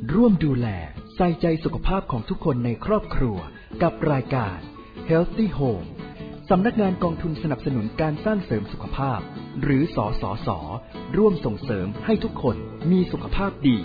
ร่วมดูแลใส่ใจสุขภาพของทุกคนในครอบครัวกับรายการ Healthy Home สำนักงานกองทุนสนับสนุนการสร้างเสริมสุขภาพหรือสสส.ร่วมส่งเสริมให้ทุกคนมีสุขภาพดี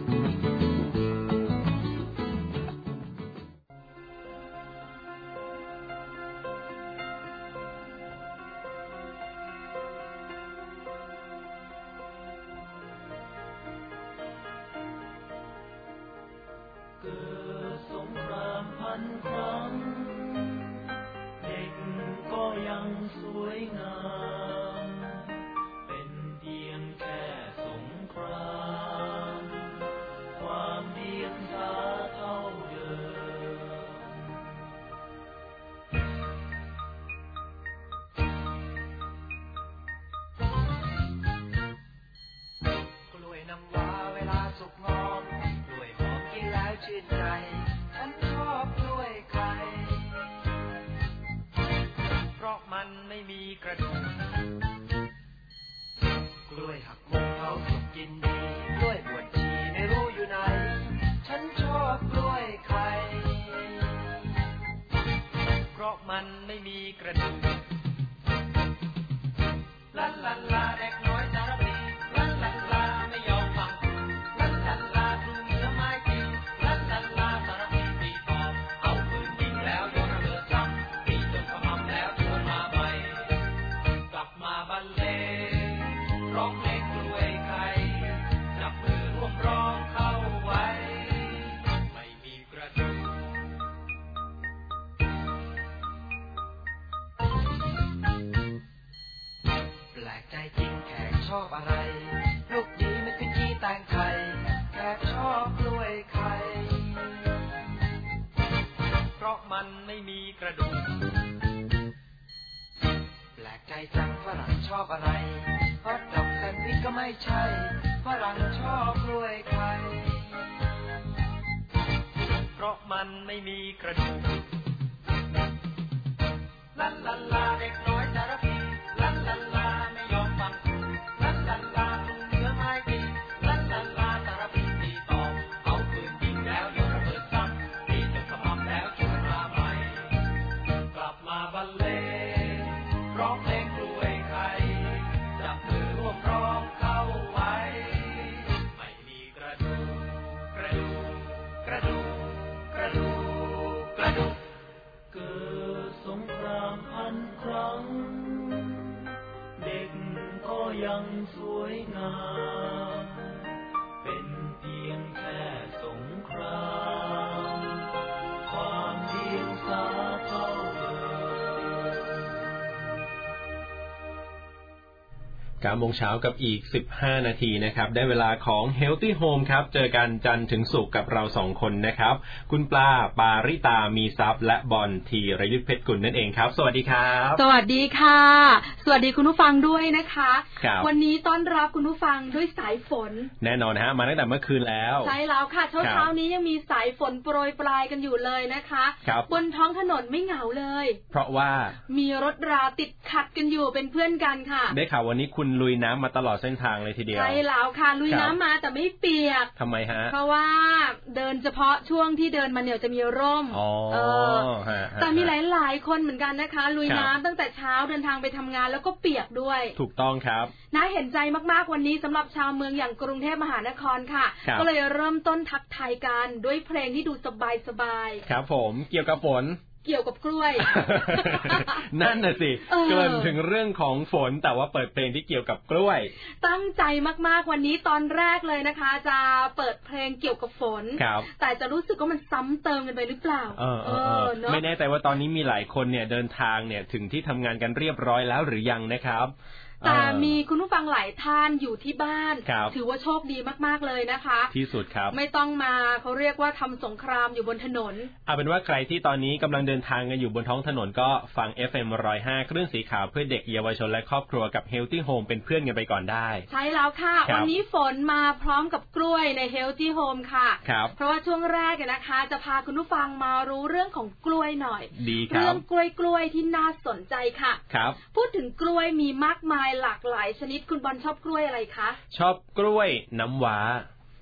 9 โมงเช้ากับอีก15นาทีนะครับได้เวลาของ Healthy Home ครับเจอกันจันทร์ถึงศุกร์กับเรา2คนนะครับคุณปลาปาริตามีทรัพย์และบอลธีรยุทธเพชรกุลนั่นเองครับสวัสดีครับสวัสดีค่ะสวัสดีคุณผู้ฟังด้วยนะคะวันนี้ต้อนรับคุณผู้ฟังด้วยสายฝนแน่นอนฮะมาตั้งแต่เมื่อคืนแล้วใช่แล้วค่ะเช้านี้ยังมีสายฝนโปรยปลายกันอยู่เลยนะคะบนท้องถนนไม่เหงาเลยเพราะว่ามีรถราติดขัดกันอยู่เป็นเพื่อนกันค่ะได้ข่าววันนี้คุณลุยน้ำมาตลอดเส้นทางเลยทีเดียวใช่แล้วค่ะลุยน้ำมาแต่ไม่เปียกทำไมฮะเพราะว่าเดินเฉพาะช่วงที่เดินมาเนี่ยจะมีร่มแต่มีหลายๆคนเหมือนกันนะคะลุยน้ำตั้งแต่เช้าเดินทางไปทำงานแล้วก็เปียกด้วยถูกต้องครับน่าเห็นใจมากๆวันนี้สำหรับชาวเมืองอย่างกรุงเทพมหานครค่ะก็เลยเริ่มต้นทักทายกันด้วยเพลงที่ดูสบายๆครับผมเกี่ยวกับฝนเกี่ยวกับกล้วยนั่นน่ะสิเกินถึงเรื่องของฝนแต่ว่าเปิดเพลงที่เกี่ยวกับกล้วยตั้งใจมากๆวันนี้ตอนแรกเลยนะคะจะเปิดเพลงเกี่ยวกับฝนแต่จะรู้สึกว่ามันซ้ำเติมกันไปหรือเปล่าไม่แน่ใจว่าตอนนี้มีหลายคนเนี่ยเดินทางเนี่ยถึงที่ทำงานกันเรียบร้อยแล้วหรือยังนะครับแต่มีคุณผู้ฟังหลายท่านอยู่ที่บ้านถือว่าโชคดีมากๆเลยนะคะที่สุดครับไม่ต้องมาเขาเรียกว่าทำสงครามอยู่บนถนนเอาเป็นว่าใครที่ตอนนี้กำลังเดินทางกันอยู่บนท้องถนนก็ฟัง FM 105 คลื่นสีขาวเพื่อเด็กเยาวชนและครอบครัวกับ Healthy Home เป็นเพื่อนกันไปก่อนได้ใช่แล้วค่ะวันนี้ฝนมาพร้อมกับกล้วยใน Healthy Home ค่ะเพราะว่าช่วงแรกนะคะจะพาคุณผู้ฟังมารู้เรื่องของกล้วยหน่อยเรื่องกล้วยที่น่าสนใจค่ะพูดถึงกล้วยมีมากมายหลากหลายชนิดคุณบอลชอบกล้วยอะไรคะชอบกล้วยน้ำว้า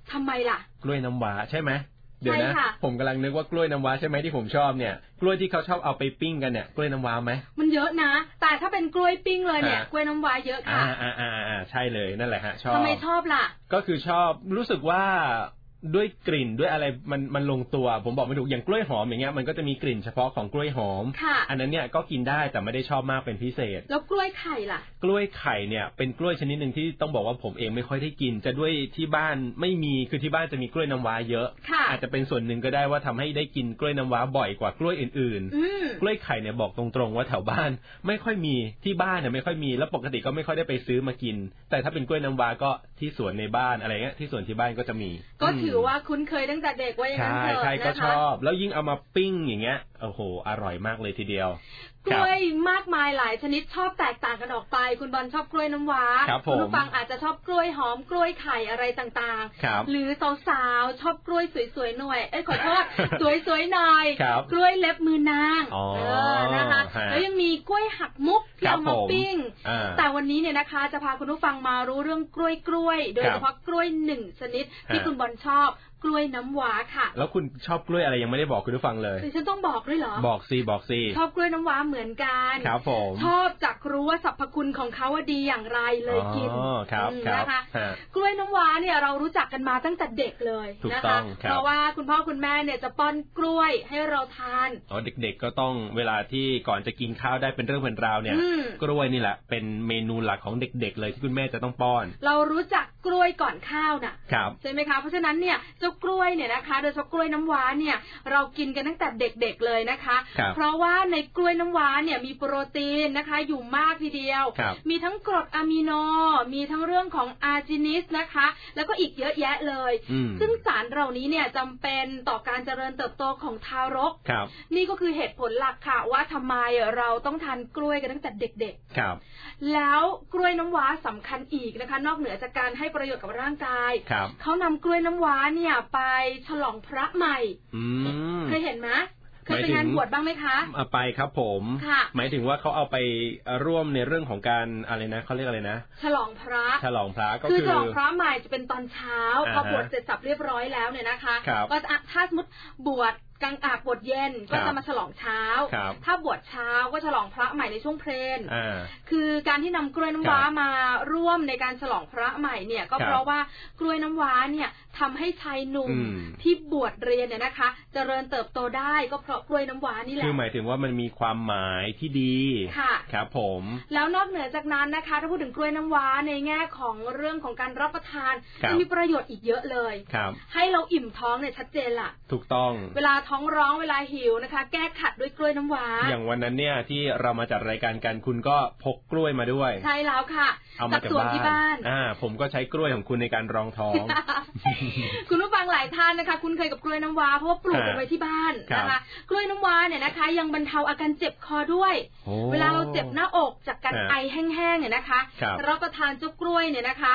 ทำไมล่ะกล้วยน้ำว้าใช่ไหมเดี๋ยวนะผมกำลังนึกว่ากล้วยน้ำว้าใช่ไหมที่ผมชอบเนี่ยกล้วยที่เขาชอบเอาไปปิ้งกันเนี่ยกล้วยน้ำว้าไหมมันเยอะนะแต่ถ้าเป็นกล้วยปิ้งเลยเนี่ยกล้วยน้ำว้าเยอะค่ะใช่เลยนั่นแหละฮะชอบทำไมชอบล่ะก็คือชอบรู้สึกว่าด้วยกลิ่นด้วยอะไรมันลงตัวผมบอกไม่ถูกอย่างกล้วยหอมอย่างเงี้ยมันก็จะมีกลิ่นเฉพาะของกล้วยหอมอันนั้นเนี่ยก็กินได้แต่ไม่ได้ชอบมากเป็นพิเศษแล้วกล้วยไข่ล่ะกล้วยไข่เนี่ยเป็นกล้วยชนิดนึงที่ต้องบอกว่าผมเองไม่ค่อยได้กินจะด้วยที่บ้านไม่มีคือที่บ้านจะมีกล้วยน้ำว้าเยอะอาจจะเป็นส่วนหนึ่งก็ได้ว่าทำให้ได้กินกล้วยน้ำว้าบ่อยกว่ากล้วยอื่นๆกล้วยไข่เนี่ยบอกตรงๆว่าแถวบ้านไม่ค่อยมีที่บ้านเนี่ยไม่ค่อยมีแล้วปกติก็ไม่ค่อยได้ไปซื้อมากินแต่ถ้าเป็นกล้วยน้ำว้าก็ที่สวนในบ้านอะไรเงี้ยที่สวนที่บ้านก็จะมีก็ถือว่าคุ้นเคยตั้งแต่เด็กว่าอย่างนั้นเถอะใช่ก็ชอบแล้วยิ่งเอามาปิ้งอย่างเงี้ยโอ้โหอร่อยมากเลยทีเดียวกล้วยมากมายหลายชนิดชอบแตกต่างกันออกไปคุณบอลชอบกล้วยน้ำว้าคุณผู้ฟังอาจจะชอบกล้วยหอมกล้วยไข่อะไรต่างๆหรือสาวๆชอบกล้วยสวยๆหน่อยขอโทษสวยๆหน่อยกล้วยเล็บมือนางนะคะแล้วยังมีกล้วยหักมุกที่เอามาปิ้งแต่วันนี้เนี่ยนะคะจะพาคุณผู้ฟังมารู้เรื่องกล้วยโดยเฉพาะกล้วย1ชนิดที่คุณบอลชอบกล้วยน้ำว้าค่ะแล้วคุณชอบกล้วยอะไรยังไม่ได้บอกคุณผู้ฟังเลยฉันต้องบอกด้วยเหรอบอกสิชอบกล้วยน้ำว้าเหมือนกันครับผมชอบจากรู้ว่าสรรพคุณของเขาว่าดีอย่างไรเลยกินนะคะกล้วยน้ำว้าเนี่ยเรารู้จักกันมาตั้งแต่เด็กเลยนะคะเพราะว่าคุณพ่อคุณแม่เนี่ยจะป้อนกล้วยให้เราทานเด็กๆก็ต้องเวลาที่ก่อนจะกินข้าวได้เป็นเรื่องเป็นราวเนี่ยกล้วยนี่แหละเป็นเมนูหลักของเด็กๆเลยที่คุณแม่จะต้องป้อนเรารู้จักกล้วยก่อนข้าวน่ะใช่ไหมคะเพราะฉะนั้นเนี่ยเจ้ากล้วยเนี่ยนะคะโดยเฉพาะกล้วยน้ำว้าเนี่ยเรากินกันตั้งแต่เด็กๆเลยนะคะเพราะว่าในกล้วยน้ำว้าเนี่ยมีโปรตีนนะคะอยู่มากทีเดียวมีทั้งกรดอะมิโนมีทั้งเรื่องของอาร์จินิสนะคะแล้วก็อีกเยอะแยะเลยซึ่งสารเหล่านี้เนี่ยจำเป็นต่อการเจริญเติบโตของทารกนี่ก็คือเหตุผลหลักค่ะว่าทำไมเราต้องทานกล้วยกันตั้งแต่เด็กๆแล้วกล้วยน้ำว้าสำคัญอีกนะคะนอกเหนือจากการให้ประโยชน์กับร่างกายเขานำกล้วยน้ำว้าเนี่ยไปฉลองพระใหม่เคยเห็นไหมเคยไปงานบวชบ้างไหมคะไปครับผมหมายถึงว่าเขาเอาไปร่วมในเรื่องของการอะไรนะเขาเรียกอะไรนะฉลองพระก็คือฉลองพระใหม่จะเป็นตอนเช้าพอบวชเสร็จสับเรียบร้อยแล้วเนี่ยนะคะก็ถ้าสมมติบวชกลางบวชเย็นก็จะมาฉลองเช้าถ้าบวชเช้าก็ฉลองพระใหม่ในช่วงเพลนคือการที่นำกล้วยน้ำว้ามาร่วมในการฉลองพระใหม่เนี่ยก็เพราะว่ากล้วยน้ำว้าเนี่ยทำให้ชายหนุ่มที่บวชเรียนเนี่ยนะคะเจริญเติบโตได้ก็เพราะกล้วยน้ำว้านี่แหละคือหมายถึงว่ามันมีความหมายที่ดีครับผมแล้วนอกเหนือจากนั้นนะคะถ้าพูดถึงกล้วยน้ำว้าในแง่ของเรื่องของการรับประทานมีประโยชน์อีกเยอะเลยให้เราอิ่มท้องเนี่ยชัดเจนล่ะถูกต้องเวลาท้องร้องเวลาหิวนะคะแก้ขัดด้วยกล้วยน้ำว้าอย่างวันนั้นเนี่ยที่เรามาจัดรายการกันคุณก็พกกล้วยมาด้วยใช่แล้วค่ะจากสวนที่บ้านผมก็ใช้กล้วยของคุณในการรองท้องคุณผู้ฟังหลายท่านนะคะคุ้นเคยกับกล้วยน้ำว้าเพราะว่าปลูกเอาไว้ที่บ้านนะคะกล้วยน้ำว้าเนี่ยนะคะยังบรรเทาอาการเจ็บคอด้วยเวลาเราเจ็บหน้าอกจากการไอแห้งๆเนี่ยนะคะรับประทานเจ้ากล้วยเนี่ยนะคะ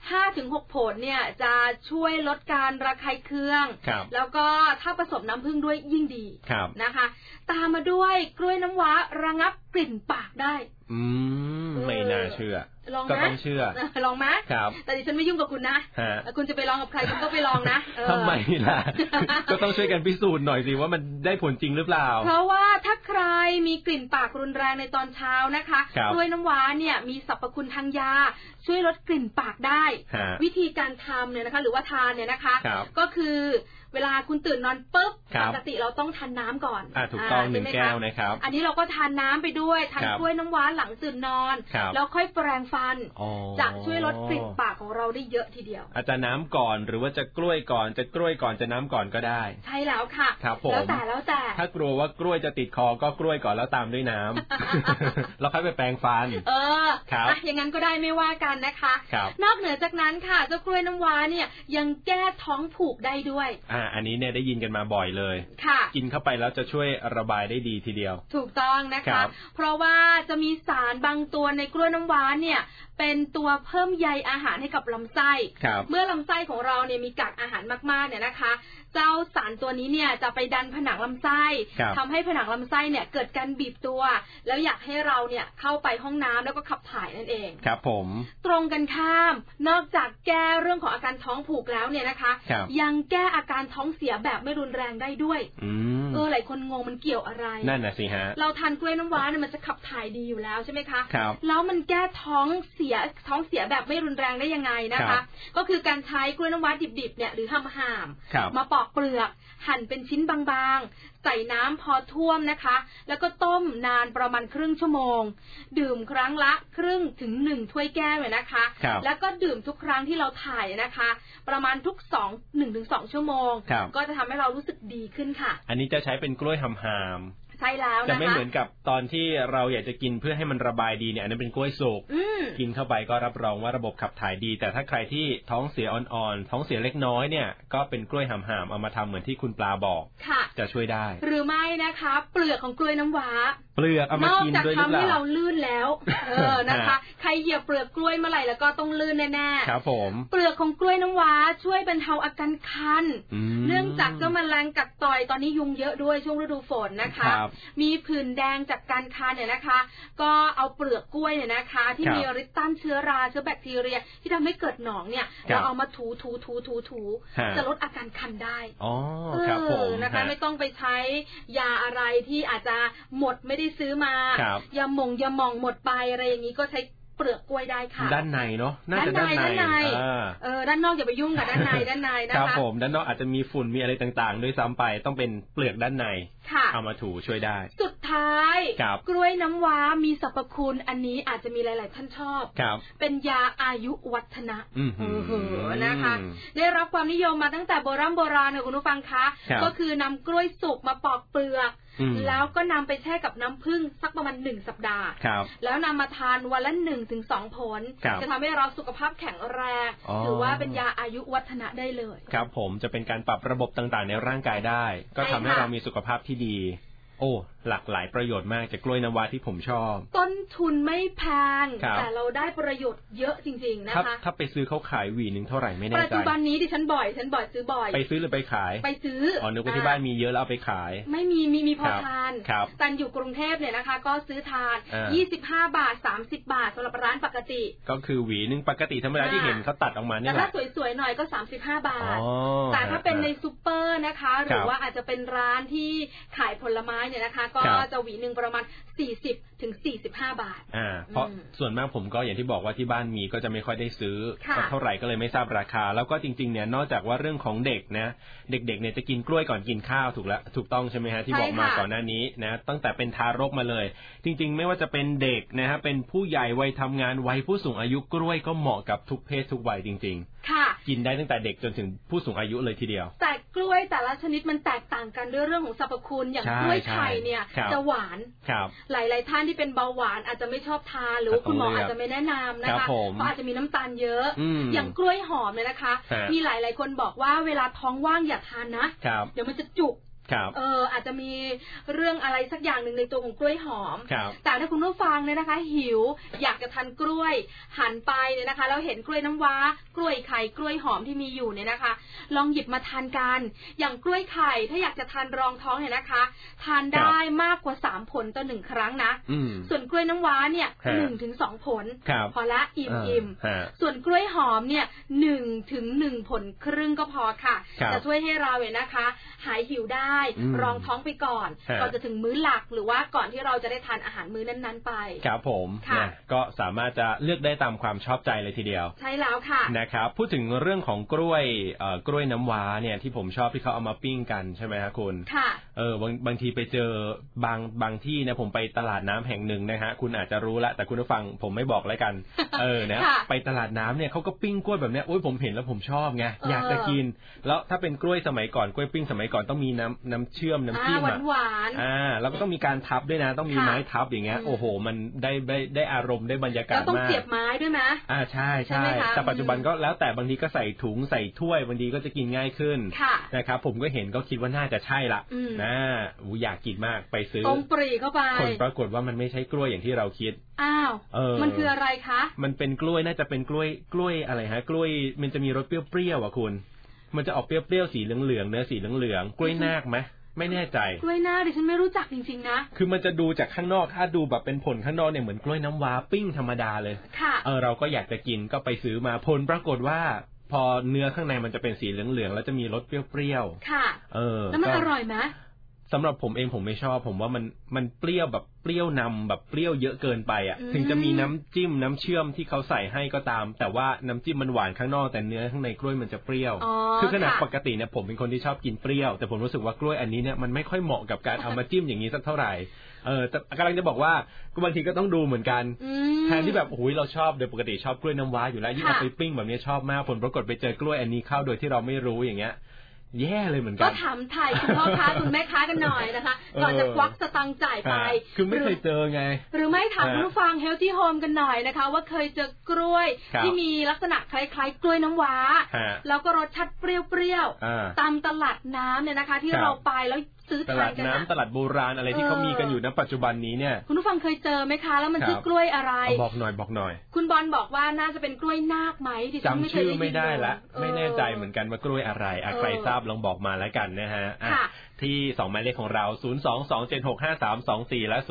5-6 ผลเนี่ยจะช่วยลดการระคายเคืองแล้วก็ถ้าผสมน้ำผึ้งด้วยยิ่งดีนะคะตามมาด้วยกล้วยน้ำว้าระงับกลิ่นปากได้ไม่น่าเชื่อก็ต้องเชื่อลองไหมแต่ดิฉันไม่ยุ่งกับคุณนะคุณจะไปลองกับใครคุณก็ไปลองนะทำไมล่ะ ก็ต้องช่วยกันพิสูจน์หน่อยสิว่ามันได้ผลจริงหรือเปล่าเพราะว่าถ้าใครมีกลิ่นปากรุนแรงในตอนเช้านะคะกล้วยน้ำว้าเนี่ยมีสรรพคุณทางยาช่วยลดกลิ่นปากได้วิธีการทำเนี่ยนะคะหรือว่าทานเนี่ยนะคะก็คือเวลาคุณตื่นนอนปุ๊บปกติเราต้องทานน้ำก่อนถูกต้อง1 แก้วนะครับอันนี้เราก็ทานน้ำไปด้วยทานกล้วยน้ำว้าหลังตื่นนอนแล้วค่อยแปรงฟันจะช่วยลดกลิ่นปากของเราได้เยอะทีเดียวอาจจะน้ำก่อนหรือว่าจะกล้วยก่อนจะกล้วยก่อนจะน้ำก่อนก็ได้ใช่แล้วค่ะแล้วแต่ถ้ากลัวว่ากล้วยจะติดคอก็กล้วยก่อนแล้วตามด้วยน้ำแล้วค่อยไปแปรงฟันครับอย่างนั้นก็ได้ไม่ว่ากันนะคะนอกเหนือจากนั้นค่ะเจ้ากล้วยน้ำว้าเนี่ยยังแก้ท้องผูกได้ด้วยอันนี้เนี่ยได้ยินกันมาบ่อยเลยกินเข้าไปแล้วจะช่วยระบายได้ดีทีเดียวถูกต้องนะคะเพราะว่าจะมีสารบางตัวในกล้วยน้ำว้าเนี่ยเป็นตัวเพิ่มใยอาหารให้กับลำไส้เมื่อลำไส้ของเราเนี่ยมีกากอาหารมากๆเนี่ยนะคะเจ้าสารตัวนี้เนี่ยจะไปดันผนังลำไส้ทำให้ผนังลำไส้เนี่ยเกิดการบีบตัวแล้วอยากให้เราเนี่ยเข้าไปห้องน้ำแล้วก็ขับถ่ายนั่นเองครับผมตรงกันข้ามนอกจากแก้เรื่องของอาการท้องผูกแล้วเนี่ยนะคะยังแก้อาการท้องเสียแบบไม่รุนแรงได้ด้วยหลายคนงงมันเกี่ยวอะไรนั่นน่ะสิฮะเราทานกล้วยน้ำว้าเนี่ยมันจะขับถ่ายดีอยู่แล้วใช่ไหมคะแล้วมันแก้ท้องเสียแบบไม่รุนแรงได้ยังไงนะคะก็คือการใช้กล้วยน้ำว้าดิบๆเนี่ยหรือห่ามๆมาปอกเปลือกหั่นเป็นชิ้นบางๆใส่น้ำพอท่วมนะคะแล้วก็ต้มนานประมาณครึ่งชั่วโมงดื่มครั้งละครึ่งถึง1ถ้วยแก้วเลยนะคะแล้วก็ดื่มทุกครั้งที่เราถ่ายนะคะประมาณทุก1-2 ชั่วโมงก็จะทำให้เรารู้สึกดีขึ้นค่ะอันนี้จะใช้เป็นกล้วยห่ามใช่แล้วนะคะจะไม่เหมือนกับตอนที่เราอยากจะกินเพื่อให้มันระบายดีเนี่ยอันนั้นเป็นกล้วยสุกกินเข้าไปก็รับรองว่าระบบขับถ่ายดีแต่ถ้าใครที่ท้องเสียอ่อนๆท้องเสียเล็กน้อยเนี่ยก็เป็นกล้วยห่ามๆเอามาทำเหมือนที่คุณปลาบอกจะช่วยได้หรือไม่นะคะเปลือกของกล้วยน้ำว้าเปลือกเอามากินด้วยหรือเปล่าทำให้เราลื่นแล้วนะคะใครเหยียบเปลือกกล้วยเมื่อไหร่แล้วก็ต้องลื่นแน่ๆครับผมเปลือกของกล้วยน้ำว้าช่วยบรรเทาอาการคันเนื่องจากเจ้าแมลงกัดต่อยตอนนี้ยุงเยอะด้วยช่วงฤดูฝนนะคะมีผื่นแดงจากการคันเนี่ยนะคะก็เอาเปลือกกล้วยเนี่ยนะคะที่มีฤทธิ์ต้านเชื้อราเชื้อแบคทีเรียที่ทำให้เกิดหนองเนี่ยเราเอามาถูจะลดอาการคันได้ครับผมนะคะไม่ต้องไปใช้ยาอะไรที่อาจจะหมดไม่ได้ซื้อมายาหม่องหมดไปอะไรอย่างนี้ก็ใช้เปลือกกล้วยได้ค่ะด้านในเนาะน่าจะด้านในด้านนอกอย่าไปยุ่งกับด้านในนะคะครับผมด้านนอกอาจจะมีฝุ่นมีอะไรต่างๆด้วยซ้ำไปต้องเป็นเปลือกด้านในเอามาถูช่วยได้สุดท้ายกล้วยน้ำว้ามีสรรพคุณอันนี้อาจจะมีหลายๆท่านชอบเป็นยาอายุวัฒนะนะคะได้รับความนิยมมาตั้งแต่โบราณค่ะคุณผู้ฟังคะก็คือนำกล้วยสุกมาปอกเปลือกแล้วก็นำไปแช่กับน้ำผึ้งสักประมาณ1 สัปดาห์แล้วนำมาทานวันละ 1-2 ผลจะทำให้เราสุขภาพแข็งแรงถือว่าเป็นยาอายุวัฒนะได้เลยครับผมจะเป็นการปรับระบบต่างๆในร่างกายได้ก็ทำให้เรามีสุขภาพที่ดีโอ้หลากหลายประโยชน์มากจากกล้วยน้ำว้าที่ผมชอบต้นทุนไม่แพงแต่เราได้ประโยชน์เยอะจริงๆนะคะถ้าไปซื้อเขาขายหวีนึงเท่าไหร่ไม่แน่ใจปัจจุบันนี้ดิฉันบ่อยซื้อบ่อยไปซื้อหรือไปขายไปซื้อนึกว่าที่บ้านมีเยอะแล้วเอาไปขายไม่มีพอทานแต่อยู่กรุงเทพเนี่ยนะคะก็ซื้อทาน25 บาท30 บาทสำหรับร้านปกติก็คือหวีนึงปกติธรรมดาที่เห็นเขาตัดออกมาเนี่ยแหละถ้าสวยๆหน่อยก็35 บาทแต่ถ้าเป็นในซุปเปอร์นะคะหรือว่าอาจจะเป็นร้านที่ขายผลไม้เนี่ยนะคะก็จะหวีนึงประมาณ40-45 บาทเพราะส่วนมากผมก็อย่างที่บอกว่าที่บ้านมีก็จะไม่ค่อยได้ซื้อเท่าไหร่ก็เลยไม่ทราบราคาแล้วก็จริงๆเนี่ยนอกจากว่าเรื่องของเด็กนะเด็กๆเนี่ยจะกินกล้วยก่อนกินข้าวถูกต้องใช่ไหมฮะที่บอกมาก่อนหน้านี้นะตั้งแต่เป็นทารกมาเลยจริงๆไม่ว่าจะเป็นเด็กนะฮะเป็นผู้ใหญ่วัยทำงานวัยผู้สูงอายุกล้วยก็เหมาะกับทุกเพศทุกวัยจริงๆค่ะกินได้ตั้งแต่เด็กจนถึงผู้สูงอายุเลยทีเดียวแต่กล้วยแต่ละชนิดมันแตกต่างกันด้วยเรื่องของสรรพคุณอย่างกล้วยไข่เนี่ยจะหวานหลายๆท่านที่เป็นเบาหวานอาจจะไม่ชอบทานหรือคุณหมออาจจะไม่แนะนำนะคะเพราะอาจจะมีน้ำตาลเยอะอย่างกล้วยหอมเนี่ยนะคะมีหลายๆคนบอกว่าเวลาท้องว่างอย่าทานนะเดี๋ยวมันจะจุกอาจจะมีเรื่องอะไรสักอย่างหนึ่งในตัวของกล้วยหอมแต่ถ้าคุณผู้ฟังเนี่ยนะคะหิวอยากจะทานกล้วยหันไปเนี่ยนะคะแล้วเห็นกล้วยน้ำว้ากล้วยไข่กล้วยหอมที่มีอยู่เนี่ยนะคะลองหยิบมาทานกันอย่างกล้วยไข่ถ้าอยากจะทานรองท้องเนี่ยนะคะทานได้มากกว่า3 ผลต่อ1 ครั้งนะส่วนกล้วยน้ำว้าเนี่ย1-2 ผลพอละอิ่มส่วนกล้วยหอมเนี่ย1-1 ผลครึ่งก็พอค่ะจะช่วยให้เราเนี่ยนะคะหายหิวได้รองท้องไปก่อนก่อนจะถึงมื้อหลักหรือว่าก่อนที่เราจะได้ทานอาหารมื้อนั้นๆไปครับผมนะก็สามารถจะเลือกได้ตามความชอบใจเลยทีเดียวใช่แล้วค่ะนะครับพูดถึงเรื่องของกล้วยน้ำว้าเนี่ยที่ผมชอบที่เขาเอามาปิ้งกันใช่ไหมครับคุณค่ะบางทีไปเจอบางที่นะผมไปตลาดน้ำแห่งหนึ่งนะฮะคุณอาจจะรู้ละแต่คุณผู้ฟังผมไม่บอกแล้วกันนะไปตลาดน้ำเนี่ยเขาก็ปิ้งกล้วยแบบนี้โอ้ยผมเห็นแล้วผมชอบไงอยากจะกินแล้วถ้าเป็นกล้วยสมัยก่อนกล้วยปิ้งสมัยก่อนต้องมีน้ำเชื่อมน้ำจิ้มหวานแล้วก็ต้องมีการทับด้วยนะต้องมีไม้ทับอย่างเงี้ยโอ้โหมันได้อารมณ์ได้บรรยากาศมากแล้วต้องเสียบไม้ด้วยไหมใช่แต่ปัจจุบันก็แล้วแต่บางทีก็ใส่ถุงใส่ถ้วยบางทีก็จะกินง่ายขึ้นนะครับผมก็เห็นก็คิดว่าน่าจะใช่ละนะอยากกินมากไปซื้อต้มปรีเข้าไปผลปรากฏว่ามันไม่ใช่กล้วยอย่างที่เราคิดมันคืออะไรคะมันเป็นกล้วยน่าจะเป็นกล้วยอะไรฮะกล้วยมันจะมีรสเปรี้ยวๆคุณมันจะออกเปรี้ยวๆสีเหลืองๆเนื้อสีเหลืองๆกล้วยนาคไหมไม่แน่ใจกล้วยนาคดิฉันไม่รู้จักจริงๆนะคือมันจะดูจากข้างนอกถ้าดูแบบเป็นผลข้างนอกเนี่ยเหมือนกล้วยน้ำว้าปิ้งธรรมดาเลยเราก็อยากจะกินก็ไปซื้อมาผลปรากฏว่าพอเนื้อข้างในมันจะเป็นสีเหลืองๆแล้วจะมีรสเปรี้ยวๆค่ะแล้วมันอร่อยไหมสำหรับผมเองผมไม่ชอบผมว่ามันเปรี้ยวแบบเปรี้ยวนำแบบเปรี้ยวเยอะเกินไปถึงจะมีน้ำจิ้มน้ำเชื่อมที่เขาใส่ให้ก็ตามแต่ว่าน้ำจิ้มมันหวานข้างนอกแต่เนื้อข้างในกล้วยมันจะเปรี้ยวคือขนาดปกติเนี่ยผมเป็นคนที่ชอบกินเปรี้ยวแต่ผมรู้สึกว่ากล้วยอันนี้เนี่ยมันไม่ค่อยเหมาะกับการเอามาจิ้มอย่างนี้สักเท่าไหร่แต่กำลังจะบอกว่าบางทีก็ต้องดูเหมือนกันแทนที่แบบโอ้ยเราชอบโดยปกติชอบกล้วยน้ำว้าอยู่แล้วยิ่งเอาไปปิ้งแบบนี้ชอบมากผลปรากฏไปเจอกล้วยอันนี้เข้าโดยที่เราไม่รู้อย่างเงี้ยแย่เลยเหมือนกันก็ถามไทยคุณพ่อค้าคุณแม่ค้ากันหน่อยนะคะก่อนจะควักสตังค์จ่ายไปคือไม่เคยเจอไงหรือไม่ถามคุณผู้ฟัง Healthy Home กันหน่อยนะคะว่าเคยเจอกล้วยที่มีลักษณะคล้ายๆกล้วยน้ำว้าแล้วก็รสชาติเปรี้ยวๆตามตลาดน้ำเนี่ยนะคะที่เราไปแล้วซื้อทานกันตลาดน้ำตลาดโบราณอะไรที่เขามีกันอยู่ณปัจจุบันนี้เนี่ยคุณผู้ฟังเคยเจอไหมคะแล้วมันชื่อกล้วยอะไรบอกหน่อยคุณบอลบอกว่าน่าจะเป็นกล้วยนาคไหมที่จำชื่อไม่ได้ละไม่แน่ใจเหมือนกันว่ากล้วยอะไรใครทราบลองบอกมาแล้วกันนะฮะที่2หมายเลขของเรา022765324และ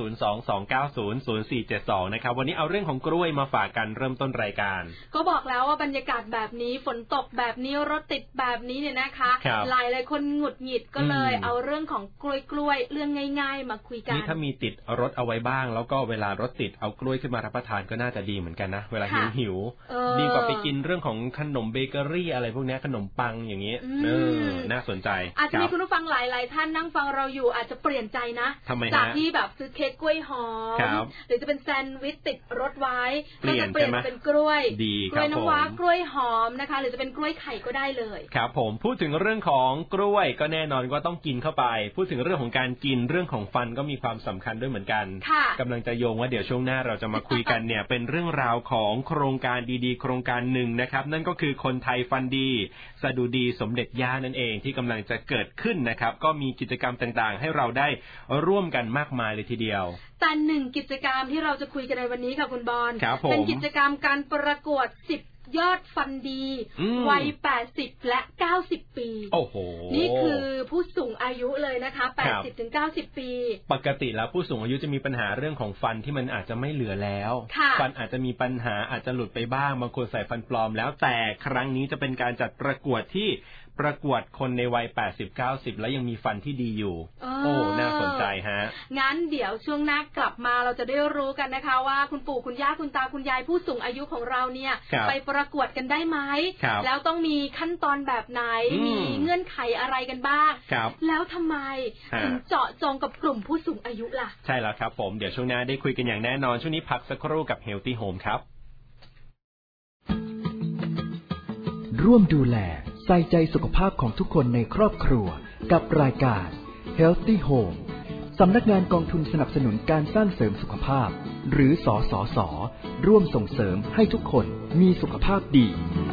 022900472นะครับวันนี้เอาเรื่องของกล้วยมาฝากกันเริ่มต้นรายการก็บอกแล้วว่าบรรยากาศแบบนี้ฝนตกแบบนี้รถติดแบบนี้เนี่ยนะคะหลายคนหงุดหงิดก็เลยเอาเรื่องของกล้วยเรื่องง่ายๆมาคุยกันนี่ถ้ามีติดรถเอาไว้บ้างแล้วก็เวลารถติดเอากล้วยขึ้นมารับประทานก็น่าจะดีเหมือนกันนะเวลาหิวดีกว่าไปกินเรื่องของขนมเบเกอรี่อะไรพวกนี้ขนมปังอย่างนี้น่าสนใจอาจจะมีคุณผู้ฟังหลายท่านนั่งฟังเราอยู่อาจจะเปลี่ยนใจนะจากที่แบบซื้อเค้กกล้วยหอมหรือจะเป็นแซนด์วิชติดรถไว้ก็จะเปลี่ยนเป็นกล้วยน้ำว้ากล้วยหอมนะคะหรือจะเป็นกล้วยไข่ก็ได้เลยครับผมพูดถึงเรื่องของกล้วยก็แน่นอนว่าต้องกินเข้าไปพูดถึงเรื่องของการกินเรื่องของฟันก็มีความสำคัญด้วยเหมือนกันกำลังจะโยงว่าเดี๋ยวช่วงหน้าเราจะมาคุยกันเนี่ยเป็นเรื่องราวของโครงการดีๆโครงการหนึ่งนะครับนั่นก็คือคนไทยฟันดีสดุดีสมเด็จย่านั่นเองที่กำลังจะเกิดขึ้นนะครับก็มีกิจกรรมต่างๆให้เราได้ร่วมกันมากมายเลยทีเดียวแต่หนึ่งกิจกรรมที่เราจะคุยกันในวันนี้ค่ะคุณบอลเป็นกิจกรรมการประกวด10ยอดฟันดีวัย80และ90ปีโอ้โหนี่คือผู้สูงอายุเลยนะคะ80ถึง90ปีปกติแล้วผู้สูงอายุจะมีปัญหาเรื่องของฟันที่มันอาจจะไม่เหลือแล้วฟันอาจจะมีปัญหาอาจจะหลุดไปบ้างบางคนใส่ฟันปลอมแล้วแต่ครั้งนี้จะเป็นการจัดประกวดที่ประกวดคนในวัย80-90แล้วยังมีฟันที่ดีอยู่โอ้น่าสนใจฮะงั้นเดี๋ยวช่วงหน้ากลับมาเราจะได้รู้กันนะคะว่าคุณปู่คุณย่าคุณตาคุณยายผู้สูงอายุของเราเนี่ยไปประกวดกันได้ไหมแล้วต้องมีขั้นตอนแบบไหนมีเงื่อนไขอะไรกันบ้างแล้วทำไมถึงเจาะจงกับกลุ่มผู้สูงอายุล่ะใช่แล้วครับผมเดี๋ยวช่วงหน้าได้คุยกันอย่างแน่นอนช่วงนี้พักสักครู่กับ Healthy Home ครับร่วมดูแลใส่ใจสุขภาพของทุกคนในครอบครัวกับรายการ Healthy Home สำนักงานกองทุนสนับสนุนการสร้างเสริมสุขภาพหรือสสส.ร่วมส่งเสริมให้ทุกคนมีสุขภาพดี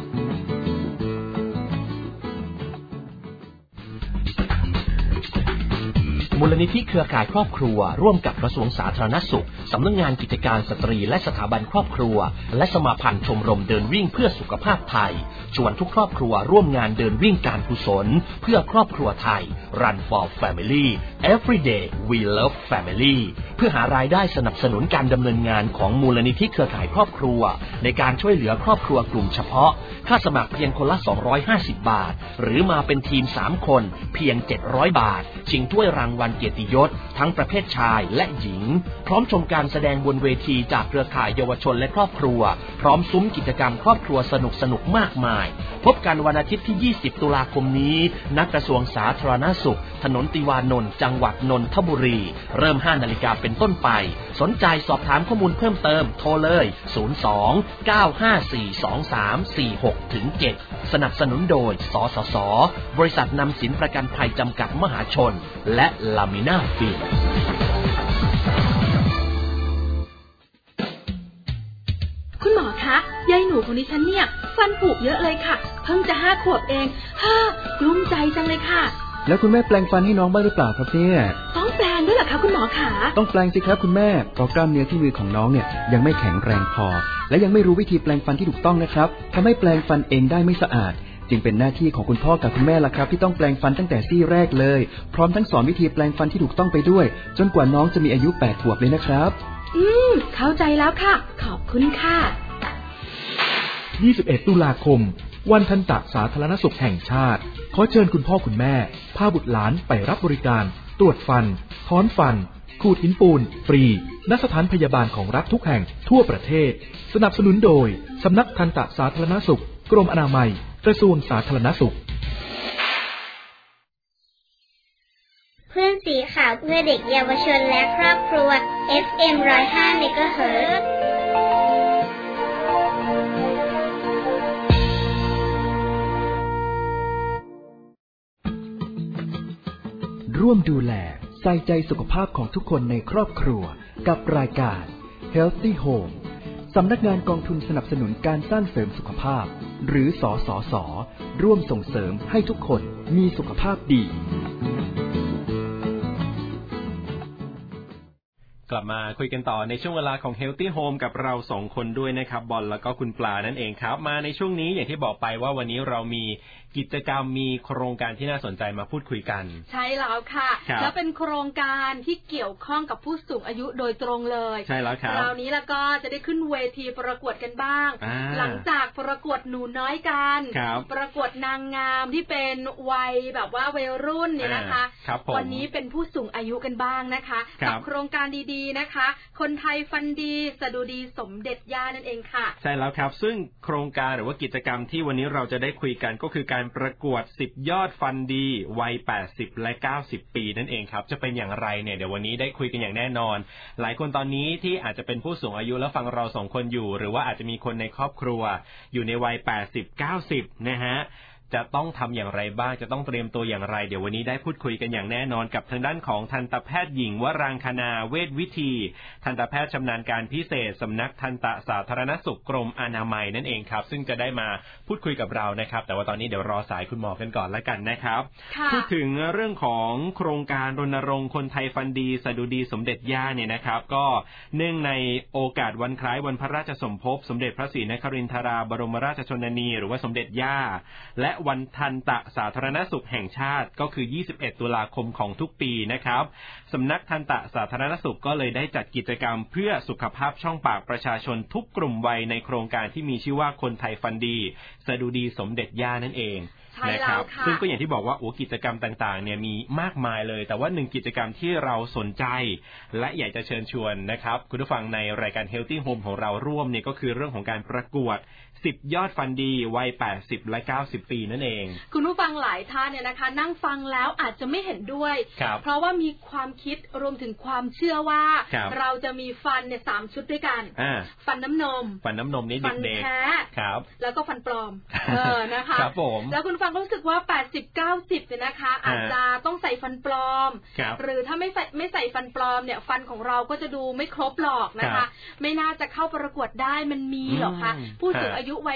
มูลนิธิเครือข่ายครอบครัวร่วมกับกระทรวงสาธารณสุขสำนักงานกิจการสตรีและสถาบันครอบครัวและสมาพันธ์ชมรมเดินวิ่งเพื่อสุขภาพไทยชวนทุกครอบครัวร่วมงานเดินวิ่งการกุศลเพื่อครอบครัวไทย Run for Family Every Day We Love Family เพื่อหารายได้สนับสนุนการดำเนินงานของมูลนิธิเครือข่ายครอบครัวในการช่วยเหลือครอบครัวกลุ่มเฉพาะค่าสมัครเพียงคนละ250บาทหรือมาเป็นทีม3คนเพียง700บาทชิงถ้วยรางวัลเกียรติยศทั้งประเภทชายและหญิงพร้อมชมการแสดงบนเวทีจากเครือข่ายเยาวชนและครอบครัวพร้อมซุ้มกิจกรรมครอบครัวสนุกมากมายพบกันวันอาทิตย์ที่20ตุลาคมนี้ณกระทรวงสาธารณสุขถนนติวานนท์จังหวัดนนทบุรีเริ่ม 5:00 นเป็นต้นไปสนใจสอบถามข้อมูลเพิ่มเติมโทรเลย02 954 2346-7 สนับสนุนโดยสสส.บริษัทนำสินประกันภัยจำกัดมหาชนและลามิน่าฟิล์มคุณหมอคะยายหนูของดิฉันเนี่ยฟันผุเยอะเลยค่ะเพิ่งจะ5 ขวบเองกลุ้มใจจังเลยค่ะแล้วคุณแม่แปลงฟันให้น้องบ้างหรือเปล่าครับเนี่ยต้องแปลงด้วยเหรอคะคุณหมอขาต้องแปลงสิครับคุณแม่เพราะกล้ามเนื้อที่มือของน้องเนี่ยยังไม่แข็งแรงพอและยังไม่รู้วิธีแปลงฟันที่ถูกต้องนะครับทำให้แปลงฟันเองได้ไม่สะอาดจึงเป็นหน้าที่ของคุณพ่อกับคุณแม่ล่ะครับที่ต้องแปลงฟันตั้งแต่ซี่แรกเลยพร้อมทั้งสอนวิธีแปลงฟันที่ถูกต้องไปด้วยจนกว่าน้องจะมีอายุ8 ขวบเลยนะครับเข้าใจแล้วค่ะขอบคุณค่ะ 21 ตุลาคมวันทันตสาธารณสุขแห่งชาติขอเชิญคุณพ่อคุณแม่พาบุตรหลานไปรับบริการตรวจฟันถอนฟันขูดหินปูนฟรีณสถานพยาบาลของรัฐทุกแห่งทั่วประเทศสนับสนุนโดยสำนักทันตสาธารณสุขกรมอนามัยกระทรวงสาธารณสุขเพื่อนสีขาวเพื่อเด็กเยาวชนและครอบครัว FM 105 เมกะเฮิรตซ์ร่วมดูแลใส่ใจสุขภาพของทุกคนในครอบครัวกับรายการ Healthy Home สำนักงานกองทุนสนับสนุนการสร้างเสริมสุขภาพหรือสสส.ร่วมส่งเสริมให้ทุกคนมีสุขภาพดีกลับมาคุยกันต่อในช่วงเวลาของ Healthy Home กับเรา2 คนด้วยนะครับบอลแล้วก็คุณปลานั่นเองครับมาในช่วงนี้อย่างที่บอกไปว่าวันนี้เรามีกิจกรรมมีโครงการที่น่าสนใจมาพูดคุยกันใช่แล้วค่ะแล้วเป็นโครงการที่เกี่ยวข้องกับผู้สูงอายุโดยตรงเลยใช่แล้วครับคราวนี้แล้วก็จะได้ขึ้นเวทีประกวดกันบ้างหลังจากประกวดหนูน้อยกันประกวดนางงามที่เป็นวัยแบบว่าวัยรุ่นเนี่ยนะคะวันนี้เป็นผู้สูงอายุกันบ้างนะคะกับโครงการดีๆนะคะคนไทยฟันดีสดุดีสมเด็จย่านั่นเองค่ะใช่แล้วครับซึ่งโครงการหรือว่ากิจกรรมที่วันนี้เราจะได้คุยกันก็คือการประกวด10ยอดฟันดีวัย80และ90ปีนั่นเองครับจะเป็นอย่างไรเนี่ยเดี๋ยววันนี้ได้คุยกันอย่างแน่นอนหลายคนตอนนี้ที่อาจจะเป็นผู้สูงอายุแล้วฟังเรา2 คนอยู่หรือว่าอาจจะมีคนในครอบครัวอยู่ในวัย80-90นะฮะจะต้องทำอย่างไรบ้างจะต้องเตรียมตัวอย่างไรเดี๋ยววันนี้ได้พูดคุยกันอย่างแน่นอนกับทางด้านของทันตแพทย์หญิงวรางคณาเวชวิธีทันตแพทย์ชำนาญการพิเศษสำนักทันตสาธารณสุขกรมอนามัยนั่นเองครับซึ่งจะได้มาพูดคุยกับเรานะครับแต่ว่าตอนนี้เดี๋ยวรอสายคุณหมอกันก่อนละกันนะครับพูดถึงเรื่องของโครงการรณรงค์คนไทยฟันดีสดุดีสมเด็จย่าเนี่ยนะครับก็เนื่องในโอกาสวันคล้ายวันพระราชสมภพสมเด็จพระศรีนครินทราบรมราชชนนีหรือว่าสมเด็จย่าและวันทันตสาธารณสุขแห่งชาติก็คือ21 ตุลาคมของทุกปีนะครับสำนักทันตสาธารณสุขก็เลยได้จัดกิจกรรมเพื่อสุขภาพช่องปากประชาชนทุกกลุ่มวัยในโครงการที่มีชื่อว่าคนไทยฟันดีสดุดีสมเด็จย่านั่นเองนะครับซึ่งก็อย่างที่บอกว่ากิจกรรมต่างๆเนี่ยมีมากมายเลยแต่ว่า1กิจกรรมที่เราสนใจและอยากจะเชิญชวนนะครับคุณผู้ฟังในรายการ Healthy Home ของเราร่วมเนี่ยก็คือเรื่องของการประกวด10ยอดฟันดีวัย80และ90ปีนั่นเองคุณผู้ฟังหลายท่านเนี่ยนะคะนั่งฟังแล้วอาจจะไม่เห็นด้วยเพราะว่ามีความคิดรวมถึงความเชื่อว่าเราจะมีฟันเนี่ย3ชุดด้วยกันฟันน้ำนมนี่เด็กๆฟันแท้แล้วก็ฟันปลอมนะคะครับผมแล้วคุณฟังก็รู้สึกว่า80-90เนี่ยนะคะอาจจะต้องใส่ฟันปลอมหรือถ้าไม่ใส่ฟันปลอมเนี่ยฟันของเราก็จะดูไม่ครบหรอกนะคะไม่น่าจะเข้าประกวดได้มันมีหรอคะผู้สูงอายุวัย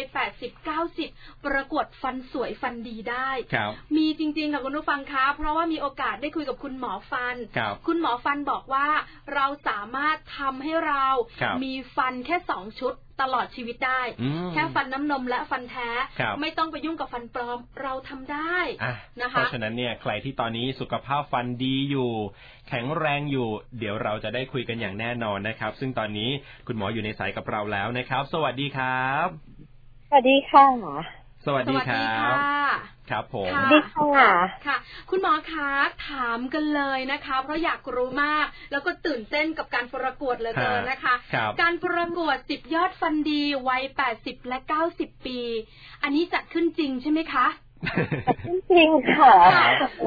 80-90ประกวดฟันสวยฟันดีได้มีจริงๆค่ะคุณผู้ฟังคะเพราะว่ามีโอกาสได้คุยกับคุณหมอฟันคุณหมอฟันบอกว่าเราสามารถทำให้เรามีฟันแค่2ชุดตลอดชีวิตได้แค่ฟันน้ำนมและฟันแท้ไม่ต้องไปยุ่งกับฟันปลอมเราทำได้นะคะเพราะฉะนั้นเนี่ยใครที่ตอนนี้สุขภาพฟันดีอยู่แข็งแรงอยู่เดี๋ยวเราจะได้คุยกันอย่างแน่นอนนะครับซึ่งตอนนี้คุณหมออยู่ในสายกับเราแล้วนะครับสวัสดีครับสวัสดีค่ะสวัสดีครับครับผมสวัสดีค่ะค่ะคุณหมอคะถามกันเลยนะคะเพราะอยากรู้มากแล้วก็ตื่นเต้นกับการประกวดเหลือเกินนะคะการประกวด10ยอดฟันดีวัย80และ90ปีอันนี้จัดขึ้นจริงใช่ไหมคะจัดขึ้นจริงค่ะ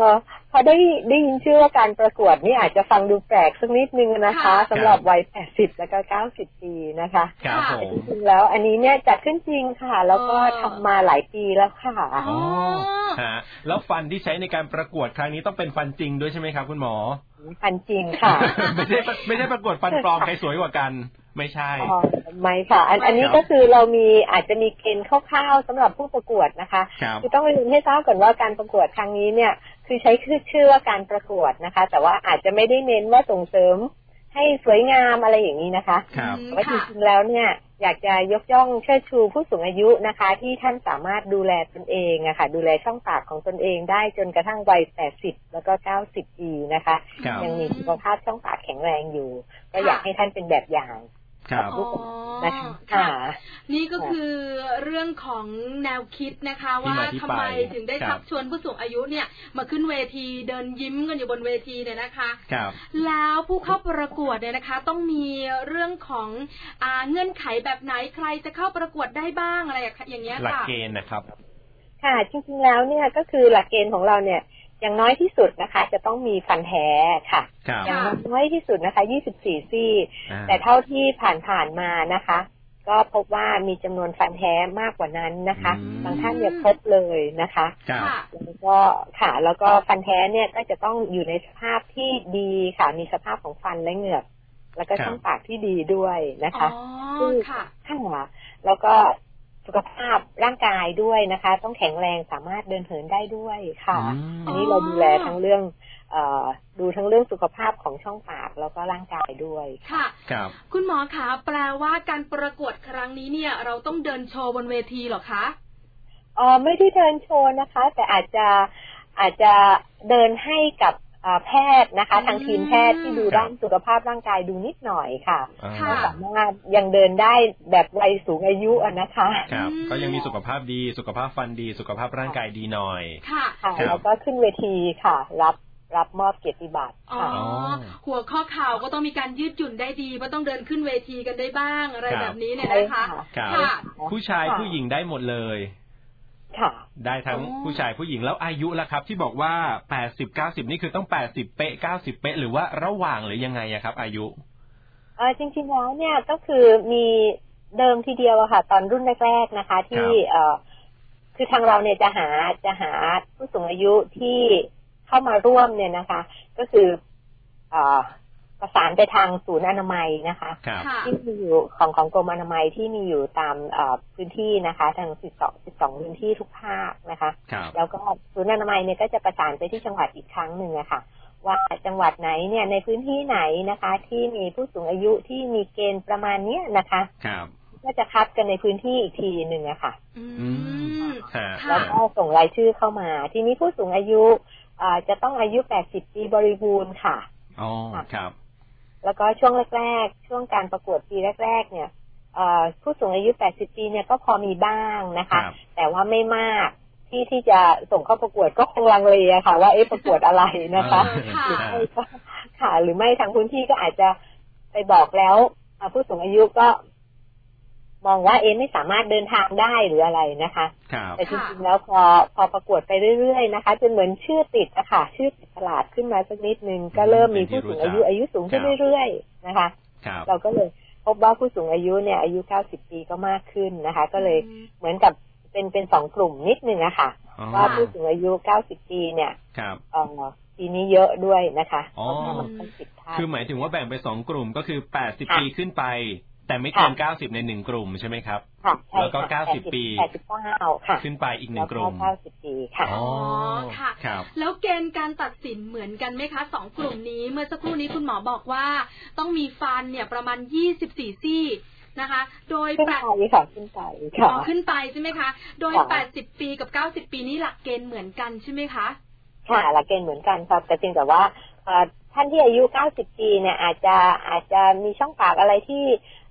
พอได้ยินชื่อว่าการประกวดนี่อาจจะฟังดูแปลกสักนิดนึงนะคะสำหรับวัย80แล้วก็90ปีนะคะครับผมจริงๆแล้วอันนี้เนี่ยจัดขึ้นจริงค่ะแล้วก็ทำมาหลายปีแล้วค่ะอ๋อฮะแล้วฟันที่ใช้ในการประกวดครั้งนี้ต้องเป็นฟันจริงด้วยใช่ไหมครับคุณหมอฟันจริงค่ะไม่ใช่ประกวดฟันปลอมใครสวยกว่ากันไม่ใช่ไม่ค่ะอันนี้ก็คือเราอาจจะมีเกณฑ์คร่าวๆสำหรับผู้ประกวดนะคะคือต้องเรียนให้ทราบก่อนว่าการประกวดครั้งนี้เนี่ยคือใช้ชื่อว่าการประกวดนะคะแต่ว่าอาจจะไม่ได้เน้นว่าส่งเสริมให้สวยงามอะไรอย่างนี้นะคะแต่ว่าจริงๆแล้วเนี่ยอยากจะยกย่องเชิดชูผู้สูงอายุนะคะที่ท่านสามารถดูแลตนเองอะค่ะดูแลช่องปากของตนเองได้จนกระทั่งวัย80แล้วก็90ปีนะคะยังมีสุขภาพช่องปากแข็งแรงอยู่ก็อยากให้ท่านเป็นแบบอย่างครับนะคะนี่ก็คือเรื่องของแนวคิดนะคะว่าทำไมถึงได้ชักชวนผู้สูงอายุเนี่ยมาขึ้นเวทีเดินยิ้มกันอยู่บนเวทีเนี่ยนะคะแล้วผู้เข้าประกวดเนี่ยนะคะต้องมีเรื่องของเงื่อนไขแบบไหนใครจะเข้าประกวดได้บ้างอะไรอย่างเงี้ยค่ะหลักเกณฑ์นะครับค่ะจริงๆแล้วเนี่ยก็คือหลักเกณฑ์ของเราเนี่ยอย่างน้อยที่สุดนะคะจะต้องมีฟันแท้ค่ะอย่างน้อยที่สุดนะคะ24ซี่แต่เท่าที่ผ่านมานะคะก็พบว่ามีจำนวนฟันแท้มากกว่านั้นนะคะบางท่านเนี่ยครบเลยนะคะแล้วก็ค่ะแล้วก็ฟันแท้เนี่ยก็จะต้องอยู่ในสภาพที่ดีค่ะมีสภาพของฟันและเหงือกแล้วก็ช่องปากที่ดีด้วยนะคะค่ะแล้วก็สุขภาพร่างกายด้วยนะคะต้องแข็งแรงสามารถเดินเหินได้ด้วยค่ะอันนี้เราดูแลทั้งเรื่องดูทั้งเรื่องสุขภาพของช่องปากแล้วก็ร่างกายด้วยค่ะคุณหมอคะแปลว่าการประกวดครั้งนี้เนี่ยเราต้องเดินโชว์บนเวทีเหรอคะไม่ได้เดินโชว์นะคะแต่อาจจะเดินให้กับแพทย์นะคะทางทีมแพทย์ที่ดูด้านสุขภาพร่างกายดูนิดหน่อยค่ะก็สามารถยังเดินได้แบบวัยสูงอายุนะคะครับก็ยังมีสุขภาพดีสุขภาพฟันดีสุขภาพร่างกายดีหน่อยค่ะแล้วก็ขึ้นเวทีค่ะรับมอบเกียรติบัตรค่ะหัวข้อข่าวก็ต้องมีการยืดหยุ่นได้ดีว่าต้องเดินขึ้นเวทีกันได้บ้างอะไรแบบนี้เนี่ยนะคะค่ะผู้ชายผู้หญิงได้หมดเลยได้ทั้งผู้ชายผู้หญิงแล้วอายุล่ะครับที่บอกว่า80-90นี่คือต้อง80เป๊ะ90เป๊ะหรือว่าระหว่างหรือยังไงครับอายุจริงๆแล้วเนี่ยก็คือมีเดิมทีเดียวอะค่ะตอนรุ่นแรกๆนะคะที่คือทางเราเนี่ยจะหาผู้สูงอายุที่เข้ามาร่วมเนี่ยนะคะก็คือประสานไปทางศูนย์อนามัยนะคะที่มีอยู่ของกรมอนามัยที่มีอยู่ตามพื้นที่นะคะทาง12พื้นที่ทุกภาคนะคะแล้วก็ศูนย์อนามัยเนี่ยก็จะประสานไปที่จังหวัดอีกครั้งหนึ่งอะค่ะว่าจังหวัดไหนเนี่ยในพื้นที่ไหนนะคะที่มีผู้สูงอายุที่มีเกณฑ์ประมาณนี้นะคะก็จะคัดกันในพื้นที่อีกทีหนึ่งอะค่ะแล้วก็ส่งรายชื่อเข้ามาทีนี้ผู้สูงอายุจะต้องอายุ80ปีบริบูรณ์ค่ะอ๋อครับแล้วก็ช่วงแรกๆช่วงการประกวดปีแรกๆเนี่ยผู้สูงอายุ80ปีเนี่ยก็พอมีบ้างนะคะแต่ว่าไม่มากที่จะส่งเข้าประกวดก็คงลังเลค่ะว่าประกวดอะไรนะคะหรือไม่ก็ค่ะหรือไม่ทางพื้นที่ก็อาจจะไปบอกแล้วผู้สูงอายุก็มองว่าไม่สามารถเดินทางได้หรืออะไรนะคะแต่จริงๆแล้วพอประกวดไปเรื่อยๆนะคะจนเหมือนชื่อติดอะค่ะชื่อติดตลาดขึ้นมาสักนิดนึงก็เริ่มมีผู้สูงอายุสูงขึ้นเรื่อยๆนะคะเราก็เลยพบว่าผู้สูงอายุเนี่ยอายุ90ปีก็มากขึ้นนะคะก็เลยเหมือนกับเป็น2กลุ่มนิดนึงอะค่ะว่าผู้สูงอายุ90ปีเนี่ยปีนี้เยอะด้วยนะคะคือหมายถึงว่าแบ่งไป2กลุ่มก็คือ80ปีขึ้นไปแต่ไม่เกิน90ใน1กลุ่มใช่ไหมครับแล้วก็90ปี 89ค่ะขึ้นไปอีก1กลุ่ม 90ปีค่ะอ๋อค่ะแล้วเกณฑ์การตัดสินเหมือนกันไหมคะ2กลุ่มนี้เมื่อสักครู่นี้คุณหมอบอกว่าต้องมีฟันเนี่ยประมาณ24ซี่นะคะโดยขึ้นไปขึ้นไปใช่ไหมคะโดย80ปีกับ90ปีนี้หลักเกณฑ์เหมือนกันใช่ไหมคะค่ะหลักเกณฑ์เหมือนกันครับแต่จริงแต่ว่าท่านที่อายุ90ปีเนี่ยอาจจะมีช่องปากอะไรที่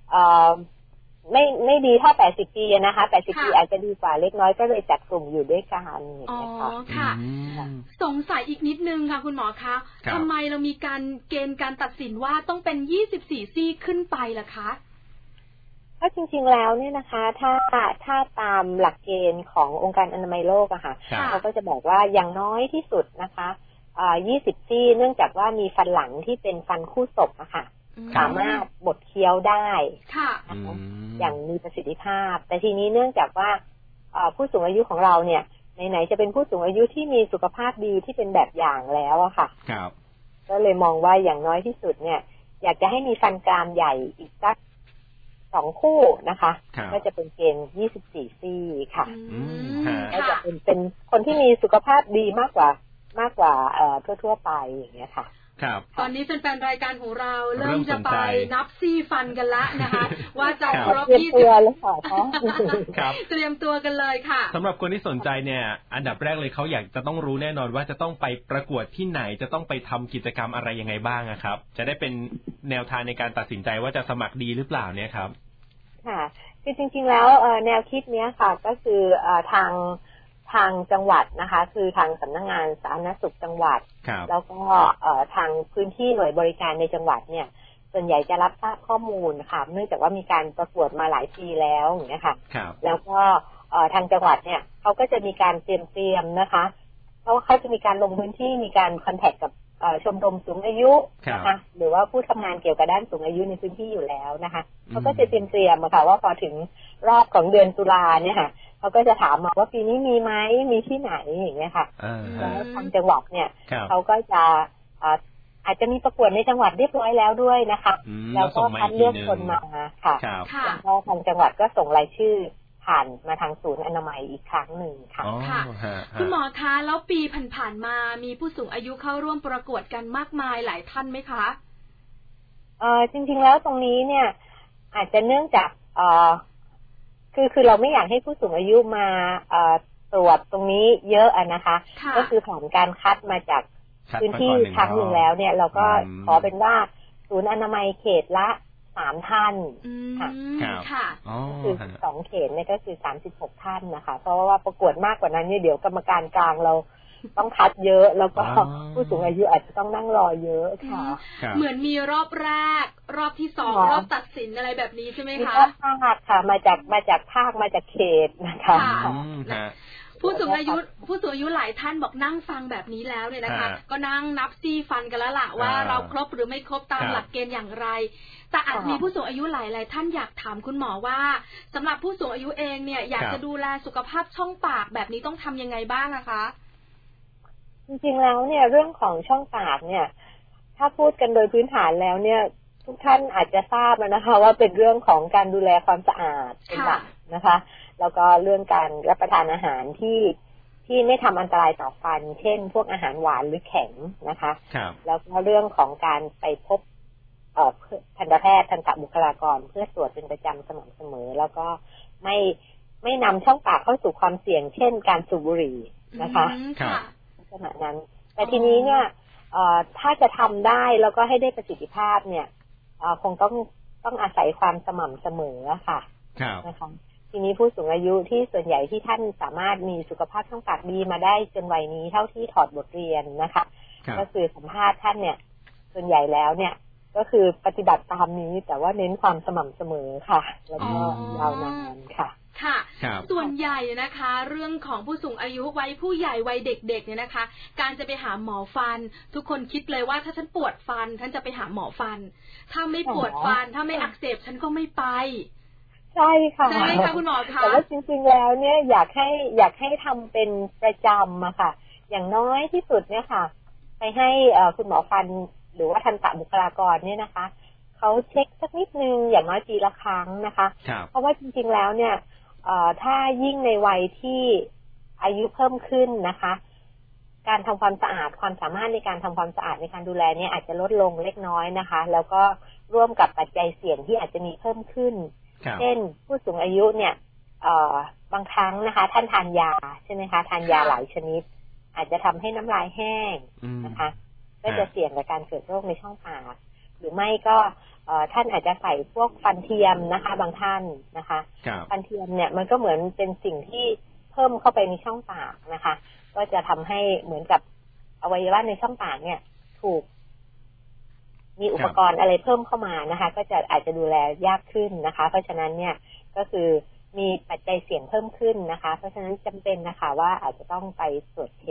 ไม่ดีเท่า80ปีนะคะ80ปีอาจจะดีกว่าเล็กน้อยก็เลยจัดกลุ่มอยู่ด้วยกันนะคะค่ะสงสัยอีกนิดนึงค่ะคุณหมอคะทำไมเรามีการเกณฑ์การตัดสินว่าต้องเป็น24ซี่ขึ้นไปล่ะคะก็จริงๆแล้วเนี่ยนะคะถ้าตามหลักเกณฑ์ขององค์การอนามัยโลกอะค่ะเขาก็จะบอกว่าอย่างน้อยที่สุดนะคะ 20 ซี่เนื่องจากว่ามีฟันหลังที่เป็นฟันคู่ศพอะค่ะสามารถบดเคี้ยวได้อย่างมีประสิทธิภาพแต่ทีนี้เนื่องจากว่าผู้สูงอายุของเราเนี่ยไหนๆจะเป็นผู้สูงอายุที่มีสุขภาพดีที่เป็นแบบอย่างแล้วอะค่ะก็เลยมองว่าอย่างน้อยที่สุดเนี่ยอยากจะให้มีฟันกรามใหญ่อีกสัก2 คู่นะคะก็จะเป็นเกณฑ์24 ซี่ค่ะก็จะเป็นคนที่มีสุขภาพดีมากกว่าทั่วๆไปอย่างเงี้ยค่ะตอนนี้แฟนๆรายการของเราเริ่มจะไปนับซี่ฟันกันละนะคะว่าจะครบ 20แล้วค่ะเตรียมตัวกันเลยค่ะสำหรับคนที่สนใจเนี่ยอันดับแรกเลยเขาอยากจะต้องรู้แน่นอนว่าจะต้องไปประกวดที่ไหนจะต้องไปทำกิจกรรมอะไรยังไงบ้างครับจะได้เป็นแนวทางในการตัดสินใจว่าจะสมัครดีหรือเปล่าเนี่ยครับค่ะคือจริงๆแล้วแนวคิดเนี้ยค่ะก็คือทางจังหวัดนะคะคือทางสำนักงานสาธารณสุขจังหวัดแล้วก็ทางพื้นที่หน่วยบริการในจังหวัดเนี่ยส่วนใหญ่จะรับทราบข้อมูลค่ะเนื่องจากว่ามีการประกวดมาหลายปีแล้วอย่างเงี้ยค่ะแล้วก็ทางจังหวัดเนี่ยเขาก็จะมีการเตรียมนะคะเพราะเขาจะมีการลงพื้นที่มีการคอนแทคกับชมรมสูงอายุนะคะหรือว่าผู้ทำงานเกี่ยวกับด้านสูงอายุในพื้นที่อยู่แล้วนะคะเขาก็จะเตรียมค่ะว่าพอถึงรอบของเดือนตุลาเนี่ยค่ะเขาก็จะถามมาว่าปีนี้มีไหมมีที่ไหนอย่างเงี้ยค่ะแล้วทางจังหวัดเนี่ยเขาก็จะอาจจะมีประกวดในจังหวัดเรียบร้อยแล้วด้วยนะคะแล้วก็คัดเลือกคนมาค่ะแล้วก็ทางจังหวัดก็ส่งรายชื่อผ่านมาทางศูนย์อนามัยอีกครั้งหนึ่งค่ะคุณหมอคะแล้วปีผ่านมามีผู้สูงอายุเข้าร่วมประกวดกันมากมายหลายท่านไหมคะจริงๆแล้วตรงนี้เนี่ยอาจจะเนื่องจากคือเราไม่อยากให้ผู้สูงอายุมาตรวจตรงนี้เยอะนะคะก็คือผ่านการคัดมาจากพื้นที่ครั้งหนึ่งแล้วเนี่ยเราก็ขอเป็นว่าศูนย์อนามัยเขตละ3 ท่านค่ะคือ2เขตเนี่ยก็คือ36 ท่านนะคะเพราะว่าประกวดมากกว่านั้นเนี่ยเดี๋ยวกรรมการกลางเราต้องคัดเยอะแล้วก็ผู้สูงอายุอาจจะต้องนั่งรอเยอะค่ะเหมือนมีรอบแรกรอบที่2รอบตัดสินอะไรแบบนี้ใช่ไหมคะภาคค่ะมาจากภาคมาจากเขตนะคะผู้สูงอายุหลายท่านบอกนั่งฟังแบบนี้แล้วเนี่ยนะคะก็นั่งนับซี่ฟันกันแล้วล่ะว่าเราครบหรือไม่ครบตามหลักเกณฑ์อย่างไรแต่อาจมีผู้สูงอายุหลายท่านอยากถามคุณหมอว่าสำหรับผู้สูงอายุเองเนี่ยอยากจะดูแลสุขภาพช่องปากแบบนี้ต้องทำยังไงบ้างนะคะจริงๆแล้วเนี่ยเรื่องของช่องปากเนี่ยถ้าพูดกันโดยพื้นฐานแล้วเนี่ยทุกท่านอาจจะทราบนะคะว่าเป็นเรื่องของการดูแลความสะอาดเป็นหลักนะคะแล้วก็เรื่องการรับประทานอาหารที่ไม่ทำอันตรายต่อฟันเช่นพวกอาหารหวานหรือแข็งนะคะแล้วก็เรื่องของการไปพบทันตแพทย์ทันตบุคลากรเพื่อตรวจเป็นประจำสม่ำเสมอแล้วก็ไม่นำช่องปากเข้าสู่ความเสี่ยงเช่นการสูบบุหรี่นะคะขณะนั้นแต่ทีนี้เนี่ยถ้าจะทำได้แล้วก็ให้ได้ประสิทธิภาพเนี่ยคงต้องอาศัยความสม่ำเสมอค่ะนะคะทีนี้ผู้สูงอายุที่ส่วนใหญ่ที่ท่านสามารถมีสุขภาพช่องปากดีมาได้จนวัยนี้เท่าที่ถอดบทเรียนนะคะก็คือสัมภาษณ์ท่านเนี่ยส่วนใหญ่แล้วเนี่ยก็คือปฏิบัติตามนี้แต่ว่าเน้นความสม่ำเสมอค่ะแล้วก็ยาวนานค่ะค่ะส่วนใหญ่นะคะเรื่องของผู้สูงอายุวัยผู้ใหญ่วัยเด็กๆเนี่ยนะคะการจะไปหาหมอฟันทุกคนคิดเลยว่าถ้าฉันปวดฟันฉันจะไปหาหมอฟันถ้าไม่ปวดฟันถ้าไม่อักเสบฉันก็ไม่ไปใช่ค่ะใช่ไหมคะคุณหมอคะแต่ว่าจริงๆแล้วเนี่ยอยากให้ทำเป็นประจำอะค่ะอย่างน้อยที่สุดเนี่ยค่ะไปให้คุณหมอฟันหรือว่าทันตบุคลากรเนี่ยนะคะเขาเช็คสักนิดนึงอย่างน้อยปีละครั้งนะคะเพราะว่าจริงๆแล้วเนี่ยถ้ายิ่งในวัยที่อายุเพิ่มขึ้นนะคะการทำความสะอาดความสามารถในการทำความสะอาดในการดูแลเนี่ยอาจจะลดลงเล็กน้อยนะคะแล้วก็ร่วมกับปัจจัยเสี่ยงที่อาจจะมีเพิ่มขึ้นเช่นผู้สูงอายุเนี่ยบางครั้งนะคะท่านทานยาใช่ไหมคะทานยาหลายชนิดอาจจะทำให้น้ำลายแห้งนะคะก็จะเสี่ยงกับการเกิดโรคในช่องปากหรือไม่ก็ท่านอาจจะใส่พวกฟันเทียมนะคะบางท่านนะคะฟันเทียมเนี่ยมันก็เหมือนเป็นสิ่งที่เพิ่มเข้าไปในช่องปากนะคะก็จะทำให้เหมือนกับอวัยวะในช่องปากเนี่ยถูกมีอุปกรณ์อะไรเพิ่มเข้ามานะคะก็จะอาจจะดูแลยากขึ้นนะคะเพราะฉะนั้นเนี่ยก็คือมีปัจจัยเสี่ยงเพิ่มขึ้นนะคะเพราะฉะนั้นจำเป็นนะคะว่าอาจจะต้องไปตรวจเช็ค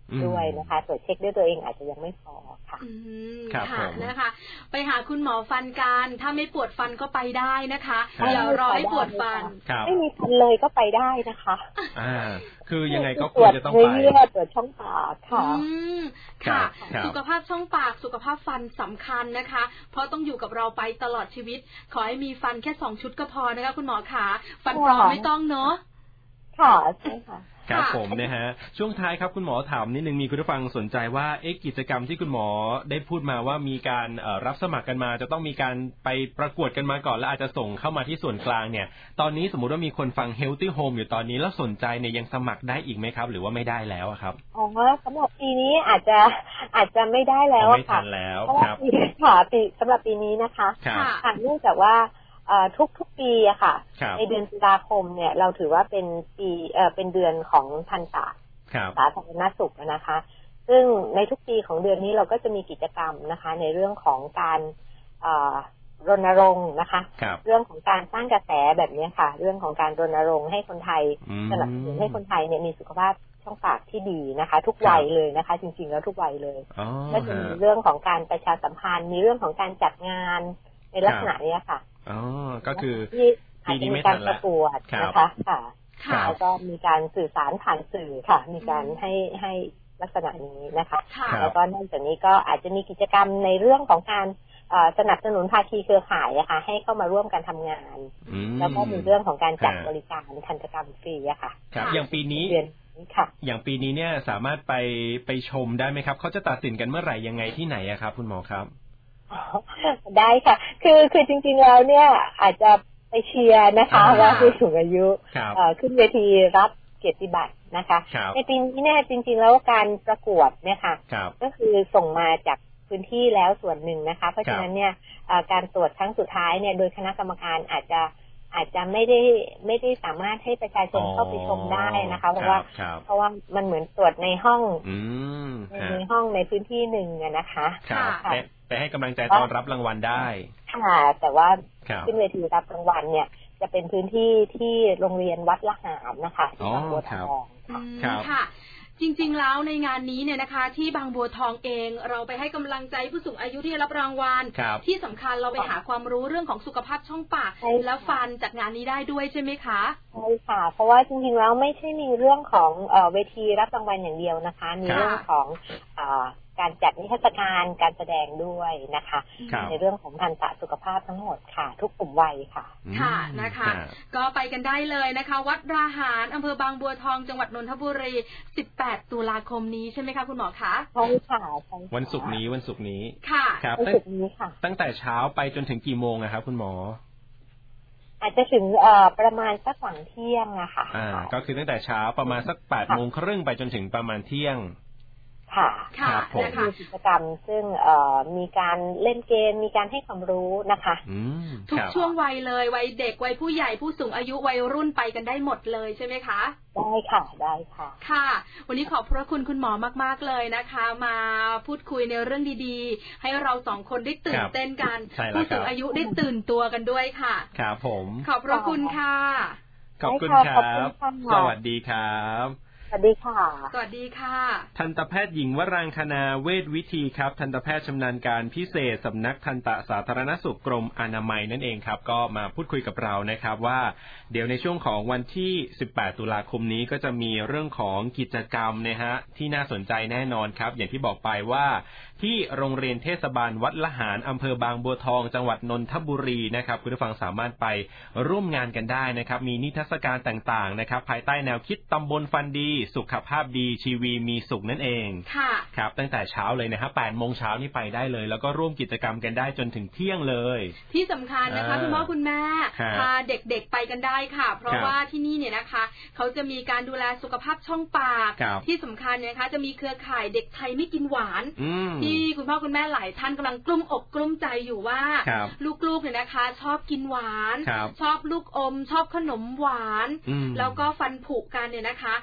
ด้วยนะคะตรวจเช็คด้วยตัวเองอาจจะยังไม่พอค่ะค่ะนะคะไปหาคุณหมอฟันกันถ้าไม่ปวดฟันก็ไปได้นะคะอย่ารอให้ปวดฟันไม่มีฟันเลยก็ไปได้นะคะคือยังไงก็ควรจะต้องไปตรวจช่องปากค่ะค่ะสุขภาพช่องปากสุขภาพฟันสำคัญนะคะเพราะต้องอยู่กับเราไปตลอดชีวิตขอให้มีฟันแค่2 ชุดก็พอนะคะคุณหมอขาฟันปลอมไม่ต้องเนาะค่ะใช่ค่ะครับผมนะฮะช่วงท้ายครับคุณหมอถามนิดนึงมีคุณผู้ฟังสนใจว่ากิจกรรมที่คุณหมอได้พูดมาว่ามีการรับสมัครกันมาจะต้องมีการไปประกวดกันมาก่อนแล้วอาจจะส่งเข้ามาที่ส่วนกลางเนี่ยตอนนี้สมมุติว่ามีคนฟัง Healthy Home อยู่ตอนนี้แล้วสนใจเนี่ยยังสมัครได้อีกไหมครับหรือว่าไม่ได้แล้วครับอ๋อสำหรับปีนี้อาจจะไม่ได้แล้วค่ะไม่ทันแล้วครับค่ะสำหรับปีนี้นะคะค่ะเนื่องจากว่าทุกปีอะค่ะในเดือนตุลาคมเนี่ยเราถือว่าเป็นปีเป็นเดือนของทันตะสาธารณสุขนะคะซึ่งในทุกปีของเดือนนี้เราก็จะมีกิจกรรมนะคะในเรื่องของการรณรงค์นะคะเรื่องของการสร้างกระแสแบบนี้ค่ะเรื่องของการรณรงค์ให้คนไทยสนับสนุนให้คนไทยเนี่ยมีสุขภาพช่องปากที่ดีนะคะทุกวัยเลยนะคะจริงๆแล้วทุกวัยเลยก็จะมีเรื่องของการประชาสัมพันธ์มีเรื่องของการจัดงานในลักษณะนี้ค่ะก็คือปีนี้ไม่ทันแล้วนะคะค่ะแล้วก็มีการสื่อสารผ่านสื่อค่ะมีการให้ลักษณะนี้นะคะแล้วก็นอกจากนี้ก็อาจจะมีกิจกรรมในเรื่องของการสนับสนุนภาคีเครือข่ายนะคะให้เข้ามาร่วมกันทำงานแล้วก็มีเรื่องของการจัดบริการทันตกรรมฟรีอะค่ะอย่างปีนี้อย่างปีนี้เนี่ยสามารถไปชมได้ไหมครับเขาจะตัดสินกันเมื่อไหร่ยังไงที่ไหนอะครับคุณหมอครับได้ค่ะคือจริงๆแล้วเนี่ยอาจจะไปเชียร์นะคะว่าผู้สูงอายุขึ้นเวทีรับเกียรติบัตรนะคะในปีนี้เนี่ยจริงๆแล้วการประกวดเนี่ยค่ะก็คือส่งมาจากพื้นที่แล้วส่วนหนึ่งนะคะเพราะฉะนั้นเนี่ยการตรวจครั้งสุดท้ายเนี่ยโดยคณะกรรมการอาจจะไม่ได้สามารถให้ประชาชนเข้าไปชมได้นะคะเพราะว่ามันเหมือนตรวจในห้องในพื้นที่หนึ่งนะคะไปให้กำลังใจตอนรับรางวัลได้ค่ะแต่ว่าขึ้นเวทีรับรางวัลเนี่ยจะเป็นพื้นที่ที่โรงเรียนวัดละหารนะคะที่บางบัวทองค่ะจริงๆแล้วในงานนี้เนี่ยนะคะที่บางบัวทองเองเราไปให้กำลังใจผู้สูงอายุที่รับรางวัลที่สำคัญเราไปหาความรู้เรื่องของสุขภาพช่องปากและฟันจากงานนี้ได้ด้วยใช่ไหมคะใช่ค่ะเพราะว่าจริงๆแล้วไม่ใช่มีเรื่องของเวทีรับรางวัลอย่างเดียวนะคะมีเรื่องของการจัดนิทรรศการการแสดงด้วยนะคะในเรื่องของทันตสุขภาพทั้งหมดค่ะทุกกลุ่มวัยค่ะค่ะนะคะก็ไปกันได้เลยนะคะวัดราหารอำเภอบางบัวทองจังหวัดนนทบุรี18ตุลาคมนี้ใช่ไหมคะคุณหมอคะใช่ค่ะวันศุกร์นี้ค่ะครับตั้งแต่เช้าไปจนถึงกี่โมงนะครับคุณหมออาจจะถึงประมาณสักหลังเที่ยงอะค่ะก็คือตั้งแต่เช้าประมาณสัก8:30ไปจนถึงประมาณเที่ยงค่ะนะคะกิจกรรมซึ่งมีการเล่นเกมมีการให้ความรู้นะคะทุกช่วงวัยเลยวัยเด็กวัยผู้ใหญ่ผู้สูงอายุวัยรุ่นไปกันได้หมดเลยใช่ไหมคะได้ค่ะค่ะวันนี้ขอบพระคุณคุณหมอมากๆเลยนะคะมาพูดคุยในเรื่องดีๆให้เรา2คนได้ตื่นเต้นกันผู้สูงอายุได้ตื่นตัวกันด้วยค่ะครับผมขอบพระคุณค่ะขอบคุณครับสวัสดีครับสวัสดีค่ะสวัสดีค่ะทันตแพทย์หญิงวรางคณาเวชวิธีครับทันตแพทย์ชำนาญการพิเศษสำนักทันตสาธารณสุขกรมอนามัยนั่นเองครับก็มาพูดคุยกับเรานะครับว่าเดี๋ยวในช่วงของวันที่18ตุลาคมนี้ก็จะมีเรื่องของกิจกรรมนะฮะที่น่าสนใจแน่นอนครับอย่างที่บอกไปว่าที่โรงเรียนเทศบาลวัดละหารอำเภอบางบัวทองจังหวัดนนทบุรีนะครับคุณผู้ฟังสามารถไปร่วมงานกันได้นะครับมีนิทรรศการต่างๆนะครับภายใต้แนวคิดตำบลฟันดีสุขภาพดีชีวีมีสุขนั่นเองค่ะครับตั้งแต่เช้าเลยนะฮะ 8:00 นนี่ไปได้เลยแล้วก็ร่วมกิจกรรมกันได้จนถึงเที่ยงเลยที่สำคัญนะคะคุณพ่อคุณแม่พาเด็กๆไปกันได้ค่ะเพราะว่าที่นี่เนี่ยนะคะเขาจะมีการดูแลสุขภาพช่องปากที่สำคัญนะคะจะมีเครือข่ายเด็กไทยไม่กินหวานที่คุณพ่อคุณแม่หลายท่านกำลังกลุ้มอกกลุ้มใจอยู่ว่าลูกๆเนี่ยนะคะชอบกินหวานชอบลูกอมชอบขนมหวานแล้วก็ฟันผุกันเนี่ยนะคะไป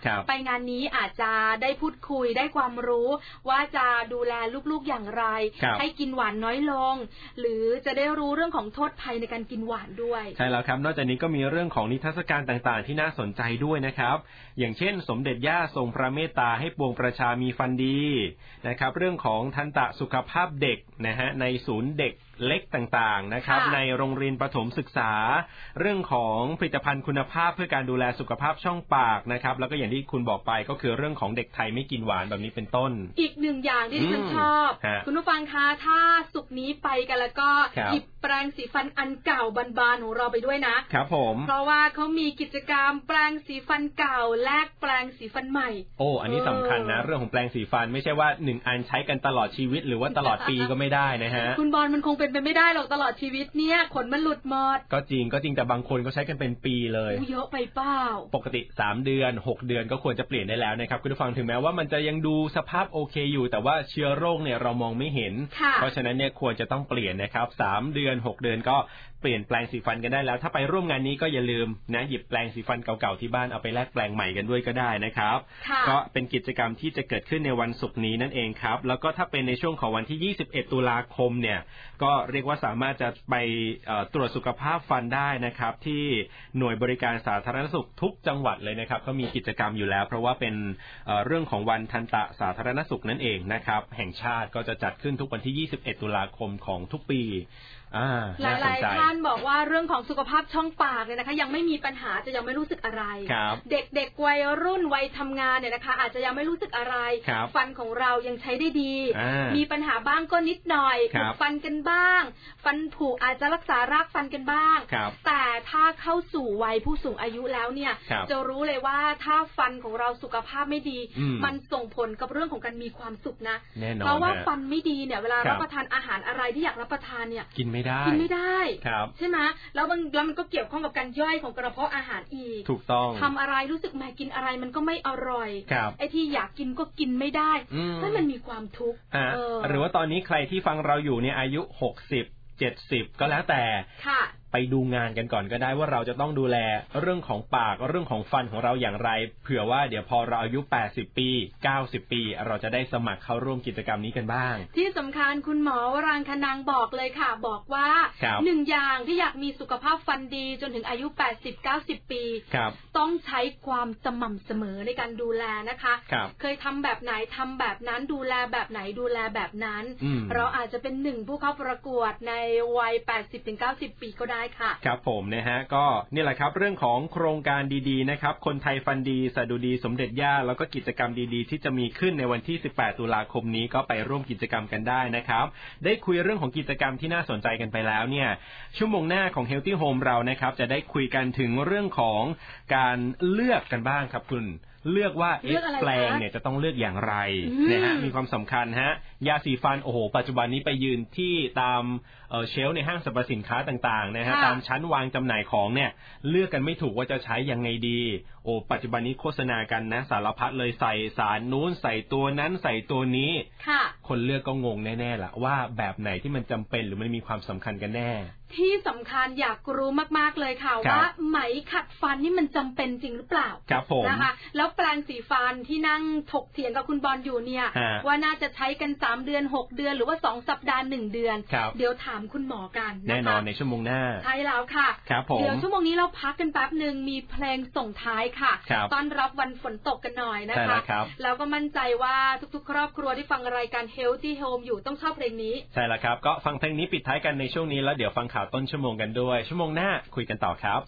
งานนี้อาจจะได้พูดคุยได้ความรู้ว่าจะดูแลลูกๆอย่างไรให้กินหวานน้อยลงหรือจะได้รู้เรื่องของโทษภัยในการกินหวานด้วยใช่แล้วครับนอกจากนี้ก็มีเรื่องของนิทรรศการต่างๆที่น่าสนใจด้วยนะครับอย่างเช่นสมเด็จย่าทรงพระเมตตาให้ปวงประชามีฟันดีนะครับเรื่องของทันตสุขภาพเด็กนะฮะในศูนย์เด็กเล็กต่างๆนะครับในโรงเรียนประถมศึกษาเรื่องของผลิตภัณฑ์คุณภาพเพื่อการดูแลสุขภาพช่องปากนะครับแล้วก็อย่างที่คุณบอกไปก็คือเรื่องของเด็กไทยไม่กินหวานแบบนี้เป็นต้นอีกหนึ่งอย่างที่ฉันชอบคุณผู้ฟังคะถ้าสุกนี้ไปกันแล้วก็หยิบแปรงสีฟันอันเก่าบานๆของเราไปด้วยนะครับผมเพราะว่าเขามีกิจกรรมแปรงสีฟันเก่าแลกแปรงสีฟันใหม่โอ้อันนี้สำคัญนะเรื่องของแปรงสีฟันไม่ใช่ว่า1อันใช้กันตลอดชีวิตหรือว่าตลอดปีก็ไม่ได้นะฮะคุณบอลมันคงเป็นไปไม่ได้หรอกตลอดชีวิตเนี่ยขนมันหลุดหมดก็จริงแต่บางคนก็ใช้กันเป็นปีเลยเยอะไปเปล่าปกติ3เดือน6เดือนก็ควรจะเปลี่ยนได้แล้วนะครับคุณผู้ฟังถึงแม้ว่ามันจะยังดูสภาพโอเคอยู่แต่ว่าเชื้อโรคเนี่ยเรามองไม่เห็นเพราะฉะนั้นเนี่ยควรจะต้องเปลี่ยนนะครับ3เดือน6เดือนก็เปลี่ยนแปลงสีฟันกันได้แล้วถ้าไปร่วมงานนี้ก็อย่าลืมนะหยิบแปลงสีฟันเก่าๆที่บ้านเอาไปแลกแปลงใหม่กันด้วยก็ได้นะครับก็เป็นกิจกรรมที่จะเกิดขึ้นในวันศุกร์นี้นั่นเองครับแล้วก็ถ้าเป็นในช่วงของวันที่21ตุลาคมเนี่ยก็เรียกว่าสามารถจะไปตรวจสุขภาพฟันได้นะครับที่หน่วยบริการสาธารณสุขทุกจังหวัดเลยนะครับเขามีกิจกรรมอยู่แล้วเพราะว่าเป็นเรื่องของวันทันตสาธารณสุขนั่นเองนะครับแห่งชาติก็จะจัดขึ้นทุกวันที่21ตุลาคมของทุกปีหลายๆท่านบอกว่าเรื่องของสุขภาพช่องปากเนี่ยนะคะยังไม่มีปัญหาจะยังไม่รู้สึกอะไรเด็กๆวัยรุ่นวัยทำงานเนี่ยนะคะอาจจะยังไม่รู้สึกอะไรฟันของเรายังใช้ได้ดีมีปัญหาบ้างก็นิดหน่อยผุฟันกันบ้างฟันผุอาจจะรักษารากฟันกันบ้างแต่ถ้าเข้าสู่วัยผู้สูงอายุแล้วเนี่ยจะรู้เลยว่าถ้าฟันของเราสุขภาพไม่ดีมันส่งผลกับเรื่องของการมีความสุขนะเพราะว่าฟันไม่ดีเนี่ยเวลารับประทานอาหารอะไรที่อยากรับประทานเนี่ยกินไม่ได้ใช่ไหมแล้วมันก็เกี่ยวข้องกับการย่อยของกระเพาะอาหารอีกถูกต้องทำอะไรรู้สึกแม่กินอะไรมันก็ไม่อร่อยไอ้ที่อยากกินก็กินไม่ได้เพราะมันมีความทุกข์หรือว่าตอนนี้ใครที่ฟังเราอยู่เนี่ยอายุ60-70ก็แล้วแต่ไปดูงานกันก่อนก็ได้ว่าเราจะต้องดูแลเรื่องของปากเรื่องของฟันของเราอย่างไรเผื่อว่าเดี๋ยวพอเราอายุ80ปี90ปีเราจะได้สมัครเข้าร่วมกิจกรรมนี้กันบ้างที่สำคัญคุณหมอวรางคนังบอกเลยค่ะบอกว่า1อย่างที่อยากมีสุขภาพฟันดีจนถึงอายุ80-90ปีต้องใช้ความสม่ำเสมอในการดูแลนะคะเคยทำแบบไหนทำแบบนั้นดูแลแบบไหนดูแลแบบนั้นเราอาจจะเป็น1ผู้เข้าประกวดในวัย80-90ปีก็ได้ครับผมนะฮะก็นี่แหละครับเรื่องของโครงการดีๆนะครับคนไทยฟันดีสดุดีสมเด็จย่าแล้วก็กิจกรรมดีๆที่จะมีขึ้นในวันที่18ตุลาคมนี้ก็ไปร่วมกิจกรรมกันได้นะครับได้คุยเรื่องของกิจกรรมที่น่าสนใจกันไปแล้วเนี่ยชั่วโมงหน้าของ Healthy Home เรานะครับจะได้คุยกันถึงเรื่องของการเลือกกันบ้างครับคุณเลือกว่าแปลงเนี่ยจะต้องเลือกอย่างไรนะฮะมีความสำคัญฮะยาสีฟันโอ้โหปัจจุบันนี้ไปยืนที่ตามเชลฟ์ในห้างสรรพสินค้าต่างๆนะฮะตามชั้นวางจำหน่ายของเนี่ยเลือกกันไม่ถูกว่าจะใช้ยังไงดีโอ้ปัจจุบันนี้โฆษณากันนะสารพัดเลยใส่สารนู้นใส่ตัวนั้นใส่ตัวนี้คนเลือกก็งงแน่ๆล่ะว่าแบบไหนที่มันจำเป็นหรือมันมีความสำคัญกันแน่ที่สำคัญอยากรู้มากๆเลยค่ะว่าไหมขัดฟันนี่มันจำเป็นจริงหรือเปล่านะคะแล้วแปรงสีฟันที่นั่งถกเถียงกับคุณบอลอยู่เนี่ยว่าน่าจะใช้กัน3เดือน6เดือนหรือว่า2สัปดาห์1เดือนเดี๋ยวถามคุณหมอกันแน่นอนในชั่วโมงหน้าใช่แล้วค่ะเดี๋ยวชั่วโมงนี้เราพักกันแป๊บนึงมีเพลงส่งท้ายค่ะต้อนรับวันฝนตกกันหน่อยนะคะแล้วก็มั่นใจว่าทุกๆครอบครัวที่ฟังรายการ Healthy Home อยู่ต้องชอบเพลงนี้ใช่แล้วครับก็ฟังเพลงนี้ปิดท้ายกันในช่วงนี้แล้วเดี๋ยวฟังข่าวต้นชั่วโมงกันด้วยชั่วโมงหน้าคุยกันต่อครับ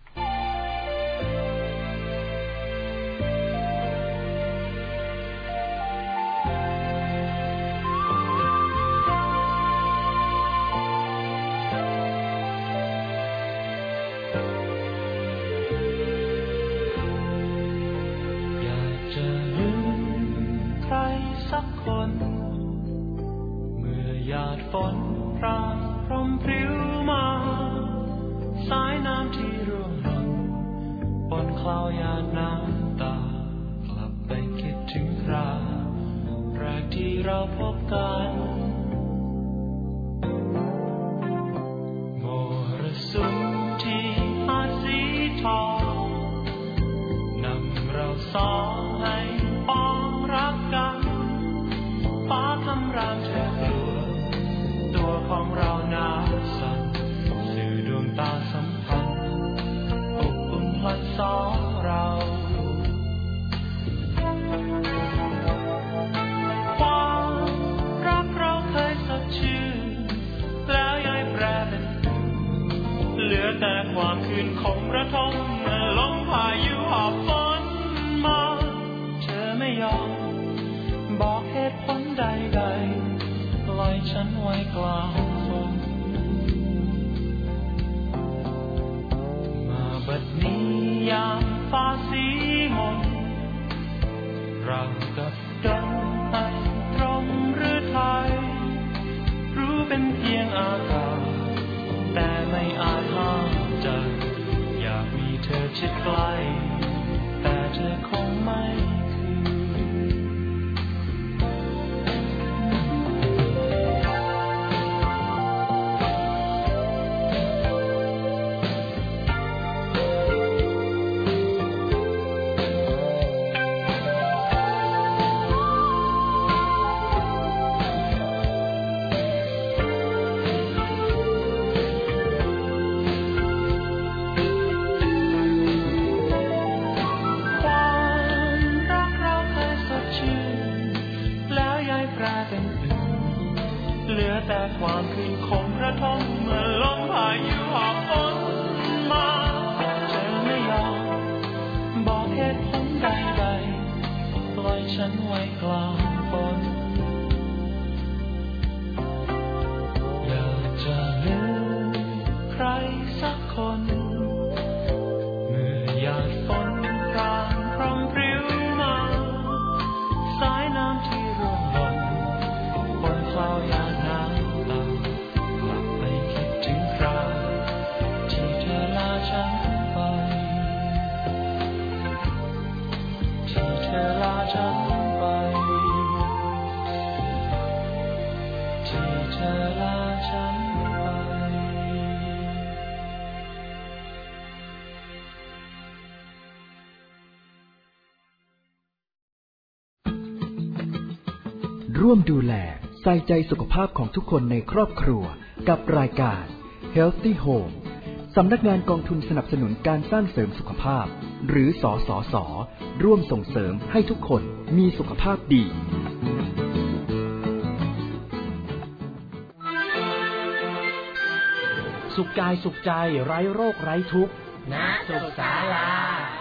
อยากจะลืมใครสักคนเมื่อหยาดฝนพรางพรมพริ้วมาสายน้ำที่ร่วงหล่นบนคลาวหยาดน้ำตากลับไปคิดถึงคราแรกที่เราพบกันมรสุมที่หาดสีทองนำเราสองให้ความรักเราเคยสดชื่นแล้วย้ายแปรเป็นเหลือแต่ความคืนคงระทมเมื่อลมพายุหอบฝนมาเธอไม่ยอมบอกเหตุผลใดๆปล่อยฉันไว้กลางฝนมาบัดนี้ยามฟ้าสีมนเรากับดังอันตรงหรือไทยรู้เป็นเพียงอากาศแต่ไม่อาจห้ามใจอยากมีเธอชิดใกล้แต่เธอคงไม่แต่ความคืนคงระทมเมื่อลมพายุหอบฝนมาเธอไม่ยอมบอกเหตุผลใดๆปล่อยฉันไว้กลางฝนอยากจะลืมใครสักคนเมื่อหยาดฝนพรางพรำพริ้วมาสายน้ำที่ร่วงหล่นบนคลาวยาน้ำฉันไปที่เธอลาฉันไปร่วมดูแลใส่ใจสุขภาพของทุกคนในครอบครัวกับรายการ Healthy Home สำนักงานกองทุนสนับสนุนการสร้างเสริมสุขภาพหรือสสส.ร่วมส่งเสริมให้ทุกคนมีสุขภาพดีสุขกายสุขใจไร้โรคไร้ทุกข์ณ สุขศาลา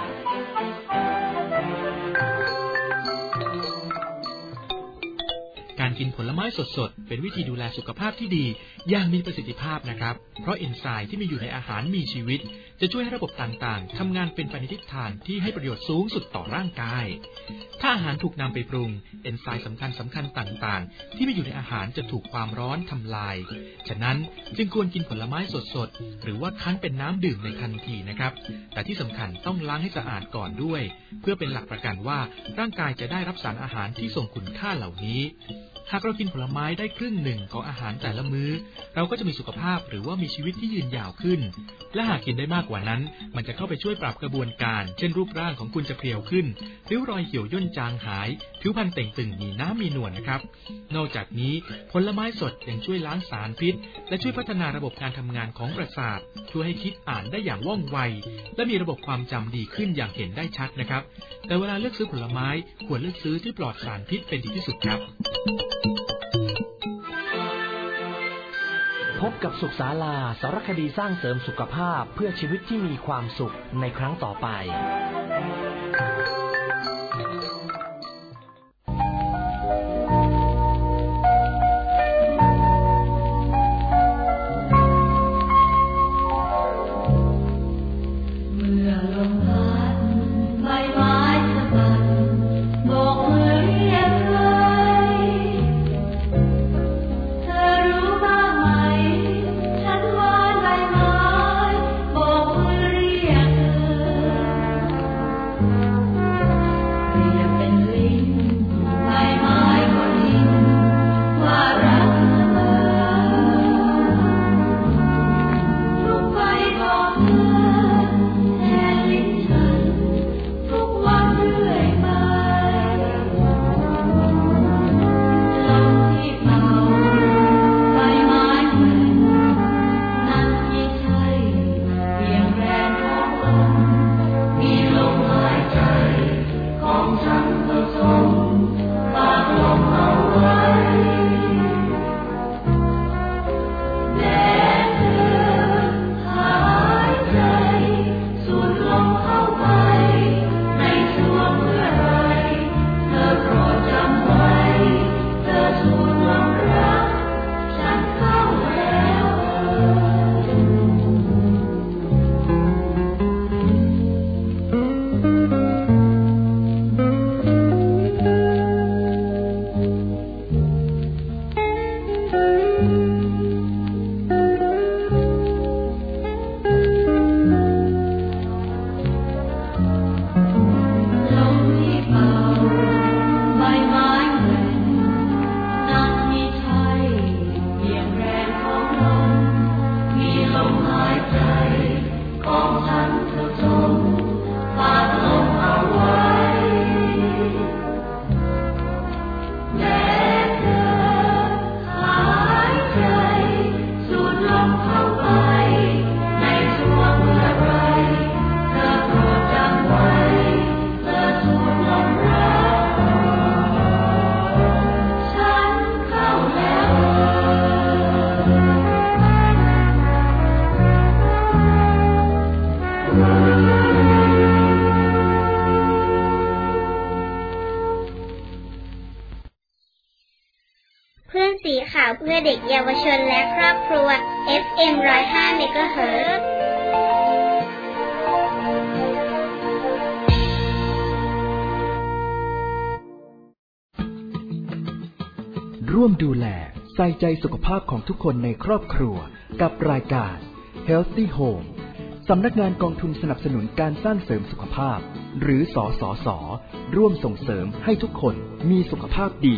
การกินผลไม้สดๆเป็นวิธีดูแลสุขภาพที่ดีอย่างมีประสิทธิภาพนะครับเพราะเอนไซม์ที่มีอยู่ในอาหารมีชีวิตจะช่วยให้ระบบต่างๆทำงานเป็นไปในทิศทางที่ให้ประโยชน์สูงสุดต่อร่างกายถ้าอาหารถูกนำไปปรุงเอนไซม์สำคัญต่างๆที่มีอยู่ในอาหารจะถูกความร้อนทำลายฉะนั้นจึงควรกินผลไม้สดๆหรือว่าคั้นเป็นน้ำดื่มในทันทีนะครับแต่ที่สำคัญต้องล้างให้สะอาดก่อนด้วยเพื่อเป็นหลักประกันว่าร่างกายจะได้รับสารอาหารที่ทรงคุณค่าเหล่านี้หากเรากินผลไม้ได้ครึ่งหนึ่งของอาหารแต่ละมื้อเราก็จะมีสุขภาพหรือว่ามีชีวิตที่ยืนยาวขึ้นและหากกินได้มากกว่านั้นมันจะเข้าไปช่วยปรับกระบวนการเช่นรูปร่างของคุณจะเพรียวขึ้นริ้วรอยเหี่ยวย่นจางหายผิวพรรณเต่งตึงมีน้ำมีนวลนะครับนอกจากนี้ผลไม้สดยังช่วยล้างสารพิษและช่วยพัฒนาระบบการทำงานของประสาทช่วยให้คิดอ่านได้อย่างว่องไวและมีระบบความจำดีขึ้นอย่างเห็นได้ชัดนะครับแต่เวลาเลือกซื้อผลไม้ควรเลือกซื้อที่ปลอดสารพิษเป็นดีที่สุดครับพบกับสุขศาลาสารคดีสร้างเสริมสุขภาพเพื่อชีวิตที่มีความสุขในครั้งต่อไปพื่อนสีขาวเพื่อเด็กเยาวชนและครอบครัว FM 105 MHz ร่วมดูแลใส่ใจสุขภาพของทุกคนในครอบครัวกับรายการ Healthy Home สำนักงานกองทุนสนับสนุนการสร้างเสริมสุขภาพหรือสสส.ร่วมส่งเสริมให้ทุกคนมีสุขภาพดี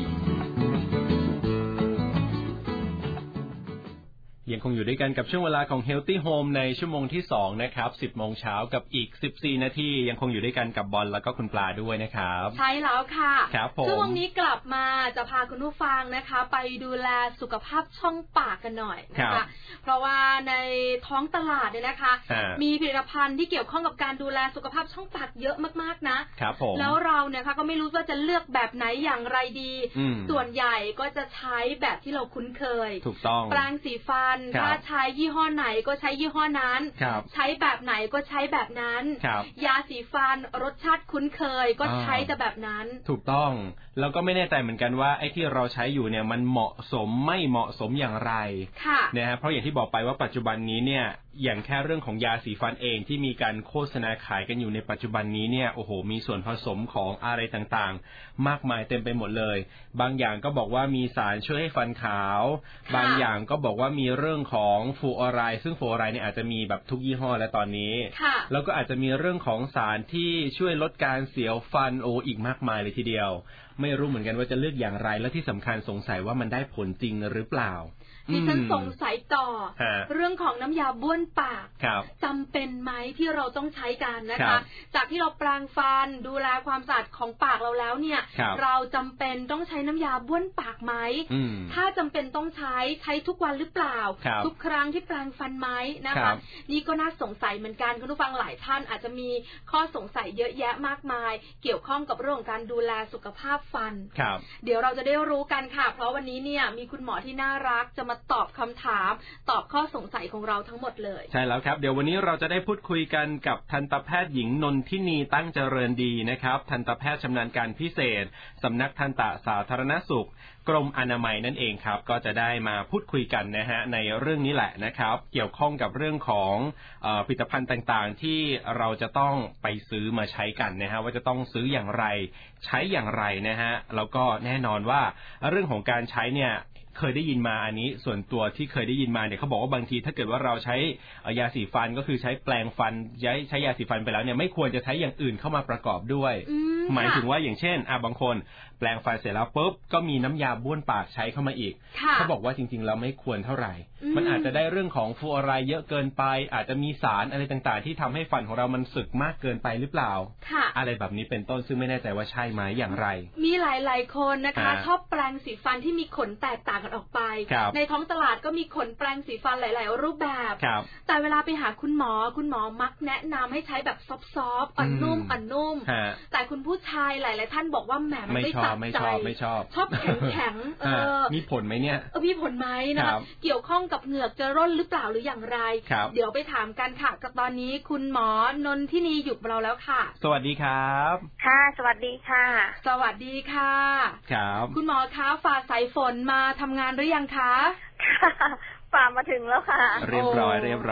ยังคงอยู่ด้วยกันกับช่วงเวลาของ Healthy Home ในชั่วโมงที่2นะครับ 10 โมงเช้ากับอีก14นาทียังคงอยู่ด้วยกันกับบอลแล้วก็คุณปลาด้วยนะครับใช่แล้วค่ะครับผมช่วงนี้กลับมาจะพาคุณผู้ฟังนะคะไปดูแลสุขภาพช่องปากกันหน่อยนะคะเพราะว่าในท้องตลาดเนี่ยนะคะมีผลิตภัณฑ์ที่เกี่ยวข้องกับการดูแลสุขภาพช่องปากเยอะมากๆนะครับผมแล้วเราเนี่ยค่ะก็ไม่รู้ว่าจะเลือกแบบไหนอย่างไรดีส่วนใหญ่ก็จะใช้แบบที่เราคุ้นเคยถูกต้องแปรงสีฟันถ้าใช้ยี่ห้อไหนก็ใช้ยี่ห้อนั้นใช้แบบไหนก็ใช้แบบนั้นยาสีฟันรสชาติคุ้นเคยก็ใช้แต่แบบนั้นถูกต้องแล้วก็ไม่แน่ใจเหมือนกันว่าไอ้ที่เราใช้อยู่เนี่ยมันเหมาะสมไม่เหมาะสมอย่างไรนะฮะเพราะอย่างที่บอกไปว่าปัจจุบันนี้เนี่ยอย่างแค่เรื่องของยาสีฟันเองที่มีการโฆษณาขายกันอยู่ในปัจจุบันนี้เนี่ยโอ้โหมีส่วนผสมของอะไรต่างๆมากมายเต็มไปหมดเลยบางอย่างก็บอกว่ามีสารช่วยให้ฟันขาวบางอย่างก็บอกว่ามีเรื่องของฟลูออไรด์ซึ่งฟลูออไรด์เนี่ยอาจจะมีแบบทุกยี่ห้อและตอนนี้แล้วก็อาจจะมีเรื่องของสารที่ช่วยลดการเสียวฟันอีกมากมายเลยทีเดียวไม่รู้เหมือนกันว่าจะเลือกอย่างไรและที่สำคัญสงสัยว่ามันได้ผลจริงหรือเปล่าดิฉันสงสัยต่อเรื่องของน้ำยาบ้วนปากจำเป็นไหมที่เราต้องใช้กันนะคะจากที่เราแปรงฟันดูแลความสะอาดของปากเราแล้วเนี่ยเราจำเป็นต้องใช้น้ำยาบ้วนปากไหมถ้าจำเป็นต้องใช้ทุกวันหรือเปล่าทุกครั้งที่แปรงฟันไหมนะคะนี่ก็น่าสงสัยเหมือนกันคุณผู้ฟังหลายท่านอาจจะมีข้อสงสัยเยอะแยะมากมายเกี่ยวข้องกับเรื่องของการดูแลสุขภาพฟันเดี๋ยวเราจะได้รู้กันค่ะเพราะวันนี้เนี่ยมีคุณหมอที่น่ารักจะมาตอบคำถามตอบข้อสงสัยของเราทั้งหมดเลยใช่แล้วครับเดี๋ยววันนี้เราจะได้พูดคุยกันกับทันตแพทย์หญิงนนทินีตั้งเจริญดีนะครับทันตแพทย์ชำนาญการพิเศษสำนักทันตสาธารณสุขกรมอนามัยนั่นเองครับก็จะได้มาพูดคุยกันนะฮะในเรื่องนี้แหละนะครับเกี่ยวข้องกับเรื่องของผลิตภัณฑ์ต่างๆที่เราจะต้องไปซื้อมาใช้กันนะฮะว่าจะต้องซื้ออย่างไรใช้อย่างไรนะฮะแล้วก็แน่นอนว่าเรื่องของการใช้เนี่ยเคยได้ยินมาอันนี้ส่วนตัวที่เคยได้ยินมาเนี่ยเขาบอกว่าบางทีถ้าเกิดว่าเราใช้ยาสีฟันก็คือใช้แปรงฟันใช้ยาสีฟันไปแล้วเนี่ยไม่ควรจะใช้อย่างอื่นเข้ามาประกอบด้วยหมายถึงว่าอย่างเช่นบางคนแปรงฟันเสร็จแล้วปุ๊บก็มีน้ำยาบ้วนปากใช้เข้ามาอีกเขาบอกว่าจริงๆแล้วไม่ควรเท่าไหร่มันอาจจะได้เรื่องของฟลูออไรด์เยอะเกินไปอาจจะมีสารอะไรต่างๆที่ทำให้ฟันของเรามันสึกมากเกินไปหรือเปล่าอะไรแบบนี้เป็นต้นซึ่งไม่แน่ใจว่าใช่ไหมอย่างไรมีหลายๆคนนะคะชอบแปรงสีฟันที่มีขนแตกต่างกันออกไปในท้องตลาดก็มีขนแปรงสีฟันหลายๆรูปแบบแต่เวลาไปหาคุณหมอมักแนะนำให้ใช้แบบซอฟๆอ่อนนุ่มแต่คุณผู้ชายหลายๆท่านบอกว่าแหมมันไม่ตัดใจชอบแข็งมีผลไหมเนี่ยมีผลไหมนะเกี่ยวข้องกับเหงือกจะร่นหรือเปล่าหรืออย่างไรเดี๋ยวไปถามกันค่ะกับตอนนี้คุณหมอนนทินีอยู่กับเราแล้วค่ะสวัสดีครับค่ะสวัสดีค่ะสวัสดีค่ะครับคุณหมอคะฝ่าสายฝนมาทำงานหรือยังคะฝ่ามาถึงแล้วค่ะเรียบร้อย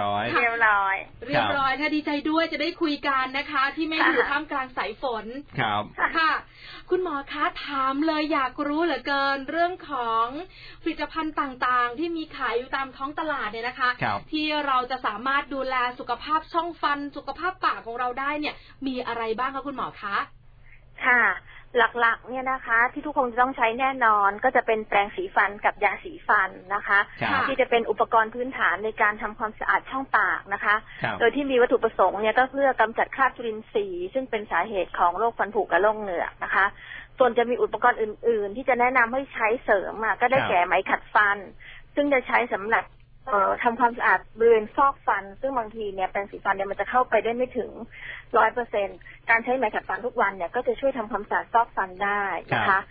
ค่ะดีใจด้วยจะได้คุยกันนะคะที่ไม่อยู่ท่ามกลางสายฝนครับค่ะคุณหมอคะถามเลยอยากรู้เหลือเกินเรื่องของผลิตภัณฑ์ต่างๆที่มีขายอยู่ตามท้องตลาดเนี่ยนะคะที่เราจะสามารถดูแลสุขภาพช่องฟันสุขภาพปากของเราได้เนี่ยมีอะไรบ้างคะคุณหมอคะค่ะหลักๆเนี่ยนะคะที่ทุกคนจะต้องใช้แน่นอนก็จะเป็นแปรงสีฟันกับยาสีฟันนะคะที่จะเป็นอุปกรณ์พื้นฐานในการทำความสะอาดช่องปากนะคะโดยที่มีวัตถุประสงค์เนี่ยก็เพื่อกำจัดคราบจุลินทรีย์ซึ่งเป็นสาเหตุของโรคฟันผุกับโรคเหงือกนะคะส่วนจะมีอุปกรณ์อื่นๆที่จะแนะนำให้ใช้เสริมก็ได้แก่ไหมขัดฟันซึ่งจะใช้สำหรับทำความสะอาดบริเวณซอกฟันซึ่งบางทีเนี่ยแปรงสีฟันเนี่ยมันจะเข้าไปได้ไม่ถึง 100% การใช้ไหมขัดฟันทุกวันเนี่ยก็จะช่วยทำความสะอาดซอกฟันได้นะคะ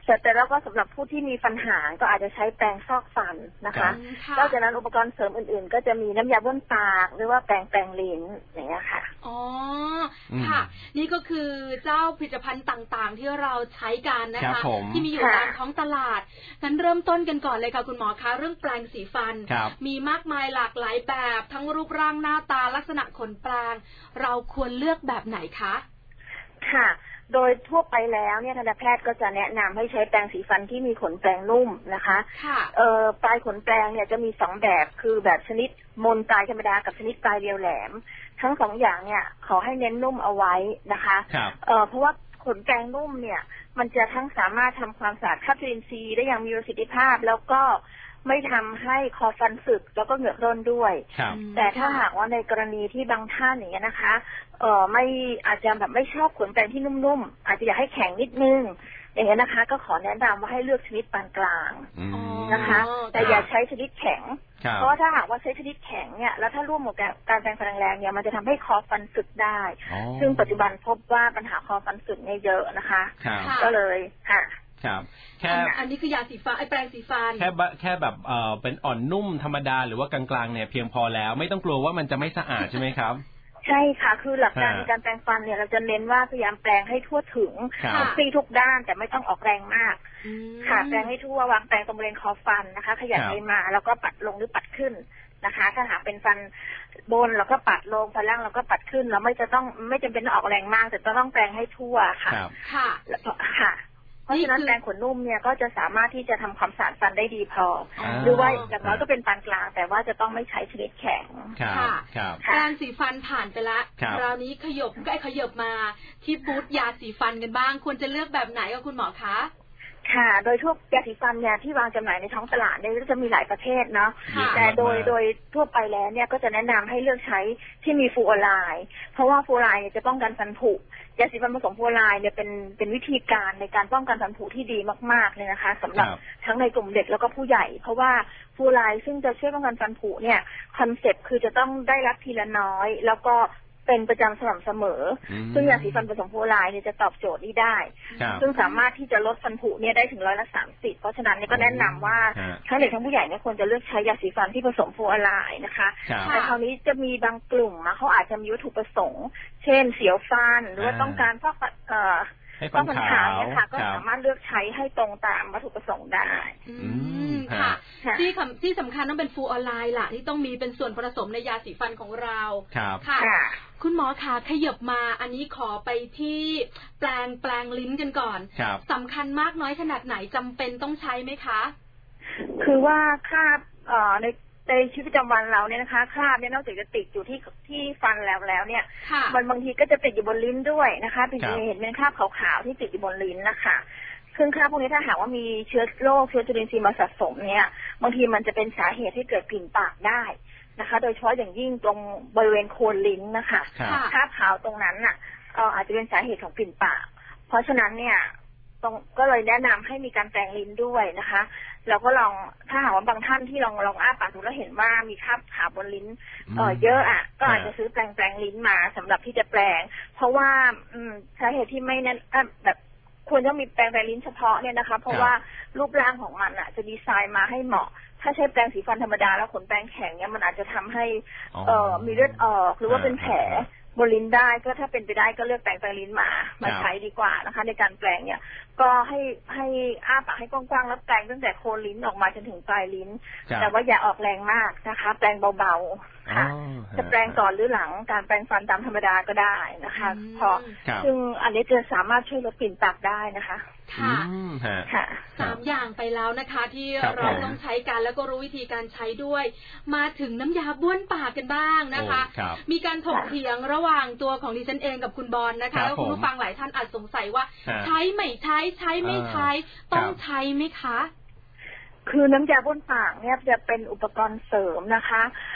แต่แล้วก็สำหรับผู้ที่มีฟันหางก็อาจจะใช้แปรงซอกฟันนะคะนอกจากนั้นอุปกรณ์เสริมอื่นๆก็จะมีน้ำยาบ้วนปากหรือว่าแปรงลิ้นอย่างเงี้ยค่ะอ๋อค่ะนี่ก็คือเจ้าผลิตภัณฑ์ต่างๆที่เราใช้กันนะคะที่มีอยู่ตามท้องตลาดงั้นเริ่มต้นกันก่อนเลยค่ะคุณหมอคะเรื่องแปรงสีฟันมีมากมายหลากหลายแบบทั้งรูปร่างหน้าตาลักษณะขนแปรงเราควรเลือกแบบไหนคะค่ะโดยทั่วไปแล้วเนี่ยทันตแพทย์ก็จะแนะนำให้ใช้แปรงสีฟันที่มีขนแปรงนุ่มนะคะปลายขนแปรงเนี่ยจะมี2แบบคือแบบชนิดมนปลายธรรมดากับชนิดปลายเรียวแหลมทั้ง2อย่างเนี่ยขอให้เน้นนุ่มเอาไว้นะคะเพราะว่าขนแปรงนุ่มเนี่ยมันจะทั้งสามารถทำความสะอาดคราบจุลินทรีย์ได้อย่างมีประสิทธิภาพแล้วก็ไม่ทำให้คอฟันสึกแล้วก็เหงือกร่นด้วยแต่ถ้าหากว่าในกรณีที่บางท่านอย่างเงี้ยนะคะไม่อาจจะแบบไม่ชอบขนแปรงที่นุ่มๆอาจจะอยากให้แข็งนิดนึงอย่างเงี้ยนะคะก็ขอแนะนำว่าให้เลือกชนิดปานกลางนะคะแต่อย่าใช้ชนิดแข็งเพราะถ้าหากว่าใช้ชนิดแข็งเนี่ยแล้วถ้าร่วมกับการแปรงฟันแรงๆเนี่ยมันจะทำให้คอฟันสึกได้ซึ่งปัจจุบันพบว่าปัญหาคอฟันสึกเนี่ยเยอะนะคะก็เลยค่ะครับแค่อันนี้คือยาสีฟันไอ้แปรงสีฟันแค่แบบเป็นอ่อนนุ่มธรรมดาหรือว่ากลางๆเนี่ยเพียงพอแล้วไม่ต้องกลัวว่ามันจะไม่สะอาดใช่ไหมครับใช่ค่ะคือหลักการในการแปรงฟันเนี่ยเราจะเน้นว่าพยายามแปรงให้ทั่วถึงทุกซี่ทุกด้านแต่ไม่ต้องออกแรงมากค่ะแปรงให้ทั่ววางแปรงตรงบริเวณคอฟันนะคะขยับไปมาแล้วก็ปัดลงหรือปัดขึ้นนะคะถ้าหากเป็นฟันบนเราก็ปัดลงฟันล่างเราก็ปัดขึ้นเราไม่จำเป็นต้องออกแรงมากแต่ต้องแปรงให้ทั่วค่ะค่ะเพราะฉะนั้นแปรงขนนุ่มเนี่ยก็จะสามารถที่จะทำความสะอาดฟันได้ดีพอหรือว่าอย่างน้อยก็เป็นปานกลางแต่ว่าจะต้องไม่ใช้ชนิดแข็งค่ะแปรงสีฟันผ่านไปละคราวนี้ขยบมาที่บูธยาสีฟันกันบ้างควรจะเลือกแบบไหนกับคุณหมอคะค่ะโดยทั่วยาสีฟันเนี่ยที่วางจำหน่ายในท้องตลาดเนี่ยก็จะมีหลายประเภทเนาะแต่โดยทั่วไปแล้วเนี่ยก็จะแนะนำให้เลือกใช้ที่มีฟลูออไรด์เพราะว่าฟลูออไรด์จะป้องกันฟันผุยาสีฟันผสมฟลูออไรด์เนี่ยเป็นวิธีการในการป้องกันฟันผุที่ดีมากๆเลยนะคะสำหรับทั้งในกลุ่มเด็กแล้วก็ผู้ใหญ่เพราะว่าฟลูออไรด์ซึ่งจะช่วยป้องกันฟันผุเนี่ยคอนเซ็ปต์คือจะต้องได้รับทีละน้อยแล้วก็เป็นประจำสม่ำเสมอซึ่งยาสีฟันผสมฟลูออไรด์เนี่ยจะตอบโจทย์นี้ได้ซึ่งสามารถที่จะลดฟันผุเนี่ยได้ถึง30%เพราะฉะนั้นเนี่ยก็แนะนำว่าทั้งเด็กทั้งผู้ใหญ่เนี่ยควรจะเลือกใช้ยาสีฟันที่ผสมฟลูออไรด์นะคะแต่คราวนี้จะมีบางกลุ่มเขาอาจจะมีวัตถุประสงค์เช่นเสียวฟันหรือว่าต้องการฟอกฟันขาวเนี่ยค่ะก็สามารถเลือกใช้ให้ตรงตามวัตถุประสงค์ได้ค่ะที่สำคัญต้องเป็นฟลูออไรด์ล่ะที่ต้องมีเป็นส่วนผสมในยาสีฟันของเราค่ะคุณหมอคะขยับมาอันนี้ขอไปที่แปรงลิ้นกันก่อนสำคัญมากน้อยขนาดไหนจำเป็นต้องใช้ไหมคะคือว่าคราบในชีวิตประจำวันเราเนี่ยนะคะคราบเนี่ยนอกจากจะติดอยู่ที่ฟันแล้วเนี่ยมันบางทีก็จะติดอยู่บนลิ้นด้วยนะคะเป็นเห็นเป็นคราบขาวๆที่ติดอยู่บนลิ้นนะคะซึ่งคราบพวกนี้ถ้าหากว่ามีเชื้อโรคเชื้อจุลินทรีย์มาสะสมเนี่ยบางทีมันจะเป็นสาเหตุให้เกิดกลิ่นปากได้นะคะโดยเฉพาะอย่างยิ่งตรงบริเวณโคนลิ้นนะคะคราบขาวตรงนั้นน่ะอาจจะเป็นสาเหตุของกลิ่นปากเพราะฉะนั้นเนี่ยก็เลยแนะนำให้มีการแปรงลิ้นด้วยนะคะเราก็ลองถ้าหากว่าบางท่านที่ลองอ้าปากดูแล้วเห็นว่ามีคราบขาวบนลิ้นเยอะอ่ะก็อาจจะซื้อแปรงลิ้นมาสำหรับที่จะแปรงเพราะว่าสาเหตุที่ไม่นั้นแบบควรจะมีแปรงลิ้นเฉพาะเนี่ยนะคะเพราะว่ารูปร่างของมันอ่ะจะดีไซน์มาให้เหมาะถ้าใช้แปรงสีฟันธรรมดาแล้วขนแปรงแข็งเนี่ยมันอาจจะทำให้มีเลือดออกหรือว่าเป็นแผลบนลิ้นได้ก็ถ้าเป็นไปได้ก็เลือกแปรงลิ้นมาใช้ดีกว่านะคะในการแปรงเนี่ยก็ให้อ้าปากให้กว้างๆแล้วแปรงตั้งแต่โคนลิ้นออกมาจนถึงปลายลิ้นแต่ว่าอย่าออกแรงมากนะคะแปรงเบาๆค่ะจะแปรงก่อนหรือหลังการแปรงฟันตามธรรมดาก็ได้นะคะเพราะซึ่งอันนี้จะสามารถช่วยลดกลิ่นปากได้นะคะค่ะ3 อย่างไปแล้วนะคะที่เราต้องใช้กันแล้วก็รู้วิธีการใช้ด้วยมาถึงน้ำยาบ้วนปากกันบ้างนะคะมีการถกเถียงระหว่างตัวของดิฉันเองกับคุณบอลนะคะแล้วคุณผู้ฟังหลายท่านอาจสงสัยว่าใช้ไม่ใช้ไม่ใช้ต้องใช้ไหมคะคือน้ำยาบ้วนปากเนี่ยจะเป็นอุปกรณ์เสริมนะคะ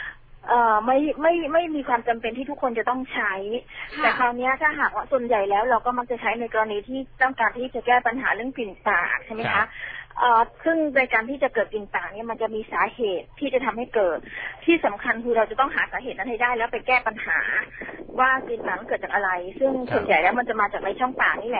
ไม่มีความจำเป็นที่ทุกคนจะต้องใช้แต่คราวนี้ถ้าหากว่าส่วนใหญ่แล้วเราก็มักจะใช้ในกรณีที่ต้องการที่จะแก้ปัญหาเรื่องกลิ่นปากใช่ไหมคะซึ่งในการที่จะเกิดกลิ่นปากเนี่ยมันจะมีสาเหตุที่จะทำให้เกิดที่สำคัญคือเราจะต้องหาสาเหตุนั้นให้ได้แล้วไปแก้ปัญหาว่ากลิ่นปากเกิดจากอะไรซึ่งส่วนใหญ่แล้วมันจะมาจากในช่องปากนี่แหละ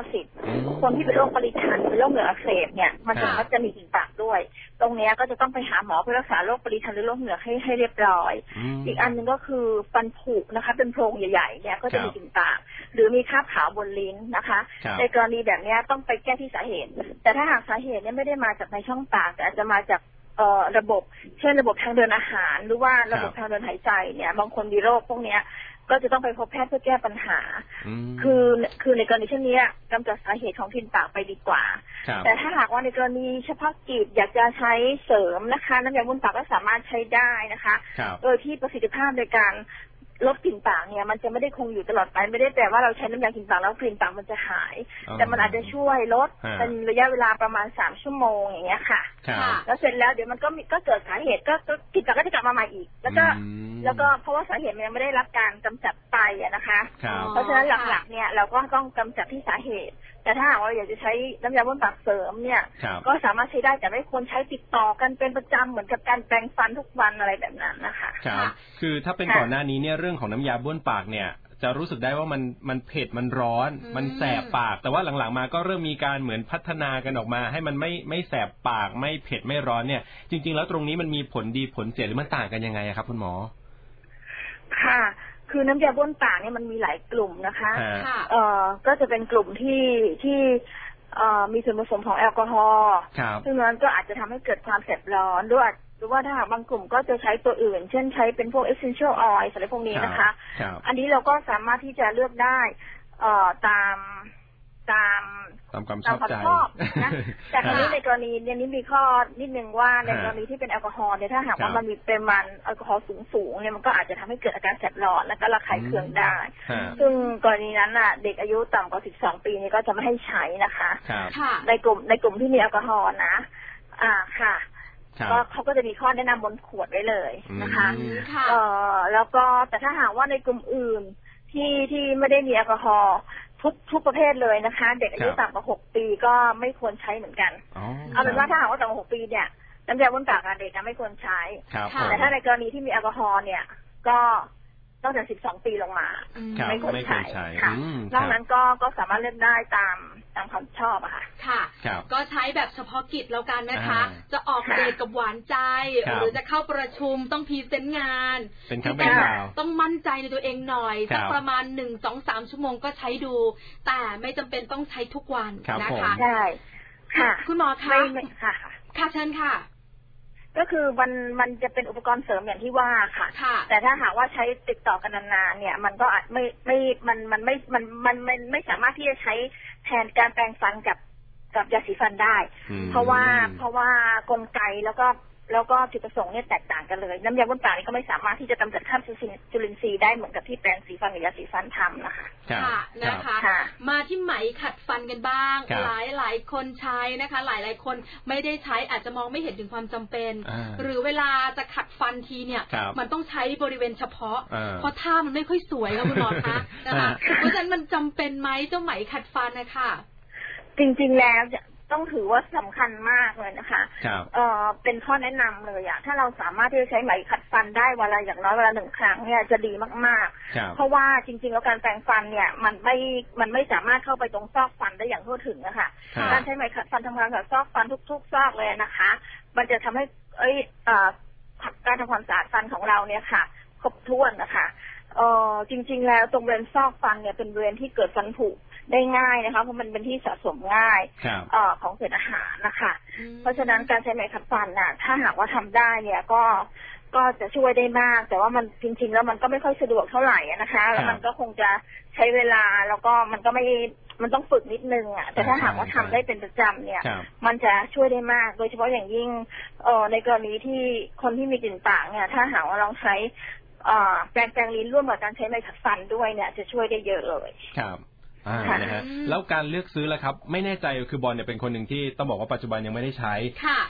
90%คนที่เป็นโรคปริทันเป็นโรคเหงื่ออักเสบเนี่ยมันจะมีกลิ่นปากด้วยตรงนี้ก็จะต้องไปหาหมอเพื่อรักษาโรคปริทันหรือโรคเหงื่อให้เรียบร้อยอีกอันนึงก็คือฟันผุนะคะเป็นโพรงใหญ่ๆเนี่ยก็จะมีกลิ่นปากหรือมีคราบขาวบนลิ้นนะคะในกรณีแบบนี้ต้องไปแก้ที่สาเหตุแต่ถ้าหากสาเหตุเนี่ยไม่ได้มาจากในช่องปากแต่อาจจะมาจากระบบเช่นระบบทางเดินอาหารหรือว่าระบบทางเดินหายใจเนี่ยบางคนมีโรคพวกนี้ก็จะต้องไปพบแพทย์เพื่อแก้ปัญหาคือในกรณีเช่นนี้กำจัดสาเหตุของกลิ่นปากไปดีกว่าแต่ถ้าหากว่าในกรณีเฉพาะกิจอยากจะใช้เสริมนะคะน้ำยาบ้วนปากก็สามารถใช้ได้นะคะโดยที่ประสิทธิภาพในการลดกลิ่นปากเนี่ยมันจะไม่ได้คงอยู่ตลอดไปไม่ได้แปลว่าเราใช้น้ำยากลิ่นปากแล้วกลิ่นปากมันจะหายแต่มันอาจจะช่วยลดเป็นระยะเวลาประมาณ3 ชั่วโมงอย่างเงี้ยค่ะแล้วเสร็จแล้วเดี๋ยวมันก็เกิดสาเหตุก็กลิ่นปากก็จะกลับมาใหม่อีกแล้วก็เพราะว่าสาเหตุมันยังไม่ได้รับการกำจัดไปนะคะเพราะฉะนั้นหลักๆเนี่ยเราก็ต้องกำจัดที่สาเหตุแต่ถ้าเราอยากจะใช้น้ำยาบ้วนปากเสริมเนี่ยก็สามารถใช้ได้แต่ไม่ควรใช้ติดต่อกันเป็นประจำเหมือนกับการแปรงฟันทุกวันอะไรแบบนั้นนะคะครับคือถ้าเป็นก่อนหน้านี้เนี่ยเรื่องของน้ำยาบ้วนปากเนี่ยจะรู้สึกได้ว่ามันเผ็ดมันร้อนมันแสบปากแต่ว่าหลังๆมาก็เริ่มมีการเหมือนพัฒนากันออกมาให้มันไม่แสบปากไม่เผ็ดไม่ร้อนเนี่ยจริงๆแล้วตรงนี้มันมีผลดีผลเสียหรือมันต่างกันยังไงครับคุณหมอค่ะคือน้ำยาบ้วนปากเนี่ยมันมีหลายกลุ่มนะคะก็จะเป็นกลุ่มที่มีส่วนผสมของแอลกอฮอล์ซึ่งนั้นก็อาจจะทำให้เกิดความแสบร้อนหรือว่าถ้าหากบางกลุ่มก็จะใช้ตัวอื่นเช่นใช้เป็นพวก essential oil อะไรพวกนี้นะคะอันนี้เราก็สามารถที่จะเลือกได้ตามความชอบนะแต่คราวนี้ในกรณีนี้มีข้อนิดนึงว่าในกรณีที่เป็นแอลกอฮอล์เนี่ยถ้าหากว่ามันมีปริมาณแอลกอฮอล์สูงเนี่ยมันก็อาจจะทำให้เกิดอาการแสบร้อนและก็ระคายเคืองได้ซึ่งกรณีนั้นน่ะเด็กอายุต่ำกว่า12 ปีนี่ก็จะไม่ให้ใช้นะคะในกลุ่มที่มีแอลกอฮอล์นะค่ะก็เขาก็จะมีข้อแนะนำบนขวดไว้เลยนะคะแล้วก็แต่ถ้าหากว่าในกลุ่มอื่นที่ไม่ได้มีแอลกอฮอล์ทุกประเภทเลยนะคะเด็กอายุต่ำกว่า6 ปีก็ไม่ควรใช้เหมือนกันเอาเป็นว่าถ้าหากว่าต่ำกว่า6 ปีเนี่ยน้ำยาบ้วนปากเด็กไม่ควรใช้แต่ถ้าในกรณีที่มีแอลกอฮอล์เนี่ยก็ต้องจาก12 ปีลงมาไม่ควรใช้ค่ะนอกนั้นก็สามารถเล่นได้ตามความชอบอะค่ะค่ะก็ใช้แบบเฉพาะกิจแล้วกันนะคะจะออกเดทกับหวานใจหรือจะเข้าประชุมต้องพรีเซนต์งานเป็นครั้งเป็นคราวต้องมั่นใจในตัวเองหน่อยสักประมาณ 1-2-3 ชั่วโมงก็ใช้ดูแต่ไม่จำเป็นต้องใช้ทุกวันนะคะใช่ค่ะคุณหมอคะค่ะเชิญค่ะก็คือมันจะเป็นอุปกรณ์เสริมอย่างที่ว่าค่ะแต่ถ้าหากว่าใช้ติดต่อกันนานๆเนี่ยมันก็อาจมันไม่สามารถที่จะใช้แทนการแปรงฟันกับยาสีฟันได้เพราะว่ากลไกแล้วก็จุดประสงค์เนี่ยแตกต่างกันเลยน้ำยาบ้วนปากนี่ก็ไม่สามารถที่จะกำจัดคราบจุลินทรีย์ได้เหมือนกับที่แปรงสีฟันกับยาสีฟันทำนะคะค่ะนะคะมาที่ไหมขัดฟันกันบ้างหลายคนใช้นะคะหลายคนไม่ได้ใช้อาจจะมองไม่เห็นถึงความจำเป็นหรือเวลาจะขัดฟันทีเนี่ยมันต้องใช้บริเวณเฉพาะเพราะท่ามันไม่ค่อยสวยค่ะคุณหมอคะนะคะเพราะฉะนั้นมันจำเป็นไหมเจ้าไหมขัดฟันนะคะจริงๆแล้วต้องถือว่าสำคัญมากเลยนะคะเป็นข้อแนะนำเลยอะถ้าเราสามารถที่จะใช้ไหมขัดฟันได้วันละอย่างน้อยวันละ1 ครั้งเนี่ยจะดีมากๆเพราะว่าจริงๆแล้วการแปรงฟันเนี่ยมันไม่สามารถเข้าไปตรงซอกฟันได้อย่างทั่วถึงนะคะการใช้ไหมขัดฟันทำงานกับซอกฟันทุกซอกเลยนะคะมันจะทำให้การทำความสะอาดฟันของเราเนี่ยค่ะครบถ้วนนะคะจริงๆแล้วตรงบริเวณซอกฟันเนี่ยเป็นบริเวณที่เกิดฟันผุได้ง่ายนะคะเพราะมันเป็นที่สะสมง่ายของเศษอาหารนะคะเพราะฉะนั้นการใช้ไหมขัดฟันน่ะถ้าหากว่าทำได้เนี่ยก็จะช่วยได้มากแต่ว่ามันจริงๆแล้วมันก็ไม่ค่อยสะดวกเท่าไหร่นะคะแล้วมันก็คงจะใช้เวลาแล้วก็มันต้องฝึกนิดนึงอ่ะแต่ถ้าหากว่าทำได้เป็นประจำเนี่ยมันจะช่วยได้มากโดยเฉพาะอย่างยิ่งในกรณีที่คนที่มีกลิ่นปากเนี่ยถ้าหากว่าลองใช้แปรงลิ้นร่วมกับการใช้ไหมขัดฟันด้วยเนี่ยจะช่วยได้เยอะเลยครับนะฮะแล้วการเลือกซื้อล่ะครับไม่แน่ใจคือบอลเนี่ยเป็นคนหนึ่งที่ต้องบอกว่าปัจจุบันยังไม่ได้ใช้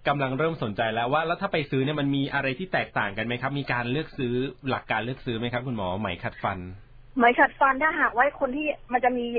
กำลังเริ่มสนใจแล้วว่าแล้วถ้าไปซื้อเนี่ยมันมีอะไรที่แตกต่างกันไหมครับมีการเลือกซื้อหลักการเลือกซื้อไหมครับคุณหมอไหมขัดฟันไหมขัดฟันถ้าหากว่าคนที่มันจะมี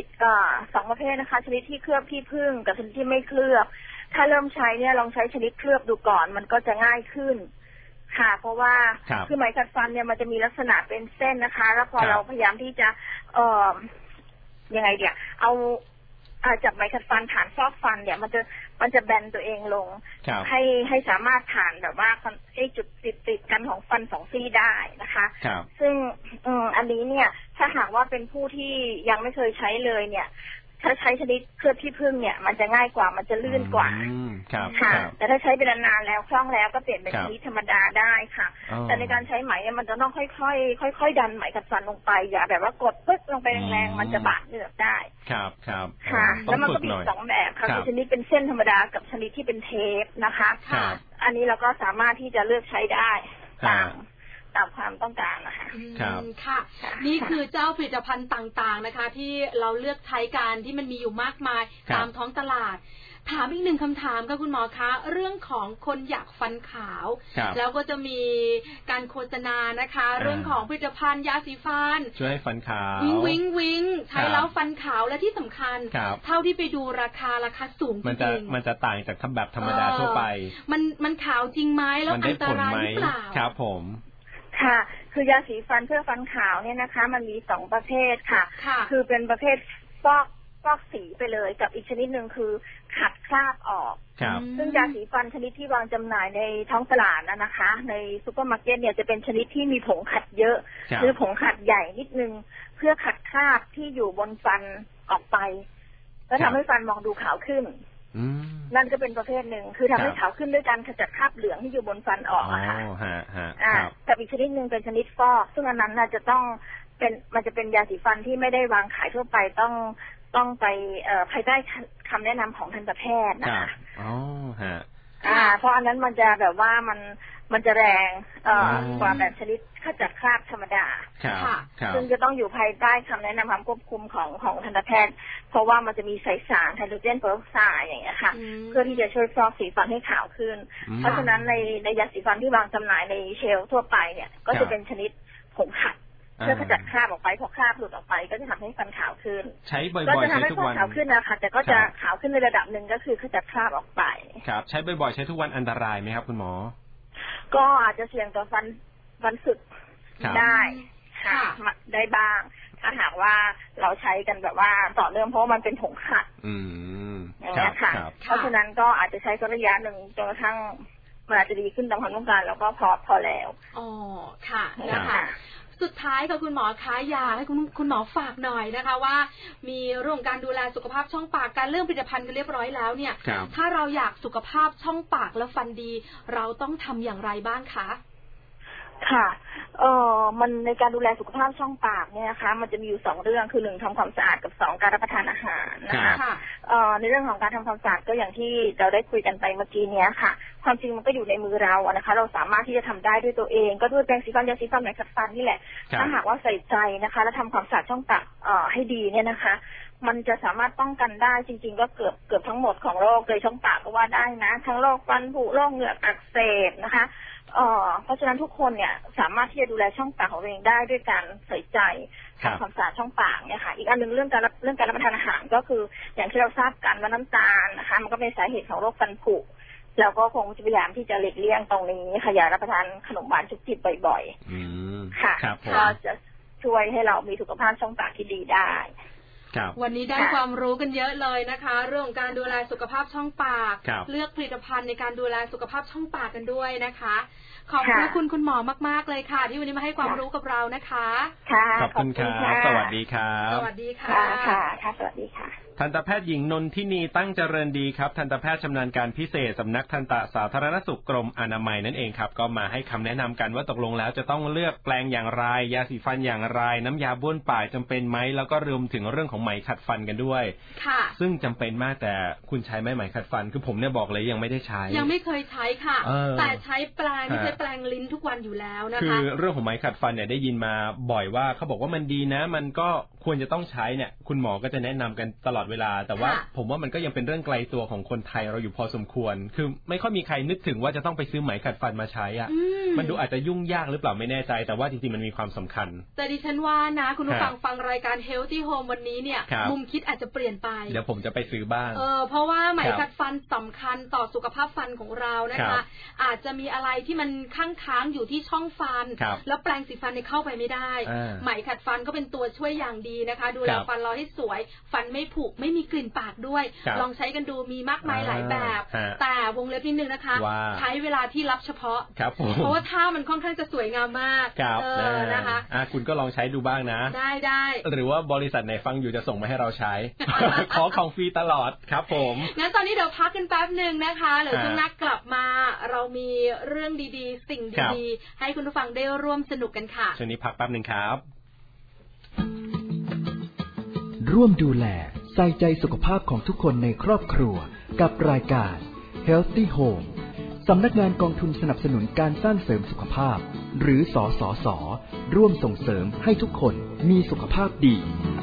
2ประเภทนะคะชนิดที่เคลือบที่พึ่งกับชนิดที่ไม่เคลือบถ้าเริ่มใช้เนี่ยลองใช้ชนิดเคลือบดูก่อนมันก็จะง่ายขึ้นค่ะเพราะว่าคือไหมขัดฟันเนี่ยมันจะมีลักษณะเป็นเส้นนะคะแล้วพอเราพยายามที่จะยังไงเดี๋ยวเอาจับไหมขัดฟันผ่านซอกฟันเนี่ยมันจะแบนตัวเองลงให้สามารถผ่านแบบว่าไอ้จุดติดกันของฟัน2ซี่ได้นะคะซึ่งอันนี้เนี่ยถ้าหากว่าเป็นผู้ที่ยังไม่เคยใช้เลยเนี่ยถ้าใช้ชนิดเคลือบที่พึ่งเนี่ยมันจะง่ายกว่ามันจะลื่นกว่าค่ะแต่ถ้าใช้เป็นนานๆแล้วคล่องแล้วก็เปลี่ยนเป็นชนิดธรรมดาได้ค่ะแต่ในการใช้ไหมเนี่ยมันจะต้องค่อยดันไหมขัดฟันลงไปอย่าแบบว่ากดปึ๊กลงไปแรงๆมันจะบาดเหงือกได้ครับค่ะแล้วมันก็มี2แบบค่ะคือชนิดเป็นเส้นธรรมดากับชนิดที่เป็นเทปนะคะอันนี้เราก็สามารถที่จะเลือกใช้ได้ตามความต้องการนะคะค่ะนี่คือเจ้าผลิตภัณฑ์ต่างๆนะคะที่เราเลือกใช้กันที่มันมีอยู่มากมายตามท้องตลาดถามอีกหนึ่งคำถามค่ะคุณหมอคะเรื่องของคนอยากฟันขาวแล้วก็จะมีการโฆษณานะคะเรื่องของผลิตภัณฑ์ยาสีฟันช่วยให้ฟันขาววิงใช้แล้วฟันขาวและที่สำคัญเท่าที่ไปดูราคาสูงจริงมันจะต่างจากแบบธรรมดาทั่วไปมันขาวจริงไหมแล้วอันตรายหรือเปล่าครับผมค่ะคือยาสีฟันเพื่อฟันขาวเนี่ยนะคะมันมี2ประเภทค่ะคือเป็นประเภทฟอกสีไปเลยกับอีกชนิดหนึ่งคือขัดคราบออกซึ่งยาสีฟันชนิดที่วางจำหน่ายในท้องตลาดนะคะในซุปเปอร์มาร์เก็ตเนี่ยจะเป็นชนิดที่มีผงขัดเยอะคือผงขัดใหญ่นิดนึงเพื่อขัดคราบที่อยู่บนฟันออกไปแล้วทำให้ฟันมองดูขาวขึ้นนั่นก็เป็นประเภทหนึ่งคือทำให้ขาวขึ้นด้วยการขจัดคราบเหลืองที่อยู่บนฟันออกอะค่ะแต่อีกชนิดหนึ่งเป็นชนิดฟอกซึ่งอันนั้นน่าจะต้องมันจะเป็นยาสีฟันที่ไม่ได้วางขายทั่วไปต้องไปภายใต้คำแนะนำของทันตแพทย์นะคะเพราะอันนั้นมันจะแบบว่ามันจะแรงกว่าแบบชนิดขจัดคราบธรรมดาซึ่งจะต้องอยู่ภายใต้คำแนะนำความควบคุมของทันตแพทย์เพราะว่ามันจะมีสารไฮโดรเจนเปอร์ออกไซด์อย่างเงี้ยค่ะเพื่อที่จะช่วยฟอกสีฟันให้ขาวขึ้นเพราะฉะนั้นในยาสีฟันที่วางจำหน่ายในเชลฟ์ทั่วไปเนี่ยก็จะเป็นชนิดผงขัดเพื่อขจัดคราบออกไปพอคราบหลุดออกไปก็จะทำให้ฟันขาวขึ้นใช้บ่อยๆก็จะทำให้ฟันขาวขึ้นนะคะแต่ก็จะขาวขึ้นในระดับหนึ่งก็คือขจัดคราบออกไปครับใช้บ่อยๆใช้ทุกวันอันตรายไหมครับคุณหมอก็อาจจะเสี่ยงต่อฟันสึกได้ค่ะได้บ้างถ้าหากว่าเราใช้กันแบบว่าต่อเนื่องเพราะมันเป็นผงขัดอย่างนี้ค่ะเพราะฉะนั้นก็อาจจะใช้สักระยะหนึ่งจนกระทั่งมันอาจจะดีขึ้นตามความต้องการแล้วก็พอแล้วอ๋อค่ะนะคะสุดท้ายค่ะคุณหมอคะอยากให้คุณหมอฝากหน่อยนะคะว่ามีเรื่องการดูแลสุขภาพช่องปากการเรื่องผลิตภัณฑ์กันเรียบร้อยแล้วเนี่ยถ้าเราอยากสุขภาพช่องปากและฟันดีเราต้องทำอย่างไรบ้างคะค่ะมันในการดูแลสุขภาพช่องปากเนี่ยนะคะมันจะมีอยู่2เรื่องคือ1ทำความสะอาดกับ2การรับประทานอาหารนะคะในเรื่องของการทำความสะอาดก็อย่างที่เราได้คุยกันไปเมื่อกี้นี้ค่ะความจริงมันก็อยู่ในมือเรานะคะเราสามารถที่จะทำได้ด้วยตัวเองก็ด้วยแปรงสีฟันยาสีฟันไหมขัดฟันนี่แหละถ้าหากว่าใส่ใจนะคะและทำความสะอาดช่องปากให้ดีเนี่ยนะคะมันจะสามารถป้องกันได้จริงๆก็เกือบทั้งหมดของโรคเลยช่องปากก็ว่าได้นะทั้งโรคฟันผุโรคเหงือกอักเสบนะคะเพราะฉะนั้นทุกคนเนี่ยสามารถที่จะดูแลช่องปากของตัวเองได้ด้วยการใส่ใจทำความสะอาดช่องปากเนี่ยค่ะอีกอันนึงเรื่องการรับประทานอาหารก็คืออย่างที่เราทราบกันว่าน้ำตาลนะคะมันก็เป็นสาเหตุของโรคฟันผุแล้วก็คงจะพยายามที่จะหลีกเลี่ยงตรงนี้ค่ะอย่ารับประทานขนมหวานจุกจิกบ่อยๆค่ะก็จะช่วยให้เรามีสุขภาพช่องปากที่ดีได้วันนี้ได้ความรู้กันเยอะเลยนะคะเรื่องการดูแลสุขภาพช่องปากเลือกผลิตภัณฑ์ในการดูแลสุขภาพช่องปากกันด้วยนะคะขอบคุณหมอมากๆเลยค่ะที่วันนี้มาให้ความรู้กับเรานะคะขอบคุณครับสวัสดีครับสวัสดีค่ะค่ะสวัสดีค่ะทันตแพทย์หญิงนนทินีตั้งเจริญดีครับทันตแพทย์ชำนาญการพิเศษสำนักทันตสาธารณสุขกรมอนามัยนั่นเองครับก็มาให้คำแนะนำกันว่าตกลงแล้วจะต้องเลือกแปรงอย่างไรยาสีฟันอย่างไรน้ำยาบ้วนปากจำเป็นไหมแล้วก็รวมถึงเรื่องของไหมขัดฟันกันด้วยค่ะซึ่งจำเป็นมากแต่คุณใช้ไหมขัดฟันคือผมเนี่ยบอกเลยยังไม่ได้ใช้ยังไม่เคยใช้ค่ะแต่ใช้แปรงใช้แปรงลิ้นทุกวันอยู่แล้วนะคะคือเรื่องของไหมขัดฟันเนี่ยได้ยินมาบ่อยว่าเขาบอกว่ามันดีนะมันก็ควรจะต้องใช้เนี่ยคุณหมอก็จะแนะนำกันตลอดเวลาแต่ว่าผมว่ามันก็ยังเป็นเรื่องไกลตัวของคนไทยเราอยู่พอสมควรคือไม่ค่อยมีใครนึกถึงว่าจะต้องไปซื้อไหมขัดฟันมาใช้อ่ะมันดูอาจจะยุ่งยากหรือเปล่าไม่แน่ใจแต่ว่าจริงๆมันมีความสำคัญแต่ดิฉันว่านะคุณผู้ฟังรายการ Healthy Home วันนี้เนี่ยมุมคิดอาจจะเปลี่ยนไปเดี๋ยวผมจะไปซื้อบ้างเพราะว่าไหมขัดฟันสำคัญต่อสุขภาพฟันของเรานะคะอาจจะมีอะไรที่มันค้างอยู่ที่ช่องฟันแล้วแปรงสีฟันเข้าไปไม่ได้ไหมขัดฟันก็เป็นตัวช่วยอย่างดีนะคะดูแลฟันเราให้สวยฟันไม่ผุไม่มีกลิ่นปากด้วยลองใช้กันดูมีมากมายหลายแบบแต่วงเล็บนิดนึงนะคะใช้เวลาที่รับเฉพาะเพราะว่าท่ามันค่อนข้างจะสวยงามมากนะคะคุณก็ลองใช้ดูบ้างนะได้หรือว่าบริษัทไหนฟังอยู่จะส่งมาให้เราใช้ ขอของฟรีตลอดครับผมงั้นตอนนี้เดี๋ยวพักกันแป๊บนึงนะคะเดี๋ยวช่วงหน้ากลับมาเรามีเรื่องดีๆสิ่งดีๆให้คุณผู้ฟังได้ร่วมสนุกกันค่ะช่วงนี้พักแป๊บนึงครับร่วมดูแลใส่ใจสุขภาพของทุกคนในครอบครัวกับรายการ Healthy Home สำนักงานกองทุนสนับสนุนการสร้างเสริมสุขภาพหรือสสส.ร่วมส่งเสริมให้ทุกคนมีสุขภาพดี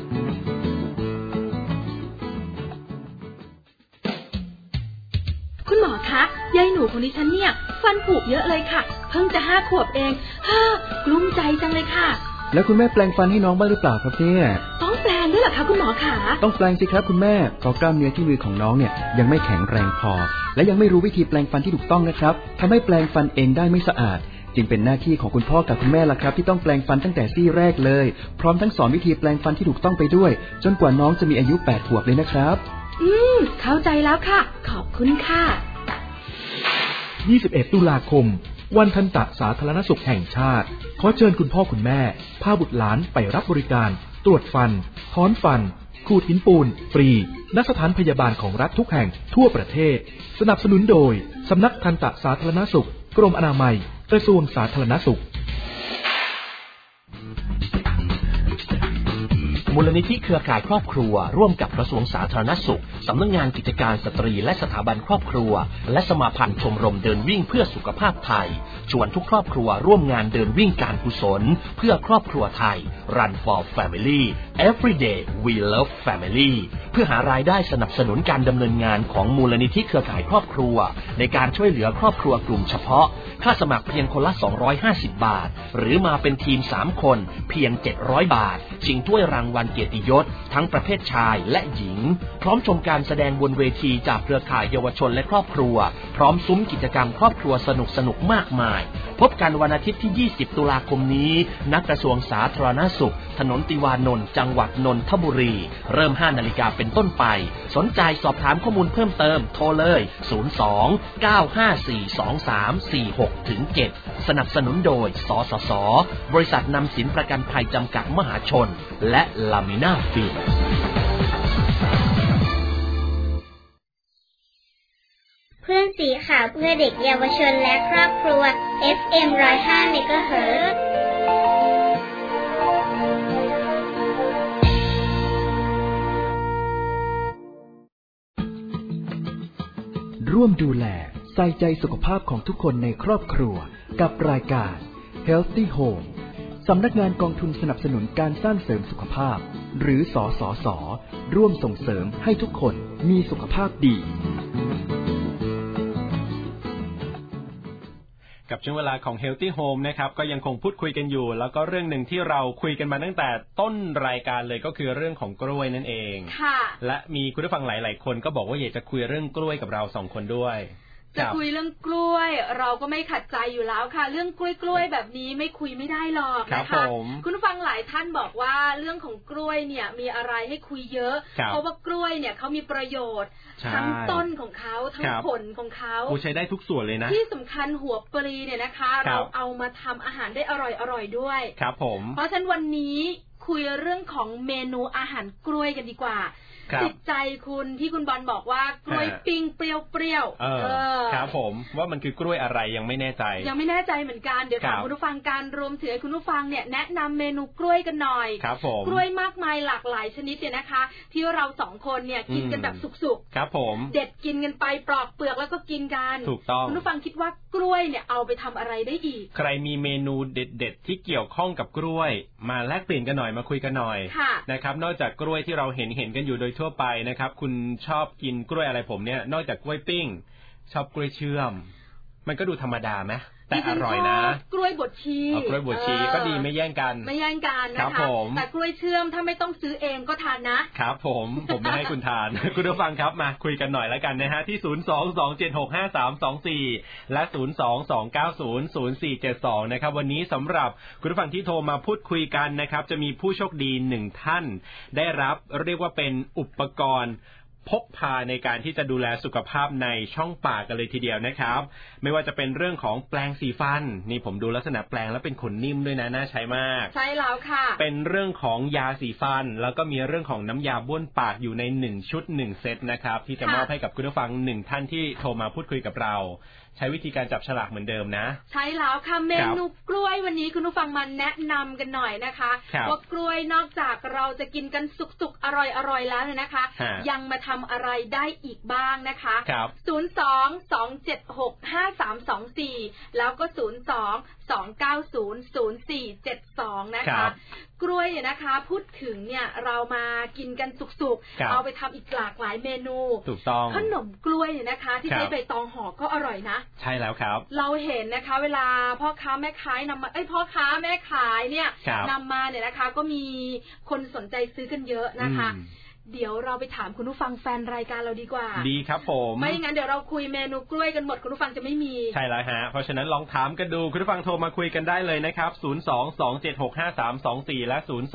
คุณหมอคะยายหนูคนนี้ฉันเนี่ยฟันผุเยอะเลยค่ะเพิ่งจะ5 ขวบเองกลุ้มใจจังเลยค่ะแล้วคุณแม่แปลงฟันให้น้องบ้างหรือเปล่าครับเนี่ยต้องแปลงด้วยเหรอคะคุณหมอขาต้องแปลงสิครับคุณแม่เพราะกล้ามเนื้อที่มือของน้องเนี่ยยังไม่แข็งแรงพอและยังไม่รู้วิธีแปลงฟันที่ถูกต้องนะครับทำให้แปลงฟันเองได้ไม่สะอาดจึงเป็นหน้าที่ของคุณพ่อกับคุณแม่ล่ะครับที่ต้องแปลงฟันตั้งแต่ซี่แรกเลยพร้อมทั้งสอนวิธีแปลงฟันที่ถูกต้องไปด้วยจนกว่าน้องจะมีอายุ8 ขวบเลยนะครับเข้าใจแล้วค่ะขอบคุณค่ะ 21 ตุลาคมวันทันตสาธารณสุขแห่งชาติขอเชิญคุณพ่อคุณแม่พาบุตรหลานไปรับบริการตรวจฟันถอนฟันขูดหินปูนฟรีณสถานพยาบาลของรัฐทุกแห่งทั่วประเทศสนับสนุนโดยสำนักทันตสาธารณสุขกรมอนามัยกระทรวงสาธารณสุขมูลนิธิเครือข่ายครอบครัวร่วมกับกระทรวงสาธารณสุขสำนักงานกิจการสตรีและสถาบันครอบครัวและสมาพันธ์ชมรมเดินวิ่งเพื่อสุขภาพไทยชวนทุกครอบครัวร่วมงานเดินวิ่งการกุศลเพื่อครอบครัวไทย Run for Family Every Day We Love Family เพื่อหารายได้สนับสนุนการดำเนินงานของมูลนิธิเครือข่ายครอบครัวในการช่วยเหลือครอบครัวกลุ่มเฉพาะค่าสมัครเพียงคนละ250 บาทหรือมาเป็นทีม3 คนเพียง700 บาทชิงถ้วยรางวัลเกียรติยศทั้งประเภทชายและหญิงพร้อมชมการแสดงบนเวทีจากเครือข่ายเยาวชนและครอบครัวพร้อมซุ้มกิจกรรมครอบครัวสนุกมากมายพบกันวันอาทิตย์ที่20 ตุลาคมนี้ณกระทรวงสาธารณสุขถนนติวานนท์จังหวัดนนทบุรีเริ่ม 5 นาฬิกาเป็นต้นไปสนใจสอบถามข้อมูลเพิ่มเติมโทรเลย02-954-2346-7สนับสนุนโดยสสส.บริษัทนำสินประกันภัยจำกัดมหาชนและลามิน่าฟิล์มเพื่อนสีขาวเพื่อเด็กเยาวชนและครอบครัว FM 105 MHz ร่วมดูแลใส่ใจสุขภาพของทุกคนในครอบครัวกับรายการ Healthy Home สำนักงานกองทุนสนับสนุนการสร้างเสริมสุขภาพหรือสสส.ร่วมส่งเสริมให้ทุกคนมีสุขภาพดีกับช่วงเวลาของ Healthy Home นะครับก็ยังคงพูดคุยกันอยู่แล้วก็เรื่องหนึ่งที่เราคุยกันมาตั้งแต่ต้นรายการเลยก็คือเรื่องของกล้วยนั่นเองค่ะและมีคุณผู้ฟังหลายๆคนก็บอกว่าอยากจะคุยเรื่องกล้วยกับเรา2 คนด้วยจะคุยเรื่องกล้วยเราก็ไม่ขัดใจอยู่แล้วค่ะเรื่องกล้วยแบบนี้ไม่คุยไม่ได้หรอกนะคะคุณผู้ฟังหลายท่านบอกว่าเรื่องของกล้วยเนี่ยมีอะไรให้คุยเยอะเพราะว่ากล้วยเนี่ยเขามีประโยชน์ทั้งต้นของเขาทั้งผลของเขาใช้ได้ทุกส่วนเลยนะที่สำคัญหัวปลีเนี่ยนะคะเราเอามาทำอาหารได้อร่อยด้วยครับผมเพราะฉะนั้นวันนี้คุยเรื่องของเมนูอาหารกล้วยกันดีกว่าติดใจคุณที่คุณบอลบอกว่ากล้วยปิ้งเปรี้ยวครับผมว่ามันคือกล้วยอะไรยังไม่แน่ใจยังไม่แน่ใจเหมือนกันเดี๋ยวถามคุณผู้ฟังการรวมถึงคุณผู้ฟังเนี่ยแนะนำเมนูกล้วยกันหน่อยครับผมกล้วยมากมายหลากหลายชนิดเนี่ยนะคะที่เรา2 คนเนี่ยกินกันแบบสุกๆครับผมเด็ดกินกันไปปลอกเปลือกแล้วก็กินกันถูกต้องคุณผู้ฟังคิดว่ากล้วยเนี่ยเอาไปทำอะไรได้อีกใครมีเมนูเด็ดๆที่เกี่ยวข้องกับกล้วยมาแลกเปลี่ยนกันหน่อยมมาคุยกันหน่อยนะครับนอกจากกล้วยที่เราเห็นกันอยู่โดยทั่วไปนะครับคุณชอบกินกล้วยอะไรผมเนี่ยนอกจากกล้วยปิ้งชอบกล้วยเชื่อมมันก็ดูธรรมดาไหมแต่อร่อยนะกล้วยบดชีกล้วยบดชีก็ดีไม่แย่งกันนะคะแต่กล้วยเชื่อมถ้าไม่ต้องซื้อเองก็ทานนะครับผมไม่ให้คุณทาน คุณผู้ฟังครับมาคุยกันหน่อยแล้วกันนะฮะที่022765324และ022900472นะครับวันนี้สำหรับคุณผู้ฟังที่โทรมาพูดคุยกันนะครับจะมีผู้โชคดี1ท่านได้รับเรียกว่าเป็นอุปกรณ์พกพาในการที่จะดูแลสุขภาพในช่องปากกันเลยทีเดียวนะครับไม่ว่าจะเป็นเรื่องของแปรงสีฟันนี่ผมดูลักษณะแปรงแล้วเป็นขนนิ่มด้วยนะน่าใช้มากใช่แล้วค่ะเป็นเรื่องของยาสีฟันแล้วก็มีเรื่องของน้ำยาบ้วนปากอยู่ใน1ชุด1เซตนะครับที่จะมอบให้กับคุณผู้ฟัง1ท่านที่โทรมาพูดคุยกับเราใช้วิธีการจับฉลากเหมือนเดิมนะใช่แล้วค่ะเมนูกล้วยวันนี้คุณผู้ฟังมาแนะนำกันหน่อยนะคะว่ากล้วยนอกจากเราจะกินกันสุกๆอร่อยๆแล้วเนี่ยนะคะยังมาทำอะไรได้อีกบ้างนะคะ022765324แล้วก็022900472นะคะกล้วยเนี่ยนะคะพูดถึงเนี่ยเรามากินกันสุกๆเอาไปทำอีกหลากหลายเมนูถูกต้องขนมกล้วยเนี่ยนะคะที่ใช้ใบตองห่อก็อร่อยนะใช่แล้วครับเราเห็นนะคะเวลาพ่อค้าแม่ขายนำมาพ่อค้าแม่ขายเนี่ยนำมาเนี่ยนะคะก็มีคนสนใจซื้อกันเยอะนะคะเดี๋ยวเราไปถามคุณผู้ฟังแฟนรายการเราดีกว่าดีครับผมไม่งั้นเดี๋ยวเราคุยเมนูกล้วยกันหมดคุณผู้ฟังจะไม่มีใช่แล้วฮะเพราะฉะนั้นลองถามกันดูคุณผู้ฟังโทรมาคุยกันได้เลยนะครับ022765324และ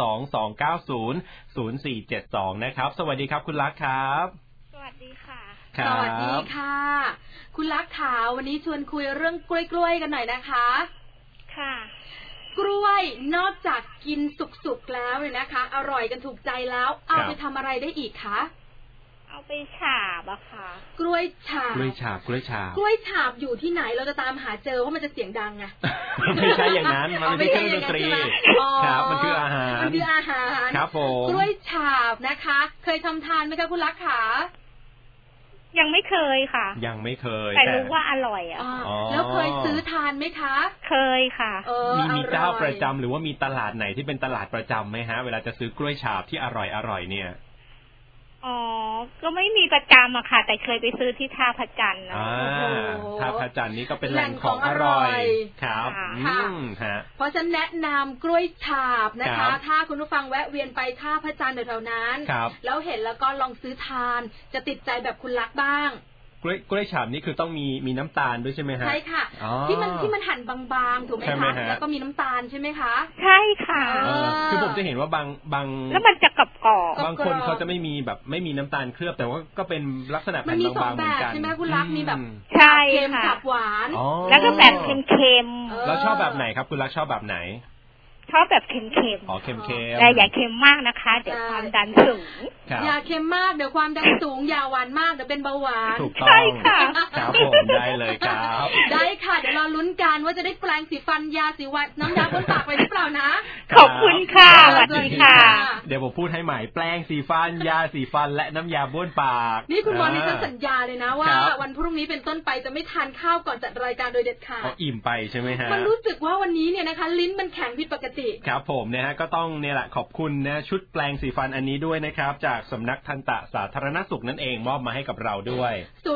022900472นะครับสวัสดีครับคุณลักษณ์ครับสวัสดีค่ะสวัสดีค่ะคุณลักษณ์ค่ะวันนี้ชวนคุยเรื่องกล้วยกันหน่อยนะคะค่ะกล้วยนอกจากกินสุกๆแล้วเนี่ยนะคะอร่อยกันถูกใจแล้วเอาไปทำอะไรได้อีกคะเอาไปฉาบอะค่ะกล้วยฉาบกล้วยฉาบอยู่ที่ไหนเราจะตามหาเจอว่ามันจะเสียงดังไงไม่ใช่อย่างนั้นมันไม่ใช่เครื่องดนตรีครับมันคืออาหารครับผมกล้วยฉาบนะคะเคยทำทานไหมคะคุณลักษณ์คะยังไม่เคยค่ะยังไม่เคยแต่รู้ว่าอร่อยอ่ะแล้วเคยซื้อทานไหมคะเคยค่ะมีเจ้าประจำหรือว่ามีตลาดไหนที่เป็นตลาดประจำไหมฮะเวลาจะซื้อกล้วยฉาบที่อร่อยเนี่ยอ๋อก็ไม่มีประจำอะค่ะแต่เคยไปซื้อที่ท่าพระจันทร์ท่าพระจันทร์นี่ก็เป็นแหล่งของอร่อยครับเพราะฉันแนะนำกล้วยฉาบนะคะถ้าคุณผู้ฟังแวะเวียนไปท่าพระจันทร์แถวๆนั้นแล้วเห็นแล้วก็ลองซื้อทานจะติดใจแบบคุณลักษณ์บ้างกล้วยฉาบนี่คือต้องมีน้ำตาลด้วยใช่ไหมฮะใช่ค่ะที่มันหั่นบางๆถูกไหมคะแล้วก็มีน้ำตาลใช่ไหมคะใช่ค่ะคือผมจะเห็นว่าบางแล้วมันจะกรอบบางคนเขาจะไม่มีน้ำตาลเคลือบแต่ว่าก็เป็นลักษณะแผ่นบางๆเหมือนกันใช่ไหมคุณลักษณ์มีแบบใช่เค็มกับหวานแล้วก็แบบเค็มแล้วชอบแบบไหนครับคุณลักษณ์ชอบแบบไหนชอบแบบเค็มอ๋อเค็มแต่อย่าเค็มมากนะคะเดี๋ยวความดันสูงอย่าเค็มมากเดี๋ยวความดันสูงอย่าหวานมากเดี๋ยวเป็นเบาหวานถูกต้องใช่ค่ะครับผมได้เลยครับได้ค่ะเดี๋ยวเราลุ้นกันว่าจะได้แปรงสีฟันยาสีฟันน้ำยาบนปากไปหรือเปล่านะขอบคุณค่ะสวัสดีค่ะเดี๋ยวผมพูดให้ใหม่แปรงสีฟันยาสีฟันและน้ำยาบ้วนปากนี่คุณบอลนี่จะสัญญาเลยนะว่าวันพรุ่งนี้เป็นต้นไปจะไม่ทานข้าวก่อนจัดรายการโดยเด็ดขาดอิ่มไปใช่ไหมฮะมันรู้สึกว่าวันนี้เนี่ยนะคะลิ้นมันแข็งผิดปกติครับผมนะฮะก็ต้องเนี่ยแหละขอบคุณนะชุดแปรงสีฟันอันนี้ด้วยนะครับจากสำนักทันตสาธารณสุขนั่นเองมอบมาให้กับเราด้วย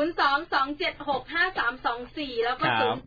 022765324แล้วก็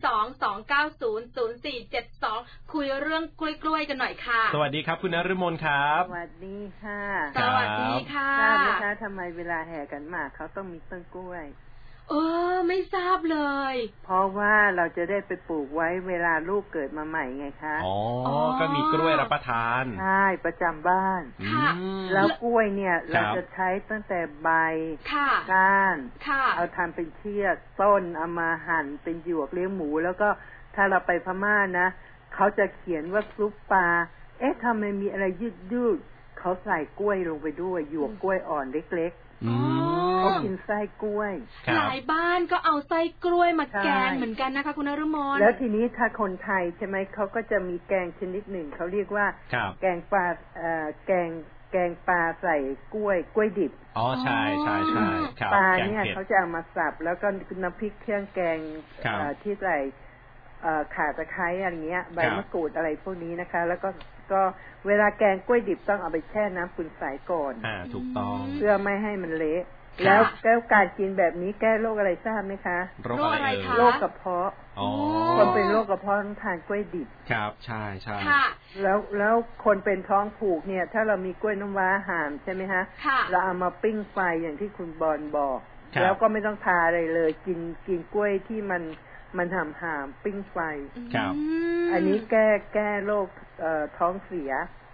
022900472คุยเรื่องกล้วยๆกันหน่อยค่ะสวัสดีครับคุณนฤมลครับสวัสดีค่ะสวัสดีค่ะทราบไหมคะทำไมเวลาแห่กันหมากเขาต้องมีต้นกล้วยไม่ทราบเลยเพราะว่าเราจะได้ไปปลูกไว้เวลาลูกเกิดมาใหม่ไงคะก็มีกล้วยรับประทานใช่ประจำบ้านแล้วกล้วยเนี่ยเราจะใช้ตั้งแต่ใบก้านเอาทำเป็นเชือกต้นเอามาหั่นเป็นหยวกเลี้ยงหมูแล้วก็ถ้าเราไปพม่านะเขาจะเขียนว่าซุปปลาทำไมมีอะไรยืดเขาใส่กล้วยลงไปด้วยหยวกกล้วยอ่อนเล็กเขากินไส้กล้วยหลายบ้านก็เอาไส้กล้วยมาแกงเหมือนกันนะคะคุณนฤมลแล้วทีนี้ถ้าคนไทยใช่ไหมเขาก็จะมีแกงชนิดหนึ่งเขาเรียกว่าแกงปลาแกงปลาใส่กล้วยดิบใช่ปลาเนี่ยเขาจะเอามาสับแล้วก็น้ำพริกเครื่องแกงที่ใส่ข่าตะไคร้อะไรเงี้ยใบมะกรูดอะไรพวกนี้นะคะแล้วก็ก็เวลาแกงกล้วยดิบต้องเอาไปแช่น้ำขุ่นใสก่อนถูกต้องเพื่อไม่ให้มันเละแล้วการกินแบบนี้แก้โรคอะไรทราบไหมคะโรคอะไรโรคกระเพาะคนเป็นโรคกระเพาะต้องทานกล้วยดิบครับใช่ใช่แล้วคนเป็นท้องผูกเนี่ยถ้าเรามีกล้วยน้ำว้าห่ามใช่ไหมฮะเราเอามาปิ้งไฟอย่างที่คุณบอลบอกแล้วก็ไม่ต้องทาอะไรเลยกินกล้วยที่มันห่ามปิ้งไฟอันนี้แก้โรคท้องเสีย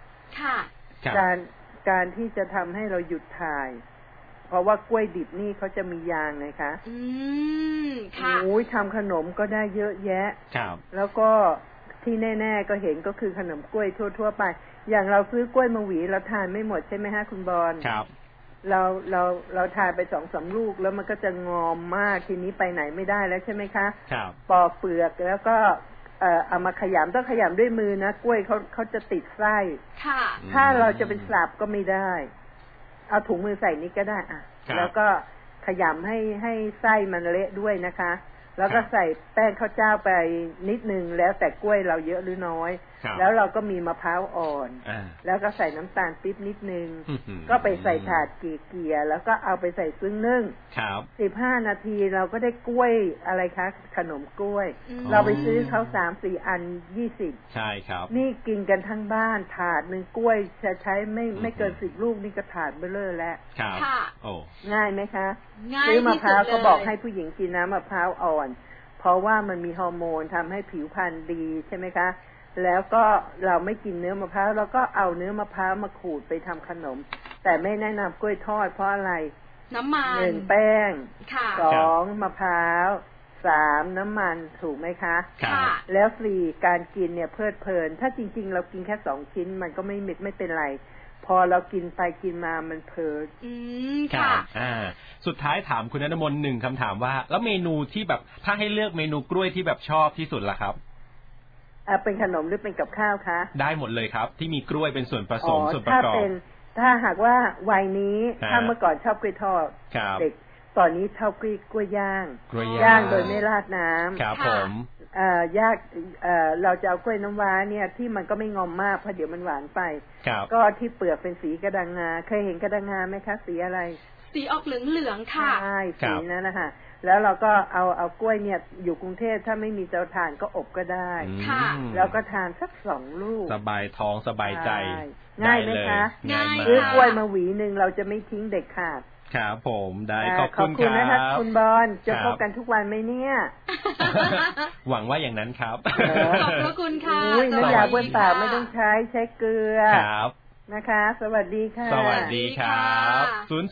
การที่จะทำให้เราหยุดถ่ายเพราะว่ากล้วยดิบนี่เขาจะมียางไงคะค่ะโอ้ยทำขนมก็ได้เยอะแยะแล้วก็ที่แน่ๆก็เห็นก็คือขนมกล้วยทั่วๆไปอย่างเราซื้อกล้วยมาหวีเราทานไม่หมดใช่ไหมฮะคุณบอลครับเราทานไป2-3 ลูกแล้วมันก็จะงอมมากทีนี้ไปไหนไม่ได้แล้วใช่ไหมคะครับปอกเปลือกแล้วก็เอามาขยำต้องขยำด้วยมือนะกล้วยเขาจะติดไส้ถ้าเราจะเป็นสลับก็ไม่ได้เอาถุงมือใส่นี้ก็ได้แล้วก็ขยำให้ไส้มันเละด้วยนะคะแล้วก็ใส่แป้งข้าวเจ้าไปนิดนึงแล้วแต่กล้วยเราเยอะหรือน้อยแล้วเราก็มีมะพร้าวอ่อนแล้วก็ใส่น้ำตาลปิ๊บนิดนึงก็ไปใส่ถาดเกี่ยแล้วก็เอาไปใส่ซึ้งนึ่ง15 นาทีเราก็ได้กล้วยอะไรคะขนมกล้วยเราไปซื้อเขา3-4 อัน20 ใช่ครับนี่กินกันทั้งบ้านถาดนึงกล้วยจะใช้ไม่เกิน10 ลูกนี่ก็ถาดเบ้อเร่อแล้วง่ายไหมคะซื้อมะพร้าวก็บอกให้ผู้หญิงกินน้ำมะพร้าวอ่อนเพราะว่ามันมีฮอร์โมนทำให้ผิวพรรณดีใช่ไหมคะแล้วก็เราไม่กินเนื้อมะพร้าวเราก็เอาเนื้อมะพร้าวมาขูดไปทำขนมแต่ไม่แนะนำกล้วยทอดเพราะอะไรน้ำมัน 1แป้ง2มะพร้าว3น้ำมันถูกไหมคะแล้ว4การกินเนี่ยเพลิดเพลินถ้าจริงๆเรากินแค่2ชิ้นมันก็ไม่เป็นไรพอเรากินไปกินมามันเพลิดค่ะสุดท้ายถามคุณณมนต์1คำถามว่าแล้วเมนูที่แบบถ้าให้เลือกเมนูกล้วยที่แบบชอบที่สุดล่ะครับเป็นขนมหรือเป็นกับข้าวคะได้หมดเลยครับที่มีกล้วยเป็นส่วนผสมส่วนประกอบถ้าหากว่าวัยนี้ถ้าเมื่อก่อนชอบกล้วยทอดเด็กตอนนี้ชอบกล้วยย่างโดยไม่ราดน้ำครับผมเราจะเอากล้วยน้ำว้าเนี่ยที่มันก็ไม่งอมมากเพราะเดี๋ยวมันหวานไปก็ที่เปลือกเป็นสีกระดังงาเคยเห็นกระดังงาไหมคะสีอะไรสีออกเหลืองๆค่ะใช่สีนั้นนะคะแล้วเราก็เอากล้วยเนี่ยอยู่กรุงเทพถ้าไม่มีเตาถ่านก็อบก็ได้แล้วก็ทานสัก2 ลูกสบายท้องสบายใจง่ายไหมคะง่ายซื้อกล้วยมาหวีนึงเราจะไม่ทิ้งเด็ดขาดครับผมได้ขอบคุณนะคะคุณบอลจะพบกันทุกวันไหมเนี่ยหวังว่าอย่างนั้นครับขอบพระคุณค่ะน้ำยาบ้วนปากไม่ต้องใช้เกลือครับนะคะสวัสดีค่ะสวัสดีครับ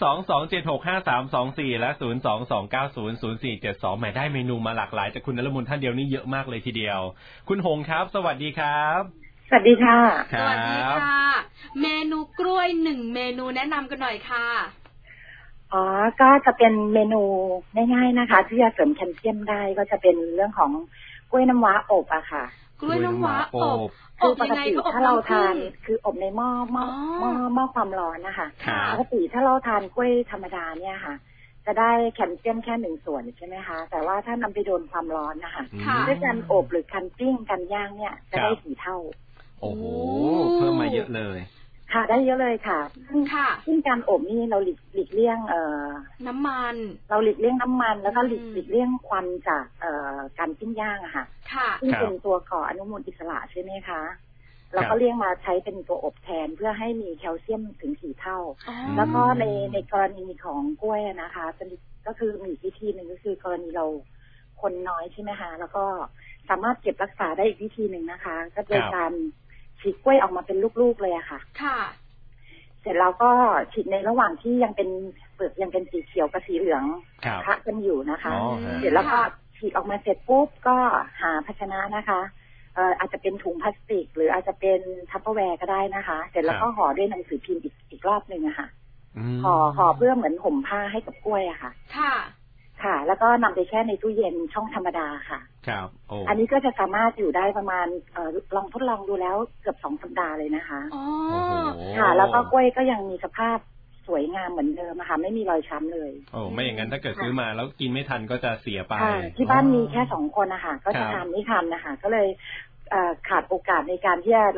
022765324และ022900472หมายได้เมนูมาหลากหลายจากคุณนฤมลท่านเดียวนี่เยอะมากเลยทีเดียวคุณหงครับสวัสดีครับสวัสดีค่ะสวัสดีค่ะเมนูกล้วย1เมนูแนะนำกันหน่อยค่ะก็จะเป็นเมนูง่ายๆนะคะที่จะเสริมแคลเซียมได้ก็จะเป็นเรื่องของกล้วยน้ำว้าอบอะค่ะกล้วยน้ำว้าอบคือปกติถ้าเราทานคืออบในหม้อความร้อนนะคะปกติถ้าเราทานกล้วยธรรมดาเนี่ยค่ะจะได้แคลเซียมแค่1 ส่วนใช่ไหมคะแต่ว่าถ้านำไปโดนความร้อนนะคะด้วยการอบหรือการปิ้งการย่างเนี่ยจะได้4 เท่าโอ้โหเพิ่มมาเยอะเลยค่ะได้เยอะเลยค่ะซึ่งการอบนี่เราหลีกเลี่ยงน้ำมันเราหลีกเลี่ยงน้ำมันแล้วก็หลีกเลี่ยงควันจากการปิ้งย่างอะค่ะซึ่งเป็นตัวก่ออนุมูลอิสระใช่ไหมคะเราก็เลี่ยงมาใช้เป็นตัวอบแทนเพื่อให้มีแคลเซียมถึง4 เท่าแล้วก็ในกรณีของกล้วยนะคะก็คือมีวิธีหนึ่งก็คือกรณีเราคนน้อยใช่ไหมคะแล้วก็สามารถเก็บรักษาได้อีกวิธีหนึ่งนะคะก็โดยการฉีกกล้วยออกมาเป็นลูกๆเลยอะค่ะเสร็จแล้วก็ฉีกในระหว่างที่ยังเป็นเปลือกยังเป็นสีเขียวกับสีเหลืองคะกันอยู่นะคะเสร็จแล้วก็ฉีกออกมาเสร็จปุ๊บก็หาภาชนะนะคะอาจจะเป็นถุงพลาสติกหรืออาจจะเป็นทัพเปอร์แวร์ก็ได้นะคะเสร็จแล้วก็ห่อด้วยหนังสือพิมพ์อีกรอบนึงอะค่ะห่อเพื่อเหมือนห่มผ้าให้กับกล้วยอะค่ะค่ะแล้วก็นำไปแช่ในตู้เย็นช่องธรรมดาค่ะครับอันนี้ก็จะสามารถอยู่ได้ประมาณลองทดลองดูแล้วเกือบ2 สัปดาห์เลยนะคะค่ะแล้วก็กล้วยก็ยังมีสภาพสวยงามเหมือนเดิมนะคะไม่มีรอยช้ำเลยไม่อย่างนั้นถ้าเกิดซื้อมาแล้วกินไม่ทันก็จะเสียไปที่บ้านมีแค่2 คนนะคะก็จะทานไม่ทันนะคะก็เลยขาดโอกาสในการที่จะรับ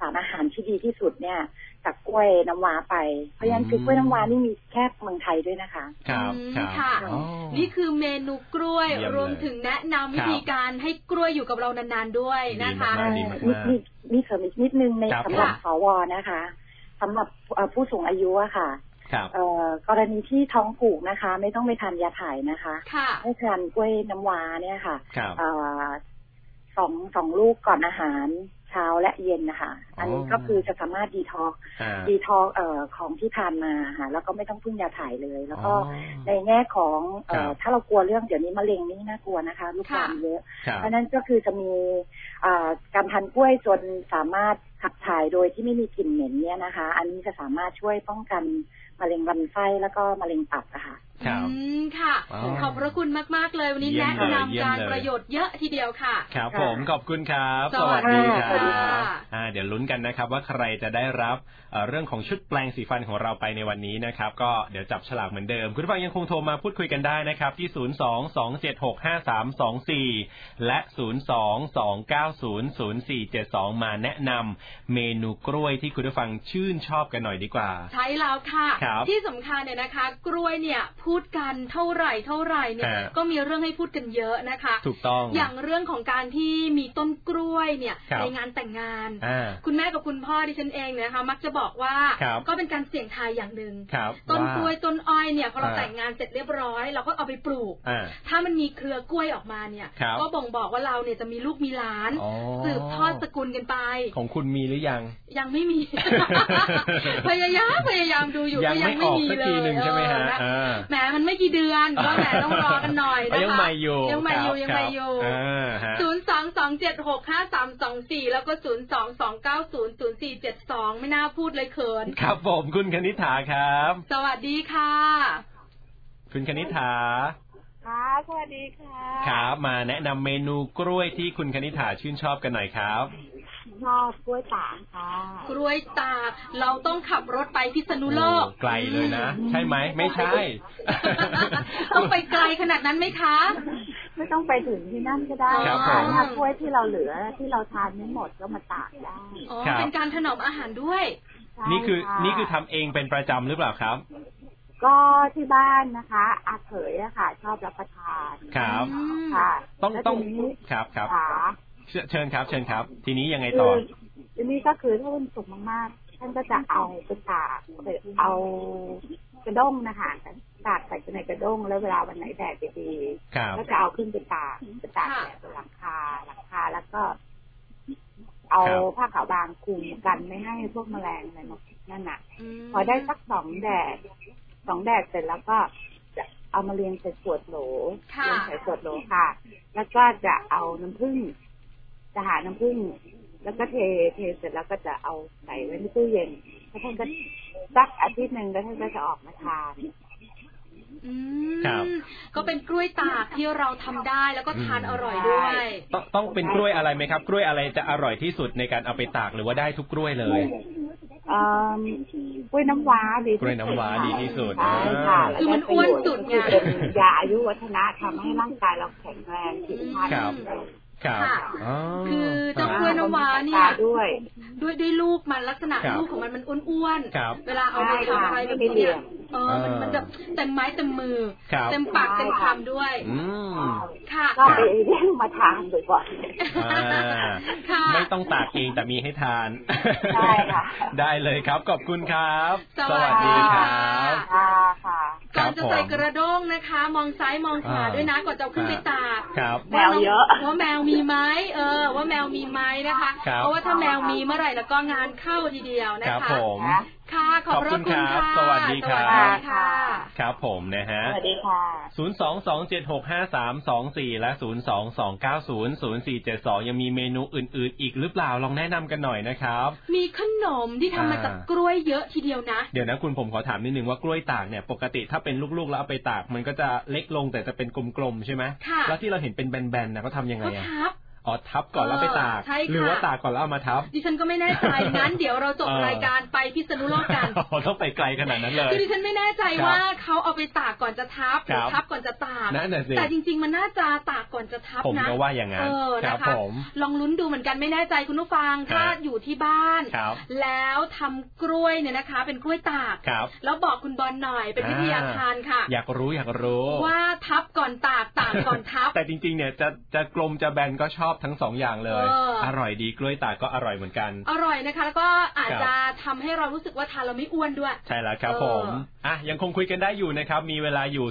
สารอาหารที่ดีที่สุดเนี่ยจากกล้วยน้ำว้าไปเพราะฉะนั้นคือกล้วยน้ำว้านี่มีแค่เมืองไทยด้วยนะคะครับค่ะนี่คือเมนูกล้วยรวมถึงแนะนำวิธีการให้กล้วยอยู่กับเรานานๆด้วยนะคะนี่เสริมอีกนิดนึงในสำหรับสวนะคะสำหรับผู้สูงอายุอะค่ะกรณีที่ท้องผูกนะคะไม่ต้องไปทานยาถ่ายนะคะให้ทานกล้วยน้ำว้าเนี่ยค่ะสองลูกก่อนอาหารเช้าและเย็นนะคะอันนี้ก็คือจะสามารถดีท็อกของที่ทานมาค่ะแล้วก็ไม่ต้องพึ่งยาถ่ายเลยแล้วก็ในแง่ของถ้าเรากลัวเรื่องเดี๋ยวนี้มะเร็งนี่น่ากลัวนะคะลูกหลานเยอะเพราะนั้นก็คือจะมีการทานกล้วยจนสามารถขับถ่ายโดยที่ไม่มีกลิ่นเหม็นเนี่ยนะคะอันนี้จะสามารถช่วยป้องกันมะเร็งลำไส้แล้วก็มะเร็งตับอะค่ะค่ะขอบพระคุณมากๆเลยวันนี้แนะนำการประโยชน์เยอะทีเดียวค่ะครับผมขอบคุณครับสวัสดีครับเดี๋ยวลุ้นกันนะครับว่าใครจะได้รับเรื่องของชุดแปรงสีฟันของเราไปในวันนี้นะครับก็เดี๋ยวจับฉลากเหมือนเดิมคุณผู้ฟังยังคงโทรมาพูดคุยกันได้นะครับที่022765324และ022900472มาแนะนำเมนูกล้วยที่คุณผู้ฟังชื่นชอบกันหน่อยดีกว่าใช่แล้วค่ะที่สำคัญเนี่ยนะคะกล้วยเนี่ยพูดกันเท่าไหร่เนี่ยก็มีเรื่องให้พูดกันเยอะนะคะถูกต้องอย่างเรื่องของการที่มีต้นกล้วยเนี่ยในงานแต่งงานคุณแม่กับคุณพ่อดิฉันเองนะคะมักจะบอกว่าก็เป็นการเสี่ยงทายอย่างหนึ่งต้นกล้วยต้นอ้อยเนี่ยพอเราแต่งงานเสร็จเรียบร้อยเราก็เอาไปปลูกถ้ามันมีเครือกล้วยออกมาเนี่ยก็บ่งบอกว่าเราเนี่ยจะมีลูกมีหลานสืบทอดสกุลกันไปของคุณมีหรือยังไม่มี พยายามดูอยู่ก็ยังไม่มีเลยใช่ไหมฮะแหมมันไม่กี่เดือนก็แหมต้องรอกันหน่อยนะคะยังใหม่อยู่ 022765324แล้วก็022900472ไม่น่าพูดเลยเขินครับผมคุณคณิษฐาครับสวัสดีค่ะคุณคณิษฐาค่ะสวัสดีค่ะครับมาแนะนำเมนูกล้วยที่คุณคณิษฐาชื่นชอบกันหน่อยครับชอบกล้วยตากค่ะกล้วยตากเราต้องขับรถไปพิษณุโลกไกลเลยนะใช่ไหมไม่ใช่ต้องไปไกลขนาดนั้นไหมคะไม่ต้องไปถึงที่นั่นก็ได้ค่ะกล้วยที่เราเหลือที่เราทานไม่หมดก็มาตากได้อ๋อเป็นการถนอมอาหารด้วยนี่คือทำเองเป็นประจำหรือเปล่าครับก็ที่บ้านนะคะอาเขยอะค่ะชอบรับประทานครับค่ะต้องครับเชิญครับทีนี้ยังไงต่อทีนี้ก็คือถ้ามันสุกมากๆท่านก็จะเอาไปตากเอากระด้งนะคะตากใส่ในกระด้งแล้วเวลาวันไหนแดดดีๆก็จะเอาขึ้นไปตากแดดบนหลังคาแล้วก็เอาผ้าขาวบางคลุมกันไม่ให้พวกแมลงอะไรมานั่นน่ะพอได้สัก2 แดดเสร็จแล้วก็จะเอามาเรียงใส่ขวดโหลค่ะแล้วก็จะเอาน้ำผึ้งจะหาน้ำผึ้งแล้วก็เทเสร็จแล้วก็จะเอาใส่ไว้ในตู้เย็นแล้วท่านก็สักอาทิตย์นึงแล้วท่านก็จะออกมาทานก็เป็นกล้วยตากที่เราทำได้แล้วก็ทานอร่อยด้วยต้องเป็นกล้วยอะไรไหมครับกล้วยอะไรจะอร่อยที่สุดในการเอาไปตากหรือว่าได้ทุกกล้วยเลยกล้วยน้ำว้าดีกล้วยน้ำว้าดีที่สุดคือมันอ้วนสุดไงยาอายุวัฒนะทำให้ร่างกายเราแข็งแรงผิวพรรณคือเจ้ากล้วยน้ำว้าเนี่ยด้วยลูกมันลักษณะลูกของมันอ้วนๆเวลาเอาไปทำอะไรแบบนี้มันจะเต็มไม้เต็มมือเต็มปากเต็มคำด้วยค่ะก็ไปเลี้ยงมาทานบ่อยๆไม่ต้องตากเองแต่มีให้ทานได้ค่ะได้เลยครับขอบคุณครับสวัสดีครับก่อนจะใส่กระด้งนะคะมองซ้ายมองขวาด้วยนะก่อนจะขึ้นไปตากแมวเยอะว่าแมวมีไหมว่าแมวมีไหมนะคะเพราะว่าถ้าแมวมีเมื่อไหร่แล้วก็งานเข้าทีเดียวนะคะค่ะขอบคุณครับสวัสดีครับครับผมนะฮะสวัสดีค่ะ 022765324และ022900472ยังมีเมนูอื่นๆอีกหรือเปล่าลองแนะนำกันหน่อยนะครับมีขนมที่ทำมาจากกล้วยเยอะทีเดียวนะเดี๋ยวนะผมขอถามนิดนึงว่ากล้วยตากเนี่ยปกติถ้าเป็นลูกๆแล้วเอาไปตากมันก็จะเล็กลงแต่จะเป็นกลมๆใช่ไหมแล้วที่เราเห็นเป็นแบนๆนะเขาทำยังไงอ๋อทับก่อนแล้วไปตากหรือว่าตากก่อนแล้วเอามาทับดิฉันก็ไม่แน่ใจงั้นเดี๋ยวเราจบรายการไปพิษณุโลกกันต้องไปไกลขนาดนั้นเลยคือดิฉันไม่แน่ใจว่าเขาเอาไปตากก่อนจะทับหรือทับก่อนจะตากแต่จริงๆมันน่าจะตากก่อนจะทับนะผมก็ว่าอย่างนั้นนะคะลองลุ้นดูเหมือนกันไม่แน่ใจคุณผู้ฟังถ้าอยู่ที่บ้านแล้วทำกล้วยเนี่ยนะคะเป็นกล้วยตากแล้วบอกคุณบอลหน่อยเป็นวิทยาทานค่ะอยากรู้ว่าทับก่อนตากก่อนทับแต่จริงๆเนี่ยจะกลมจะแบนก็ชอบทั้ง2อย่างเลยอร่อยดีกล้วยตากก็อร่อยเหมือนกันอร่อยนะคะแล้วก็อาจจะทำให้เรารู้สึกว่าทานเราไม่อ้วนด้วยใช่แล้วครับผมยังคงคุยกันได้อยู่นะครับมีเวลาอยู่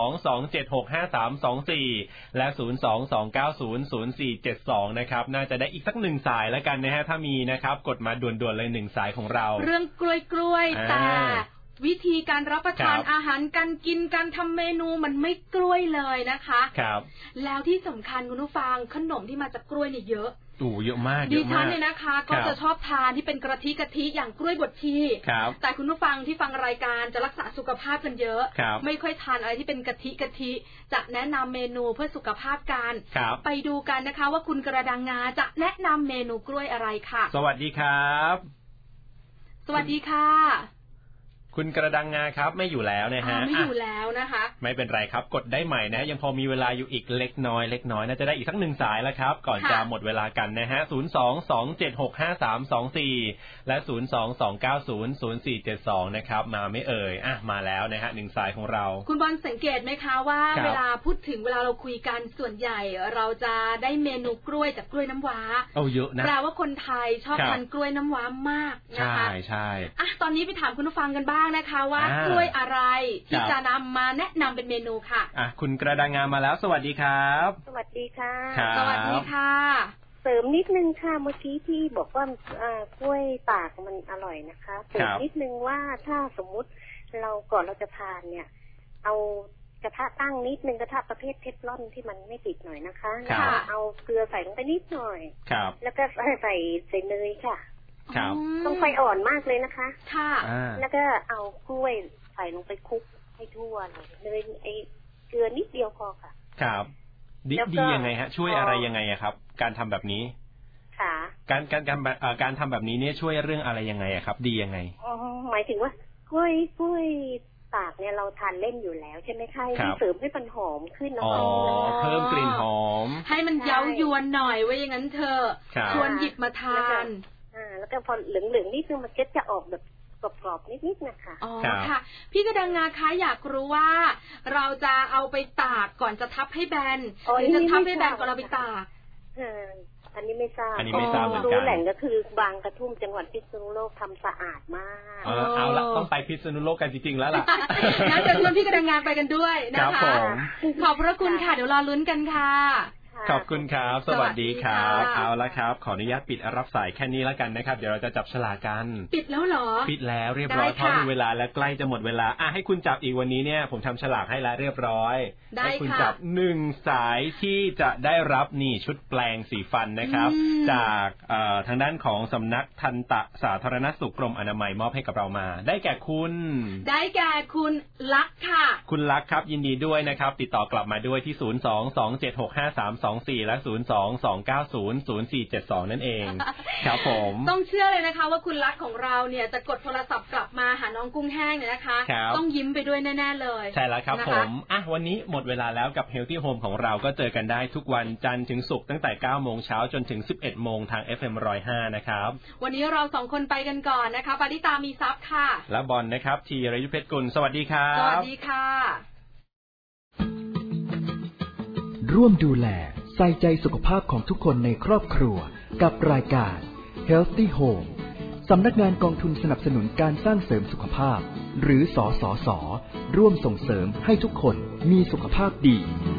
022765324และ022900472นะครับน่าจะได้อีกสัก1สายแล้วกันนะฮะถ้ามีนะครับกดมาด่วนๆเลย1สายของเราเรื่องกล้วยแต่วิธีการรับประทานอาหารการกินการทำเมนูมันไม่กล้วยเลยนะคะครับแล้วที่สำคัญคุณผู้ฟังขนมที่มาจากกล้วยเนี่ยเยอะเยอะมากดิฉันเนี่ยนะคะก็จะชอบทานที่เป็นกะทิอย่างกล้วยบดชีแต่คุณผู้ฟังที่ฟังรายการจะรักษาสุขภาพกันเยอะไม่ค่อยทานอะไรที่เป็นกะทิจะแนะนำเมนูเพื่อสุขภาพกันไปดูกันนะคะว่าคุณกระดังงาจะแนะนำเมนูกล้วยอะไรค่ะสวัสดีครับสวัสดีค่ะคุณกระดังงาครับไม่อยู่แล้วนะฮะไม่อยู่แล้วนะคะไม่เป็นไรครับกดได้ใหม่นะยังพอมีเวลาอยู่อีกเล็กน้อยน่าจะได้อีกสัก1สายแล้วครับก่อนจะหมดเวลากันนะฮะ022765324และ022900472นะครับมาไม่เอ่ยมาแล้วนะฮะ1สายของเราคุณบอลสังเกตไหมคะว่าเวลาพูดถึงเวลาเราคุยกันส่วนใหญ่เราจะได้เมนูกล้วยจากกล้วยน้ำว้าเยอะนะแปลว่าคนไทยชอบทานกล้วยน้ำว้ามากนะคะใช่ตอนนี้ไปถามคุณผู้ฟังกันบ้างนะคะว่ากล้วยอะไรที่จะนำมาแนะนำเป็นเมนูค่ะคุณกระดังงามาแล้วสวัสดีครับสวัสดีค่ะสวัสดีค่ะเสริมนิดนึงค่ะเมื่อกี้ที่บอกว่ากล้วยตากมันอร่อยนะคะเสริมนิดนึงว่าถ้าสมมุติเราก่อนเราจะทานเนี่ยเอากระทะตั้งนิดนึงกระทะประเภทเทฟลอนที่มันไม่ติดหน่อยนะคะเอาเกลือใส่ลงไปนิดหน่อยแล้วก็ใส่เนยค่ะต้องไฟอ่อนมากเลยนะคะค่ะแล้วก็เอากล้วยใส่ลงไปคลุกให้ทั่วเลยเกลือนิดเดียวพอค่ะครับดียังไงฮะช่วยอะไรยังไงครับการทำแบบนี้ค่ะการทำแบบนี้เนี่ยช่วยเรื่องอะไรยังไงครับดียังไงหมายถึงว่ากล้วยตากเนี่ยเราทานเล่นอยู่แล้วใช่ไหมคะเสริมให้มันหอมขึ้นนะเพิ่มกลิ่นหอมให้มันเย้ายวนหน่อยว่าอย่างนั้นเถอะชวนหยิบมาทานแล้วก็พอเหลืองๆนิดนึงมันก็จะออกแบบกรอบๆนิดๆนะคะอ๋อค่ะพี่กระดังงาคะอยากรู้ว่าเราจะเอาไปตากก่อนจะทับให้แบนหรือจะทับให้แบนก่อนเราไปตากอันนี้ไม่ทราบรู้แหล่งก็คือบางกระทุ่มจังหวัดพิษณุโลกทำสะอาดมากเอาละต้องไปพิษณุโลกกันจริงๆแล้วล่ะงั้นจะชวนพี่กระดังงาไปกันด้วยนะคะขอบพระคุณค่ะเดี๋ยวรอลุ้นกันค่ะขอบคุณครับสวัสดีครับเอาละครับขออนุญาตปิดรับสายแค่นี้แล้วกันนะครับเดี๋ยวเราจะจับฉลากกันปิดแล้วเหรอปิดแล้วเรียบร้อยเพราะมีเวลาและใกล้จะหมดเวลาให้คุณจับอีกวันนี้เนี่ยผมทำฉลากให้แล้วเรียบร้อยให้คุณจับ1สายที่จะได้รับนี่ชุดแปลงสีฟันนะครับจากทางด้านของสำนักทันตสาธารณสุขกรมอนามัยมอบให้กับเรามาได้แก่คุณลักษณ์ค่ะคุณลักษณ์ครับยินดีด้วยนะครับติดต่อกลับมาด้วยที่022765324และ022900472นั่นเองครับผมต้องเชื่อเลยนะคะว่าคุณลักษณ์ของเราเนี่ยจะกดโทรศัพท์กลับมาหาน้องกุ้งแห้งเนี่ยนะคะต้องยิ้มไปด้วยแน่ๆเลยใช่แล้วครับผมวันนี้หมดเวลาแล้วกับ Healthy Home ของเราก็เจอกันได้ทุกวันจันทร์ถึงศุกร์ตั้งแต่ 9 โมงเช้าจนถึง 11 โมงทาง FM 105นะครับวันนี้เรา2คนไปกันก่อนนะคะปาริตามีทรัพย์ค่ะและบอลนะครับธีรยุทธเพชรกุลสวัสดีครับสวัสดีค่ะร่วมดูแลใส่ใจสุขภาพของทุกคนในครอบครัวกับรายการ Healthy Home สำนักงานกองทุนสนับสนุนการสร้างเสริมสุขภาพหรือสสส.ร่วมส่งเสริมให้ทุกคนมีสุขภาพดี